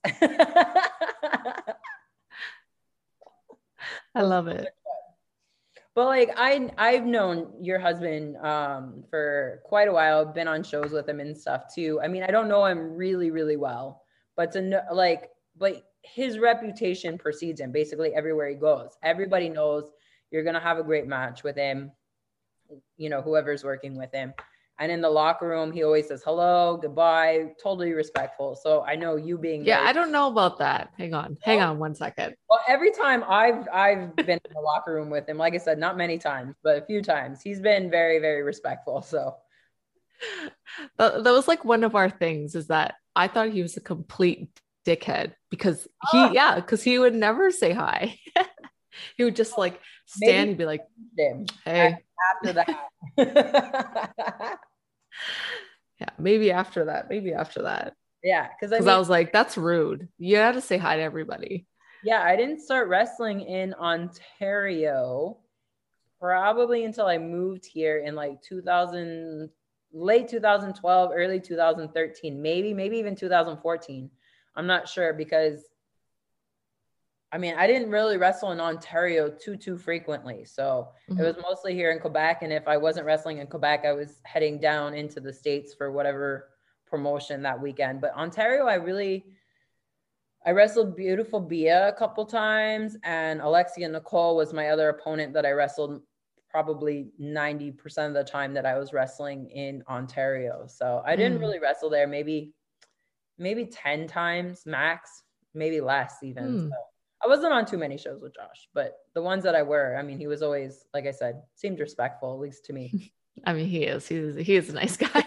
I love it. But like, I, I've known your husband um, for quite a while, been on shows with him and stuff too. I mean, I don't know him really, really well, but to know, like, but his reputation precedes him basically everywhere he goes. Everybody knows you're going to have a great match with him, you know, whoever's working with him. And in the locker room, he always says hello, goodbye, totally respectful. So I know you being yeah, very- I don't know about that. Hang on, hang on one second. Well, every time I've I've been in the locker room with him, like I said, not many times, but a few times, he's been very, very respectful. So that, that was like one of our things, is that I thought he was a complete dickhead because he, oh. yeah, because he would never say hi. He would just like stand and be like, hey. After that. Yeah, maybe after that, maybe after that. Yeah, because I, I was like, that's rude. You had to say hi to everybody. Yeah, I didn't start wrestling in Ontario probably until I moved here in like two thousand, late two thousand twelve, early two thousand thirteen, maybe, maybe even two thousand fourteen. I'm not sure because, I mean, I didn't really wrestle in Ontario too, too frequently. So mm-hmm. It was mostly here in Quebec. And if I wasn't wrestling in Quebec, I was heading down into the States for whatever promotion that weekend. But Ontario, I really, I wrestled Beautiful Bia a couple times. And Alexia Nicole was my other opponent that I wrestled probably ninety percent of the time that I was wrestling in Ontario. So I didn't mm. really wrestle there, maybe, maybe ten times max, maybe less even. Mm. So I wasn't on too many shows with Josh, but the ones that I were, I mean, he was always, like I said, seemed respectful, at least to me. I mean, he is, he's, he is a nice guy.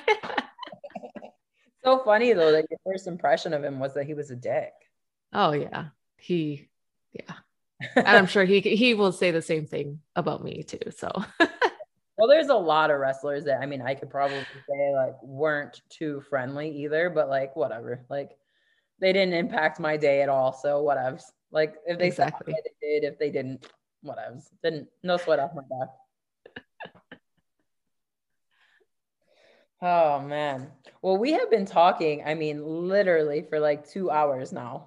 So funny though, that your first impression of him was that he was a dick. Oh yeah. He, yeah. And I'm sure he he will say the same thing about me too. So well, there's a lot of wrestlers that I mean I could probably say like weren't too friendly either, but like whatever. Like they didn't impact my day at all. So whatever. Like if they exactly said they did, if they didn't, whatever. Didn't no sweat off my back. Oh man. Well, we have been talking, I mean, literally for like two hours now.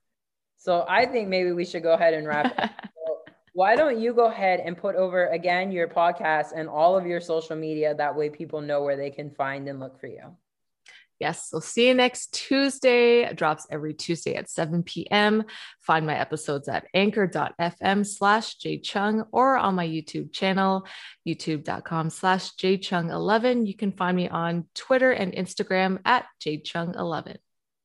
So I think maybe we should go ahead and wrap it. So why don't you go ahead and put over again your podcast and all of your social media? That way people know where they can find and look for you. Yes. So see you next Tuesday. It drops every Tuesday at seven p.m. Find my episodes at anchor.fm slash jchung or on my YouTube channel, youtube.com slash jchung11. You can find me on Twitter and Instagram at jchung11.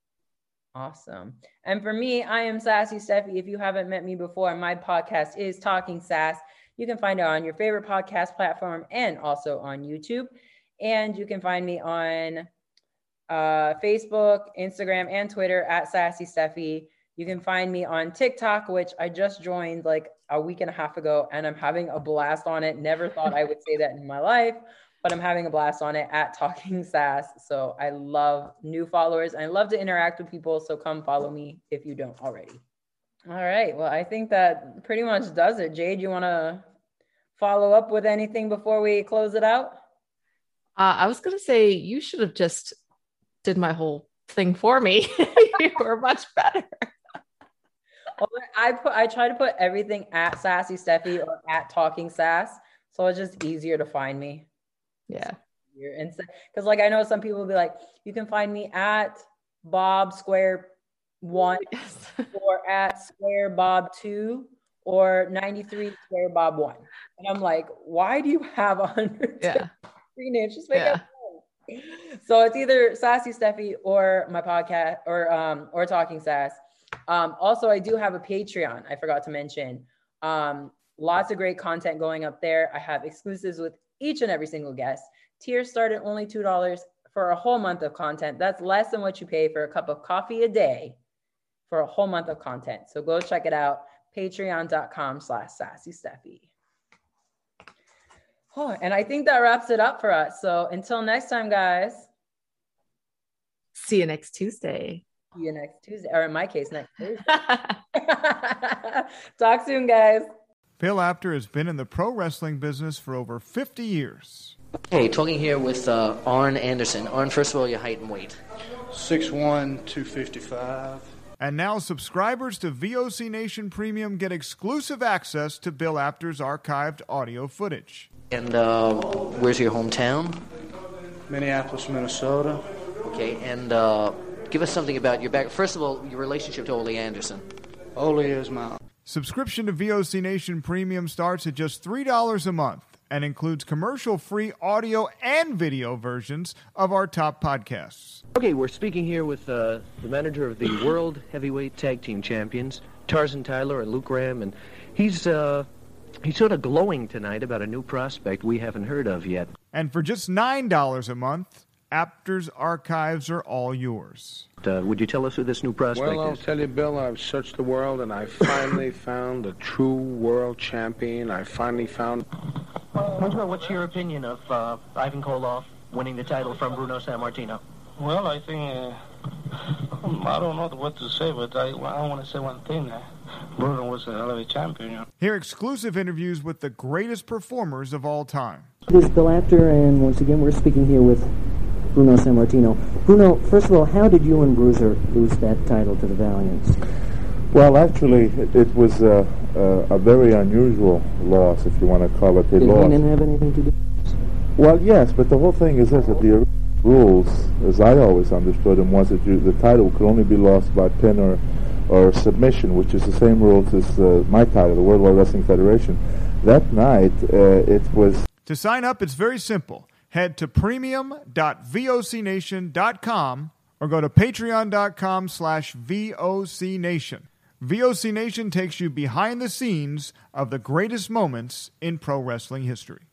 Awesome. And for me, I am Sassy Steffi. If you haven't met me before, my podcast is Talking Sass. You can find it on your favorite podcast platform and also on YouTube. And you can find me on uh, Facebook, Instagram, and Twitter at Sassy Steffi. You can find me on TikTok, which I just joined like a week and a half ago, and I'm having a blast on it. Never thought I would say that in my life, but I'm having a blast on it at Talking Sass. So I love new followers. I love to interact with people. So come follow me if you don't already. All right. Well, I think that pretty much does it. Jade, you want to follow up with anything before we close it out? Uh, I was going to say you should have just did my whole thing for me. You were much better. Well, I put I try to put everything at Sassy Steffi or at Talking Sass, so it's just easier to find me. Yeah, and because like I know some people will be like, you can find me at Bob Square One yes. or at Square Bob Two or ninety-three Square Bob One, and I'm like, why do you have a hundred? Yeah, three names. Just make yeah. it. So it's either Sassy Steffi or my podcast or um or Talking Sass. Um, also, I do have a Patreon. I forgot to mention. Um, lots of great content going up there. I have exclusives with each and every single guest. Tiers start at only two dollars for a whole month of content. That's less than what you pay for a cup of coffee a day for a whole month of content. So go check it out. Patreon.com slash Sassy Steffi. Oh, and I think that wraps it up for us. So until next time, guys. See you next Tuesday. See you next Tuesday, or in my case, next Thursday. Talk soon, guys. Bill Apter has been in the pro wrestling business for over fifty years. Hey, talking here with uh, Arn Anderson. Arn, first of all, your height and weight. six one, two fifty-five. And now subscribers to V O C Nation Premium get exclusive access to Bill Apter's archived audio footage. And uh, where's your hometown? Minneapolis, Minnesota. Okay, and uh, give us something about your back. First of all, your relationship to Ole Anderson. Ole is my... Subscription to V O C Nation Premium starts at just three dollars a month and includes commercial-free audio and video versions of our top podcasts. Okay, we're speaking here with uh, the manager of the World Heavyweight Tag Team Champions, Tarzan Tyler and Luke Graham, and he's uh, he's sort of glowing tonight about a new prospect we haven't heard of yet. And for just nine dollars a month, Apter's archives are all yours. Uh, would you tell us who this new prospect well, I'll is? Well, I'll tell you, Bill, I've searched the world, and I finally found a true world champion. I finally found... Well, what's your opinion of uh, Ivan Koloff winning the title from Bruno Sammartino? Well, I think... Uh, I don't know what to say, but I, I want to say one thing. Uh, Bruno was a hell of a champion. You know? Hear exclusive interviews with the greatest performers of all time. This is Bill Apter, and once again, we're speaking here with Bruno Sammartino. Bruno, first of all, how did you and Bruiser lose that title to the Valiants? Well, actually, it, it was uh, uh, a very unusual loss, if you want to call it a did loss. Did Heenan have anything to do with this? Well, yes, but the whole thing is this, that the rules, as I always understood them, was that you, the title could only be lost by pin or, or submission, which is the same rules as uh, my title, the World Wide Wrestling Federation. That night, uh, it was... To sign up, it's very simple. Head to premium dot v o c nation dot com or go to patreon.com slash vocnation. V O C Nation takes you behind the scenes of the greatest moments in pro wrestling history.